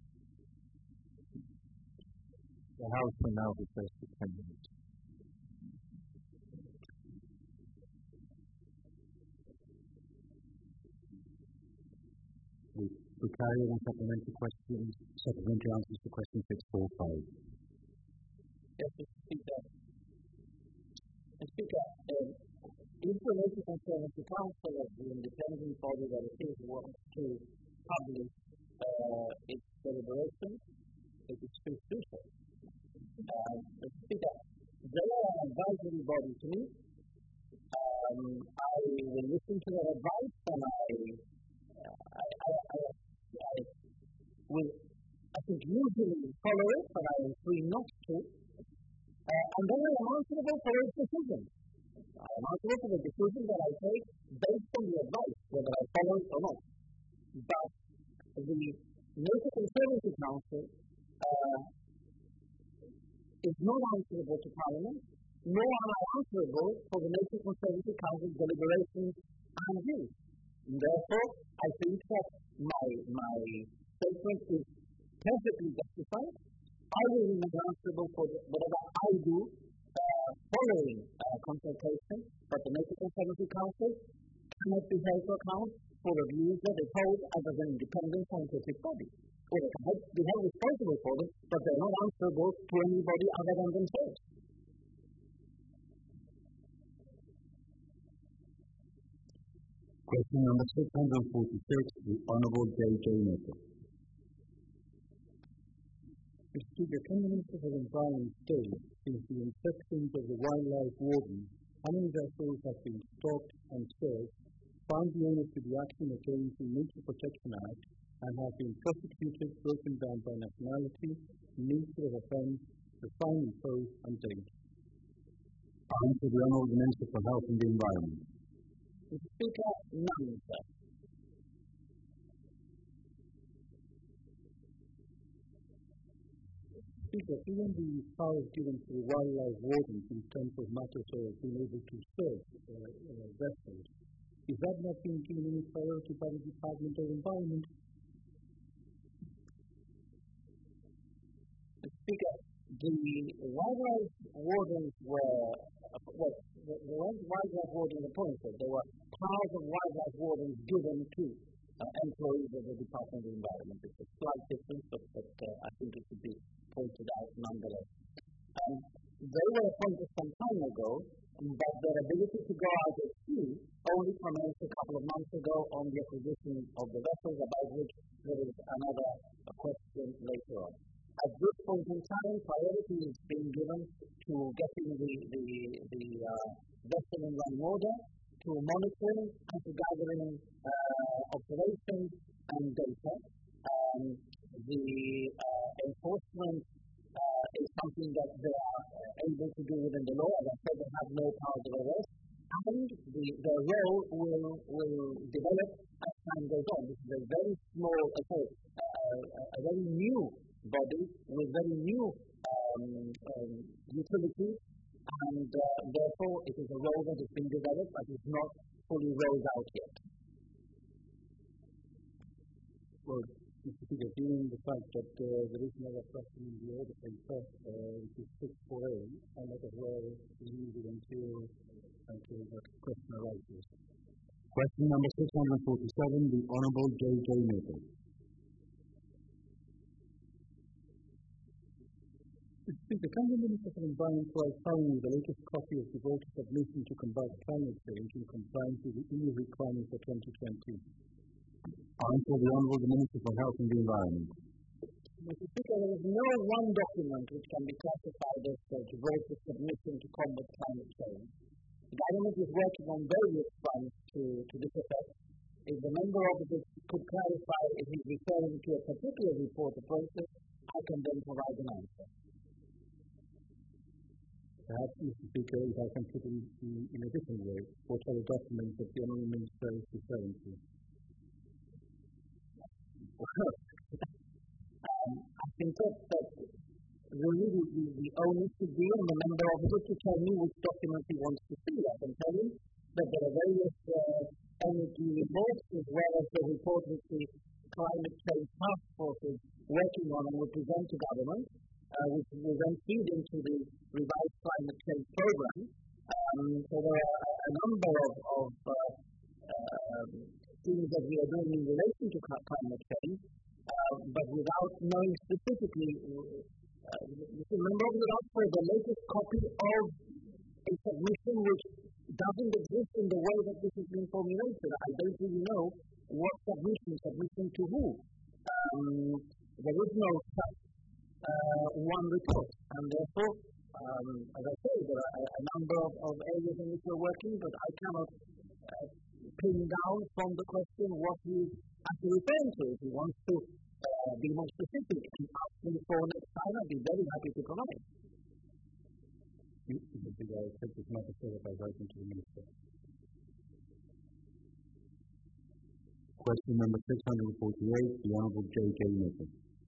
The House will now discuss for ten minutes. We, we carry on supplementary questions, supplementary answers to question six four five. Yes, Mister Speaker. Mister Speaker, um, if the Nature Conservancy Council of the independent body that it is wants to publish uh, its deliberations, it is free to do so. Uh, Mister Speaker, they are an advisory body to me. Um, I will listen to their advice, and I, uh, I, I, I, I will, I think, usually follow it, but I am free not to. Uh, and then I am answerable for its decision. I am answerable for the decision that I take based on the advice, whether I follow it or not. But the Nature Conservancy Council uh, is not answerable to Parliament, nor am I answerable for the Nature Conservancy Council's deliberations and views. And therefore, I think that my, my statement is perfectly justified. I will remain answerable for whatever I do uh, following uh, consultation, but the Nature Conservancy Council cannot be held to account for the views that it holds as an independent scientific body. Or they can be held responsible for them, but they're not answerable to anybody other than themselves. Question number six hundred forty-six, the Honourable J J Nicholl. Mister Speaker, can the Minister for the Environment state, since the inception of the Wildlife Warden, how many vessels have been stopped and searched, found the owners to be acting against the Nature Protection Act, and have been prosecuted, broken down by nationality, nature of offence, the fine imposed, and date? Answer the Honourable Minister for Health and the Environment. Mister Speaker, none, sir. Speaker, given the powers given to the wildlife wardens in terms of matters of being able to search uh, uh, vessels, is that not being given any priority by the Department of Environment? Speaker, the wildlife wardens were, uh, well, the, the wildlife wardens appointed, there were powers of wildlife wardens given to uh, employees of the Department of Environment. It's a slight difference, but, but uh, I think it should be pointed out nonetheless. Um, they were appointed some time ago, but their ability to go out at sea only commenced a couple of months ago on the acquisition of the vessels, about which there is another question later on. At this point in time, priority is being given to getting the, the, the uh, vessel in running order, to monitoring and to gathering uh, observations and data. Um, the uh, enforcement uh, is something that they are uh, able to do within the law. As I said, they have no powers of arrest, and the, their role will, will develop as time goes on. This is a very small, uh, sorry, uh, a very new body with very new um, um, utilities, and uh, therefore it is a role that has been developed but is not fully rolled out yet. Well, Mister Speaker, given the fact that uh, there is another question in the order paper, uh, which is six four eight, and that as well is needed until, until that question arises. Question number six hundred forty-seven, the Honourable J J Maple. Mister Speaker, can the Minister for Environment provide finally the latest copy of the voter submission to combat climate change in compliance with the E U requirements for twenty twenty? Answer the Honourable Minister for Health and the Environment. Mister Speaker, there is no one document which can be classified as a voter submission to combat climate change. The government is working on various fronts to, to this effect. If the member of the could clarify if he's referring to a particular report or process, I can then provide an answer. Perhaps, Mister Speaker, if I can put it in, in a different way, what are the documents that the Honourable Minister is referring to? um, I think that, that really the, the, the onus should be on the member of the to tell me which document he wants to see. I can tell him that there are various uh, energy reports as well as the report which the Climate Change Task Force is working on and will present to government, uh, which will then feed into the revised climate change program. Um, so there are a, a number of, of uh, uh, things that we are doing in relation to climate change, uh, but without knowing specifically, uh, remember we asked for the latest copy of a submission which doesn't exist in the way that this has been formulated. I don't really know what submission, submission to who. Um, there is no such uh, one report, and therefore, um, as I say, there are a, a number of, of areas in which we're working, but I cannot uh, pin down from the question what he's actually referring to. If he wants to uh, be more specific and ask me for next time, I'd be very happy to provide. I think I will take this matter further by writing to the Minister. Question number six hundred forty-eight, the Honourable J J Maple.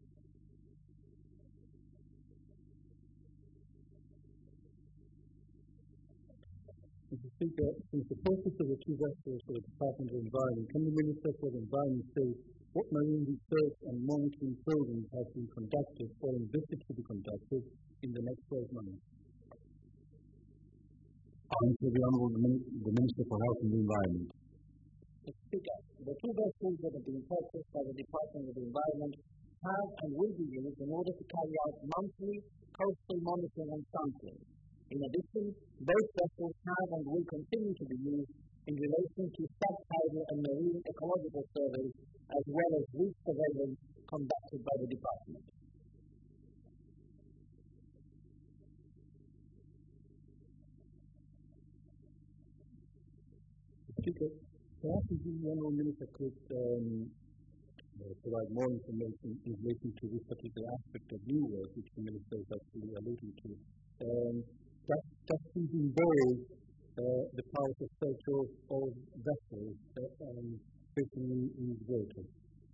Mister Speaker, since the purpose of the two vessels for the Department of Environment, can the Minister for the Environment say what marine research and monitoring programs have been conducted or envisaged to be conducted in the next twelve months? Answer the Honourable the Minister for Health and the Environment. Mister Speaker, the two vessels that have been purchased by the Department of the Environment have and will be used in order to carry out monthly coastal monitoring and sampling. In addition, both vessels have and will continue to be used in relation to subtidal and marine ecological surveys, as well as reef surveillance conducted by the Department. Speaker, perhaps the Honourable Minister could um, uh, provide more information in relation to this particular aspect of new work, which the Minister is actually alluding to. Um, does, does this involve uh, the powers of search of, of vessels uh, um, fishing in, in these waters?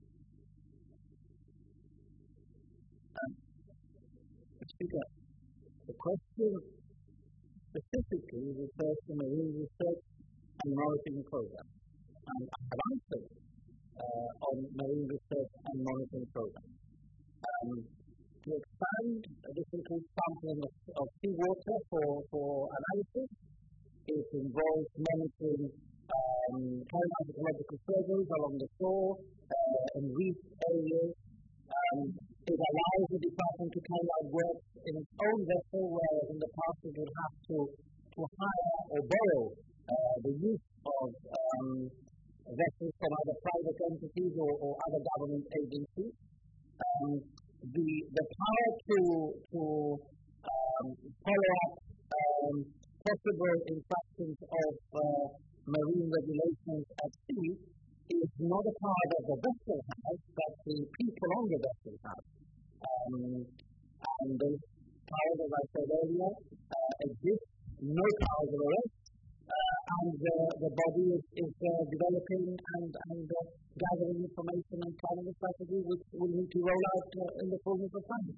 Um, Speaker, the question specifically refers to marine research and monitoring program. And I have answered uh, on marine research and monitoring program. Um, to expand, uh, this includes sampling of, of seawater for, for analysis. It involves monitoring um, carrying out ecological surveys along the shore uh, and reef areas. Um, it allows the department to carry out work in its own vessel, whereas in the past it would have to, to hire or borrow Uh, the use of um, vessels from either private entities or, or other government agencies. Um, the the power to to um, follow up um, possible infractions of uh, marine regulations at sea is not a power that the vessel has, but the people on the vessel Um, and those powers, as I said earlier, uh, exist, no powers of arrest, uh, and uh, the body is, is uh, developing and, and uh, gathering information and planning a strategy which will need to roll out uh, in the fullness of time.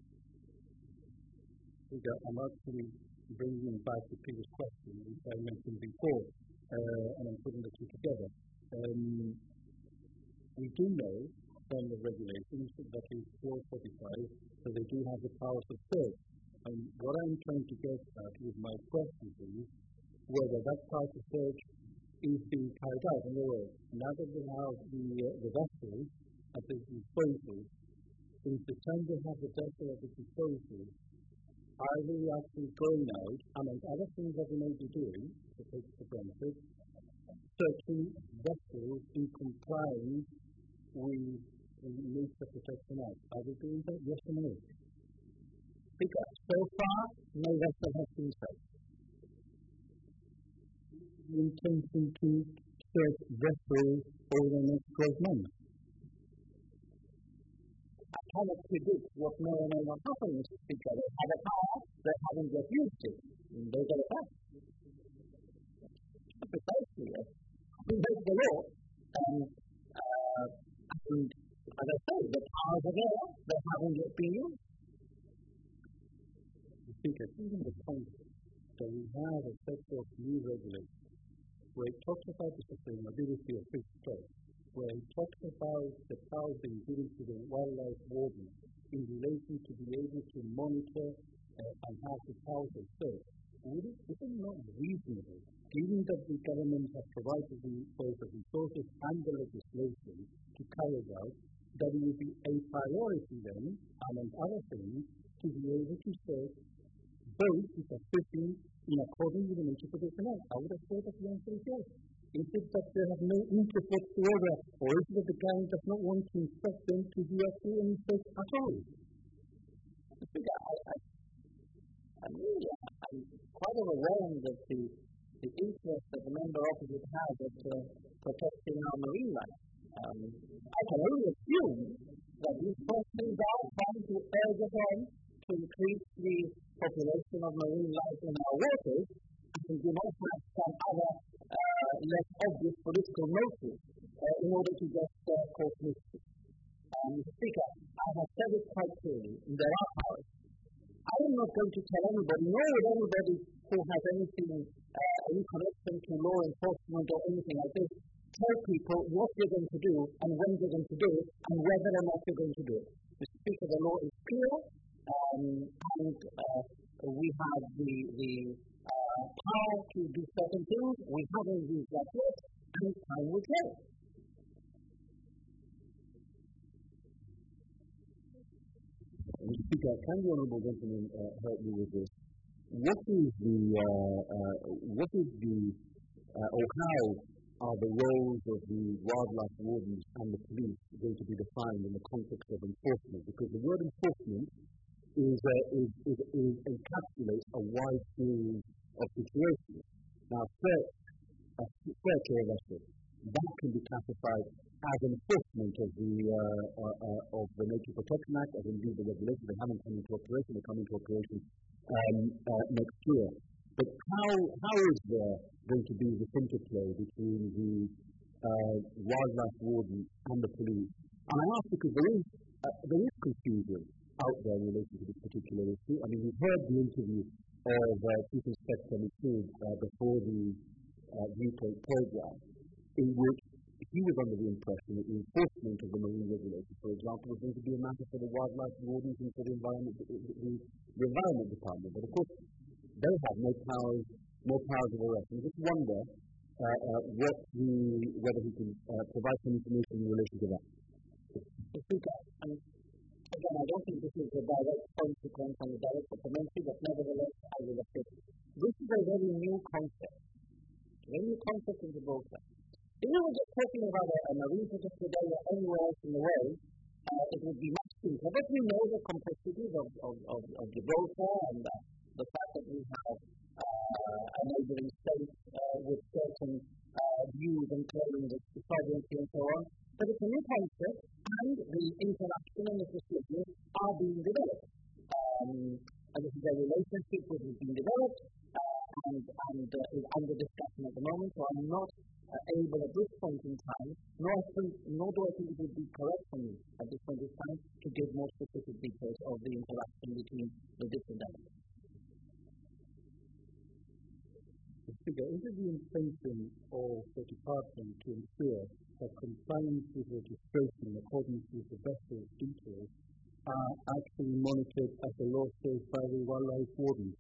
I'm actually bringing back the previous question which I mentioned before, uh, and I'm putting the two together. Um, we do know from the regulations that is four forty-five that they do have the powers of search. And what I'm trying to get at with my question is whether that power of search is being carried out. In other words, now that they have the, uh, the vessel at their disposal, since the time they have the vessel at their disposal, are they actually going out, among other things that they may be doing, to take for granted, searching vessels in compliance with the Nature Protection Act? Are they doing that? Yes or no? Because so far, no vessel has been searched. The intention to search vessels over the next twelve months? I cannot predict what may or may not happen, Mister Speaker. They have a power, they haven't yet used it. They get it back. Precisely, yes. We break the law, and, uh, and as I say, the powers are there, they haven't yet been used. I think it's even the point that we have a set of new regulations where it talks about the sustainability of fish stocks, where it talks about the powers being given to the wildlife warden in relation to be able to monitor uh, and have the powers of search. Would it, is it not reasonable, given that the government has provided the, both the resources and the legislation to carry it out, that it would be a priority then, among other things, to be able to search both which are fishing in accordance with the Nature Protection Act? I would have thought that the answer is yes. Is it that they have no interest whatsoever, or is it that the government does not want to instruct them to do actually any search at all? I think I, I, I mean, I'm quite overwhelmed at the, the interest that the member opposite has at uh, protecting our marine life. Um, I can only assume that these persons are trying to urge us on to increase the population of marine life in our waters, and do not have some other uh, less obvious political motive uh, in order to just uh, cause mischief. Um, Speaker, I have said it quite clearly, there are powers. I am not going to tell anybody, nor would anybody who has anything, uh, any connection to law enforcement or anything like this, tell people what they're going to do and when they're going to do it and whether or not they're going to do it. Mister Speaker, the law is clear, um, and uh, we have the, the uh, power to do certain things. We haven't used that yet, and time will tell. Mister Speaker, can the Honourable Gentleman uh, help me with this? What is the, uh, uh, what is the, uh, or how are the roles of the wildlife wardens and the police going to be defined in the context of enforcement? Because the word enforcement is, uh, is, is, is encapsulates a wide series of situations. Now, search, a search or arrest, that can be classified as enforcement of the uh, uh, uh, of the Nature Protection Act, as indeed the regulations. They haven't come into operation. They come into operation um, uh, next year. But how how is there going to be this interplay between the uh, wildlife warden and the police? And I ask because there is uh, there is confusion out there in relation to this particular issue. I mean, we've heard the interview of uh, Chief Inspector Masood uh, before the uh, Viewpoint program, in which he was under the impression that the enforcement of the marine regulations, for example, was going to be a matter for the wildlife wardens and for the environment, the, the, the environment department. But of course, they have no powers, no powers of arrest. And I just wonder uh, uh, what the, whether he can uh, provide some information in relation to that. Um, again, I don't think this is a direct consequence and a direct supplementary, but nevertheless, I will assist. This is a very new concept, a very new concept in the broker. If we were just talking about a, a marine protected area anywhere else in the world, uh, it would be much simpler. But we know the complexities of, of, of, of Gibraltar and uh, the fact that we have uh, a neighboring state uh, with certain uh, uh, views and claims of sovereignty and so on. But it's a new concept, and the interaction and the procedures are being developed. Um, and this is a relationship which is being developed uh, and, and uh, is under discussion at the moment, so I'm not uh, able at this point in time, nor, think, nor do I think it would be correct for me at this point in time to give more specific details of the interaction between the different elements. Speaker, is it the intention of the department to ensure that compliance with registration in accordance with the vessel's details are actually monitored as the law says by the wildlife wardens?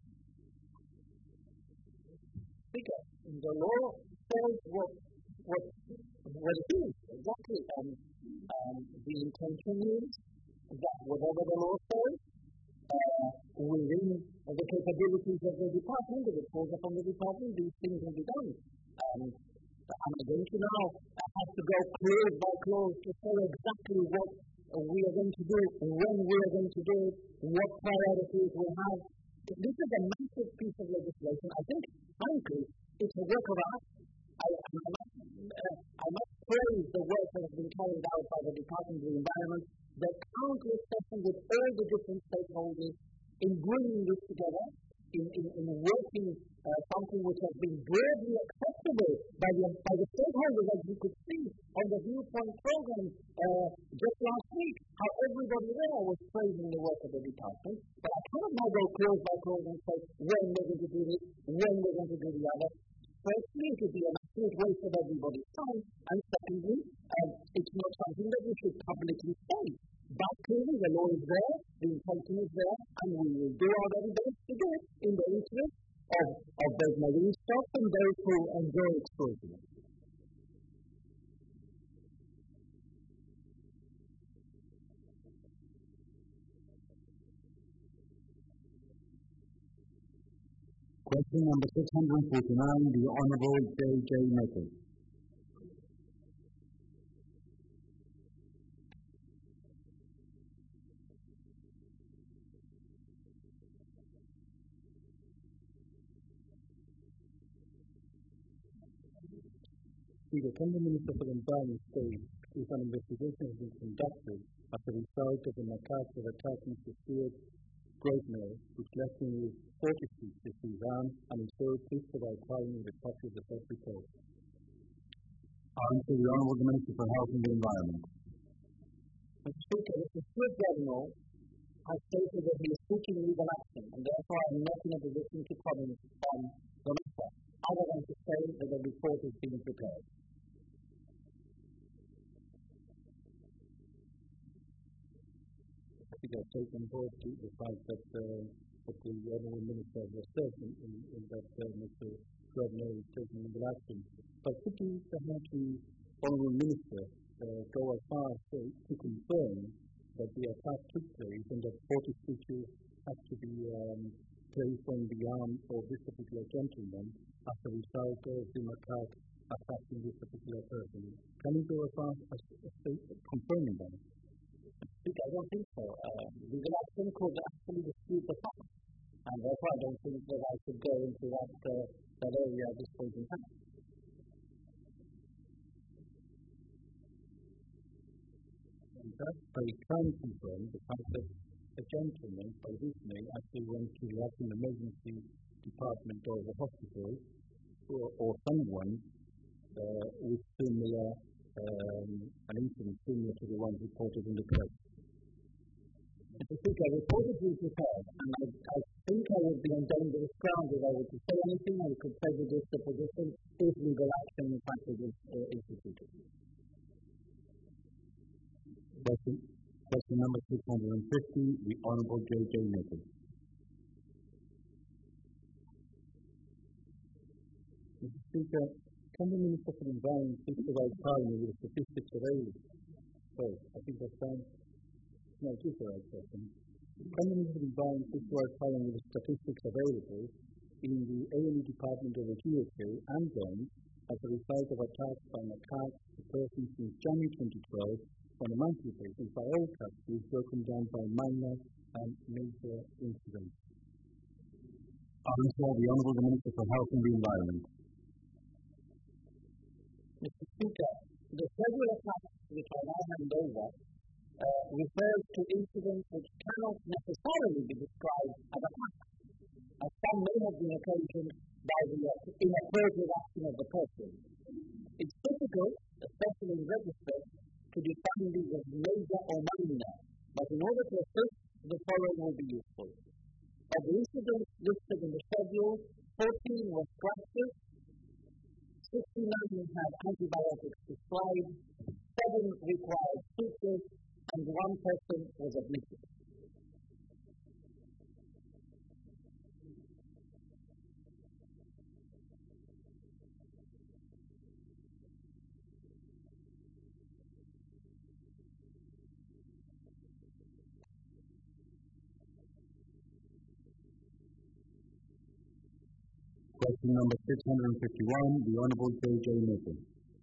Speaker, the law says what what what it is exactly. Um, um, the intention is that whatever the law says, uh, within the capabilities of the department, if it falls upon the department, these things will be done. Um, I'm going to now have to go clause by clause to say exactly what we are going to do, when we are going to do it, what priorities we'll have. This is a massive piece of legislation. I think, frankly, it's a work of art. I, I, must, uh, I must praise the work that has been carried out by the Department of the Environment, the countless sessions with all the different stakeholders in bringing this together, in, in, in working uh, something which has been broadly acceptable by the, by the stakeholders, as you could see on the Viewpoint program uh, just last week, how everybody there was praising the work of the department. But I cannot now go clause by clause and say when we're going to do this, when we're going to do the other. Firstly, it would be an absolute waste of everybody's time, and secondly, um, it's not something that we should publicly say. But clearly, the law is there, the intention is there, and we will do our very best to do it in the interest of, of both marine stock and those who enjoy exploiting it. Question number six hundred forty-nine, the Honourable J J Mackey. The Cabinet Minister for the Environment states if an investigation has been conducted as a result of the macaques that attacked Mister Stuart Grosvenor, which left him with forty-six species armed, and instead please provide filing with a copy of the said report. Answer the Honourable Minister for Health and the Environment. Mister Speaker, Mister Stuart Grosvenor has stated that he is seeking legal action, and therefore I am not in a position to comment on the matter, other than to say that the report is being prepared. I think I've taken board the, the fact that, uh, that the Honourable Minister has said in, in, in that uh, Mister Grosvenor is taking legal action. But could you perhaps the Honourable Minister uh, go as far as to, to confirm that the attack took place and that forty speeches have to be um, placed on the arm of this particular gentleman as a result of the macaque attacking this particular person? Can you go as far as, as, as confirming that? I don't think so. Uh, legal action could actually dispute the facts, and therefore I don't think that I should go into that, uh, that area at this point in time. And that they can confirm the fact that a gentleman, by his name, actually went to the Acting Emergency Department of the hospital, or, or someone uh, with similar, um, an incident similar to the one reported in the press. Mister Speaker, I reported you prepared, and I, I think I would be on dangerous ground if I were to say anything. I could prejudice the position if legal action, in fact, is uh, instituted. Question, question number six hundred fifty, the Honourable J J Mackey. Mister Speaker, can the Minister for the Environment please provide Parliament with the statistics available? Sorry, I think that's fine. No, it is the right question. Can the Minister for the Environment please provide Parliament with the statistics available in the A and E Department of the G S A and then as a result of attacks by macaques to persons since January twenty twelve on a monthly basis by all categories broken down by minor and major incidents? Answer the Honourable Minister for Health and the Environment. Mister Speaker, the schedule of facts which I now hand over uh, refers to incidents which cannot necessarily be described as a fact, as some may have been occasioned by the inappropriate action of the person. It's difficult, especially in register, to define these as major or minor, but in order to assist, the following will be useful. Of the incidents listed in the schedule, fourteen were scratches, sixty-nine had antibiotics prescribed, seven required sutures, and one person was admitted. Question number six hundred fifty-one, the Honourable J J Mason.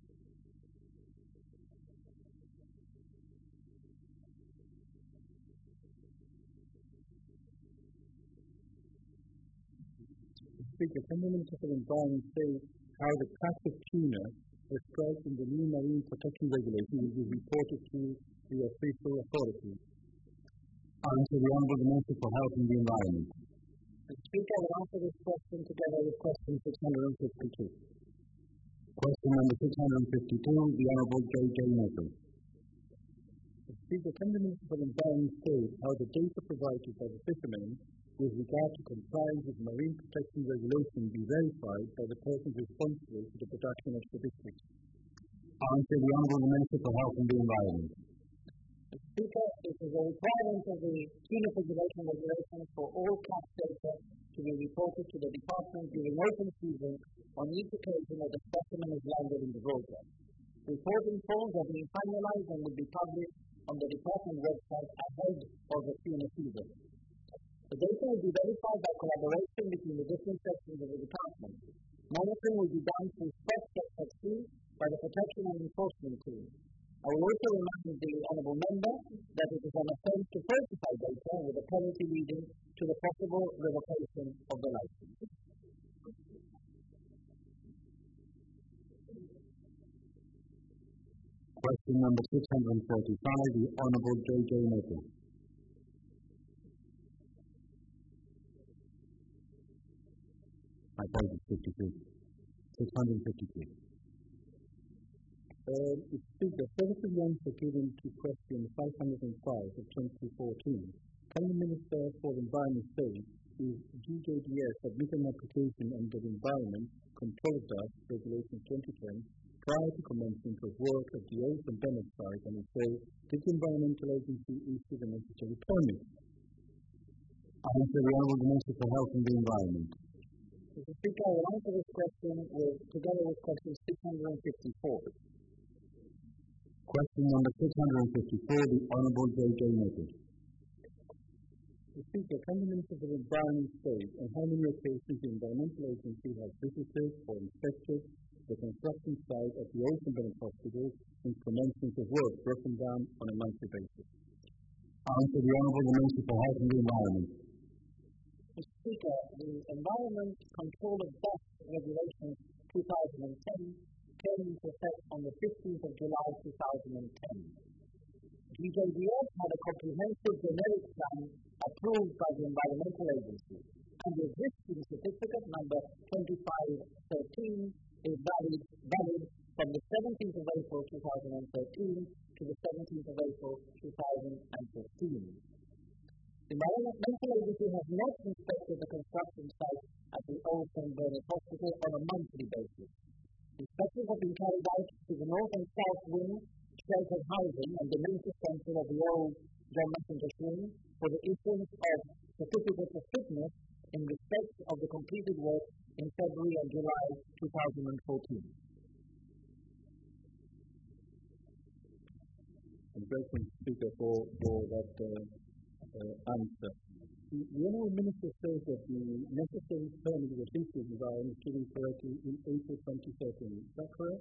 Speaker, can the Minister for the Environment say how the catch of tuna described in the new marine protection regulation will be reported to the official authorities? Answer the Honourable Minister for Health and the Environment. The Speaker will answer this question together with question six hundred fifty-two. Question number six hundred fifty-two, the Honourable J J Mason. Speaker, can the Minister for the Environment say how the data provided by the fishermen with regard to compliance with marine protection regulation be verified by the persons responsible for the production of statistics? Answer the Honourable Minister for Health and the Environment. Speaker, it is a requirement of the tuna preservation regulation for all catch data to be reported to the Department during open season on each occasion that the specimen is landed in the water. Reporting forms are being finalized and will be published on the Department website ahead of the tuna season. The data will be verified by collaboration between the different sections of the Department. Monitoring will be done through spot checks at sea by the Protection and Enforcement Team. I will also remind the Honourable Member that it is an offence to falsify data with a penalty leading to the possible revocation of the licence. Question number six hundred forty-five, the Honourable J J Mason. I apologize, fifty-three. six hundred fifty-three. Uh, Speaker, affirmative answer given to question five hundred five of twenty fourteen. Can the Minister for the Environment say if G J D S submitted an application under the Environment Control Act Regulation twenty ten prior to commencement of work at the Old and Bennett site, and if so, did the Environmental Agency issue the necessary permit? Answer the Honourable Minister for Health and the Environment. Mister Speaker, I will answer this question with, together with question six hundred fifty-four. Question number six hundred fifty-four, the Honourable J J Mason. Speaker, can the Minister for the Environment say on how many occasions the Environmental Agency has visited or inspected the construction site at the Old and Bennett Hospital since commencement of work, broken down on a monthly basis? Answer the Honourable Minister for Health and the Environment. Mister Speaker, the Environment Control of Dust Regulation two thousand ten came into effect on the fifteenth of July two thousand ten. G J D S had a comprehensive generic plan approved by the Environmental Agency, and the existing certificate number twenty-five thirteen is valid, valid from the seventeenth of April two thousand thirteen to the seventeenth of April two thousand fifteen. The Environmental Agency has not inspected the construction site at the Old Saint Bernard Hospital on a monthly basis. Inspections have been carried out to the north and south wing, sheltered housing, and the mental centre of the old John Messenger Wing for the issuance of certificates of fitness in respect of the completed work in February and July two thousand fourteen. I'm grateful, Speaker, for, for that uh, uh, answer. The, the Honourable Minister says that the necessary permit was issued, if I understood correctly, in April twenty thirteen. Is that correct?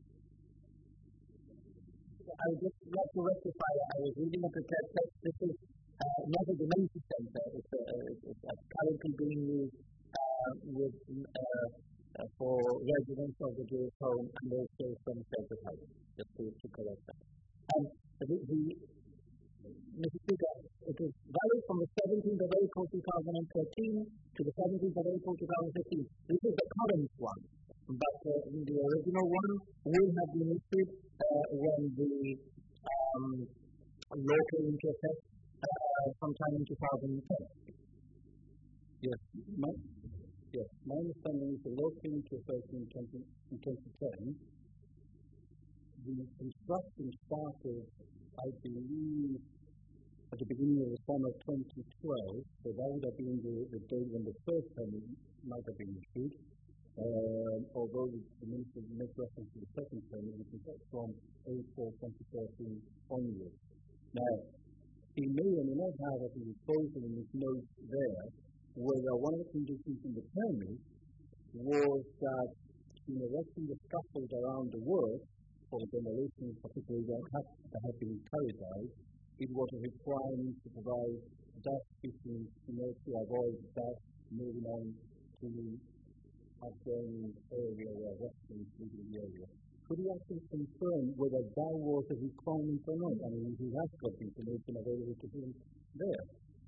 I would just like to rectify, I was reading a prepared text. This is uh, not a dementia centre. It's, uh, it's, it's currently being used uh, with uh, uh, for residents of the Jewish home and also some sacred house, just to, to correct that. And the, the Mister Speaker, it is valid from the seventeenth of April two thousand thirteen to the seventeenth of April two thousand fifteen. This is the current one, but uh, the original one will have been issued uh, when the um, law came into effect uh, sometime in two thousand ten. Yes, my, yes, my understanding is the law came into effect in twenty ten. The construction started, I believe, at the beginning of the summer of twenty twelve, so that would have been the, the date when the first permit might have been issued, uh, although the Minister makes reference to the second permit, which is from April twenty thirteen onwards. Now, he may or may not have at his disposal in his notes there whether one of the conditions in the permit was that in erecting the scaffold around the work for demolition, particularly that had, that had been carried out, it was a requirement to provide dust fitting in order to avoid dust moving on to adjoining area where restrooms would be the area. Could you actually confirm whether that was a requirement or not? I mean, he has got information available to him there.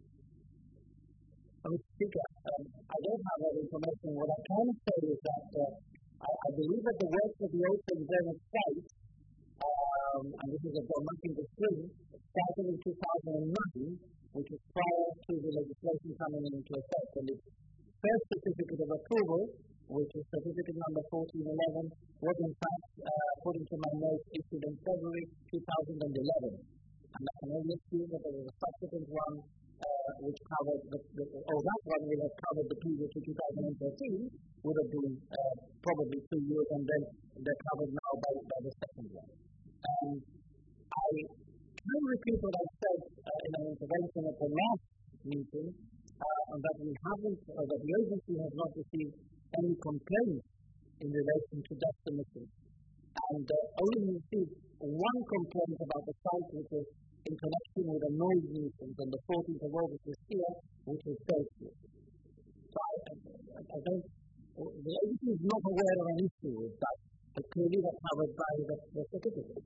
Mister Speaker, um, I don't have that information. What I can say is that uh, I, I believe that the work of the open drainage site, um, and this is a government in the spring, started in two thousand nine, which is prior to the legislation coming into effect. And the first certificate of approval, which is certificate number fourteen eleven, was in fact, uh, according to my notes, issued in February two thousand eleven. And I can only assume that there was a subsequent one uh, which covered, the, the, oh, that one would have covered the period to two thousand thirteen, would have been uh, probably two years, and then they're covered now by, by the second one. Um, I can repeat what I said uh, in an intervention at the last meeting, uh, that we haven't, or that the agency has not received any complaints in relation to dust emissions. And uh, only received one complaint about the site, which was in connection with a noise nuisance on the fourteenth of August this year, which was dealt with. So I, I, I don't, the agency is not aware of an issue with that, but clearly that's covered by the, the certificate.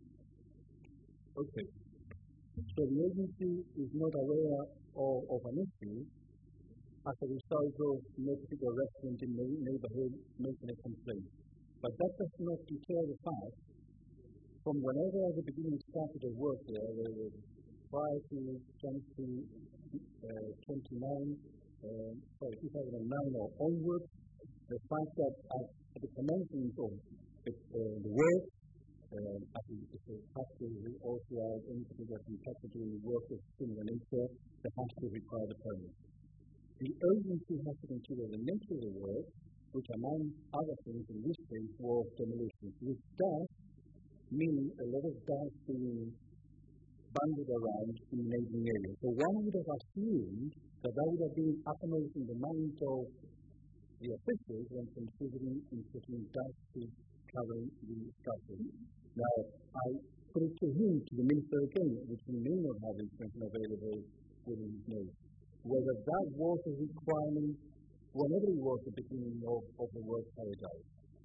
Okay. So the agency is not aware of, of an issue as a result of no particular resident in the neighborhood making a complaint. But that does not deter the fact from whenever at the beginning started the work there, there was prior to twenty twenty-nine, uh, sorry, two thousand nine or onwards, the fact that at, at the commencement of the, uh, the work, um, as the factory will also have any particular contractor doing work of similar nature, that has to require the permit. The agency has to consider the nature of the work, which among other things in this case was demolition, which does mean a lot of dust being banded around in the neighboring area. So one would have assumed that that would have been uppermost in the mind of the officials when considering in putting dust to covering the scaffold. Now, I put it to him, to the minister again, which he may not have information available within his notes, whether that was a requirement whenever it was the beginning of, of the work carried out.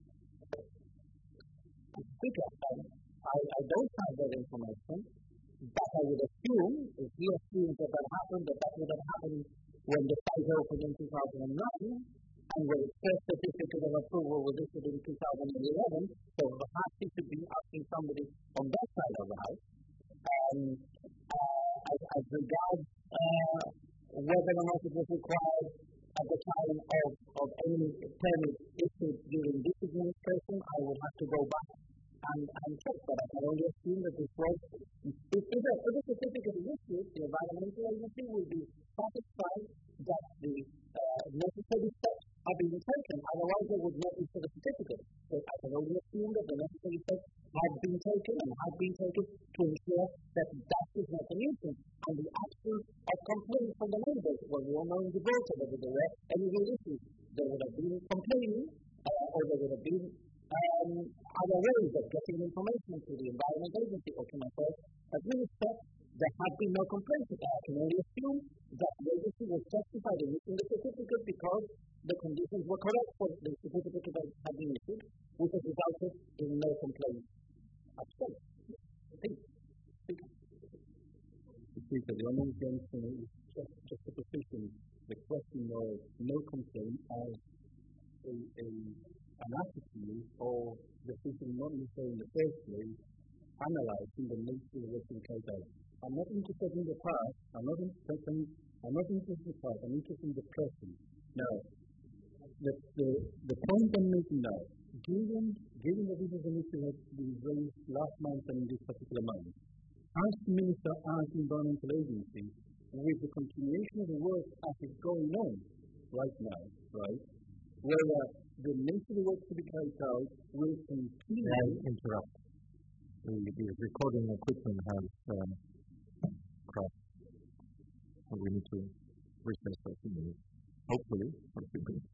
Speaker, um, I, I don't have that information, but I would assume, if he assumes that that happened, that that would have happened when the site opened in two thousand nine, and when the first certificate of approval was issued in two thousand eleven, so perhaps he should be asking somebody on that side of the house. Um, uh, as, as regards uh, whether or not it was required at the time of, of any permit issued during this administration, I would have to go back and, and check, but I can only assume that this was, if, if, a, if a certificate is issued, the environmental agency will be satisfied that the uh, necessary steps have been taken, otherwise they would not issue the certificate. So I can only assume that the necessary steps have been taken and have been taken to ensure that that is not a nuisance. And the absence of complaints from the neighbors, when we all know in Gibraltar whether there were any real issues, there would have been complaining, uh, or there would have been um, other ways of getting information to the Environment Agency or to myself as Minister. There have been no complaints. I can only assume that the agency was justified in issuing the certificate because the conditions were correct for the certificate Speaker, the Honourable Gentleman is just, just to position the question of no complaint as a, a, an attitude or the decision not necessarily in the first place, analysing the nature of what's been carried out. I'm not interested in the past, I'm not interested, I'm not interested in the past, I'm interested in the present. Now, the, the, the point I'm making now, given, given that this is an issue that we raised last month and in this particular month, as Minister, as Environmental Agency, with the continuation of the work as it's going on right now, right, whether the nature of the work to be carried out will continue. I interrupt. The, the recording equipment has um, crashed. So we need to recess for a few minutes. Hopefully, for a few minutes.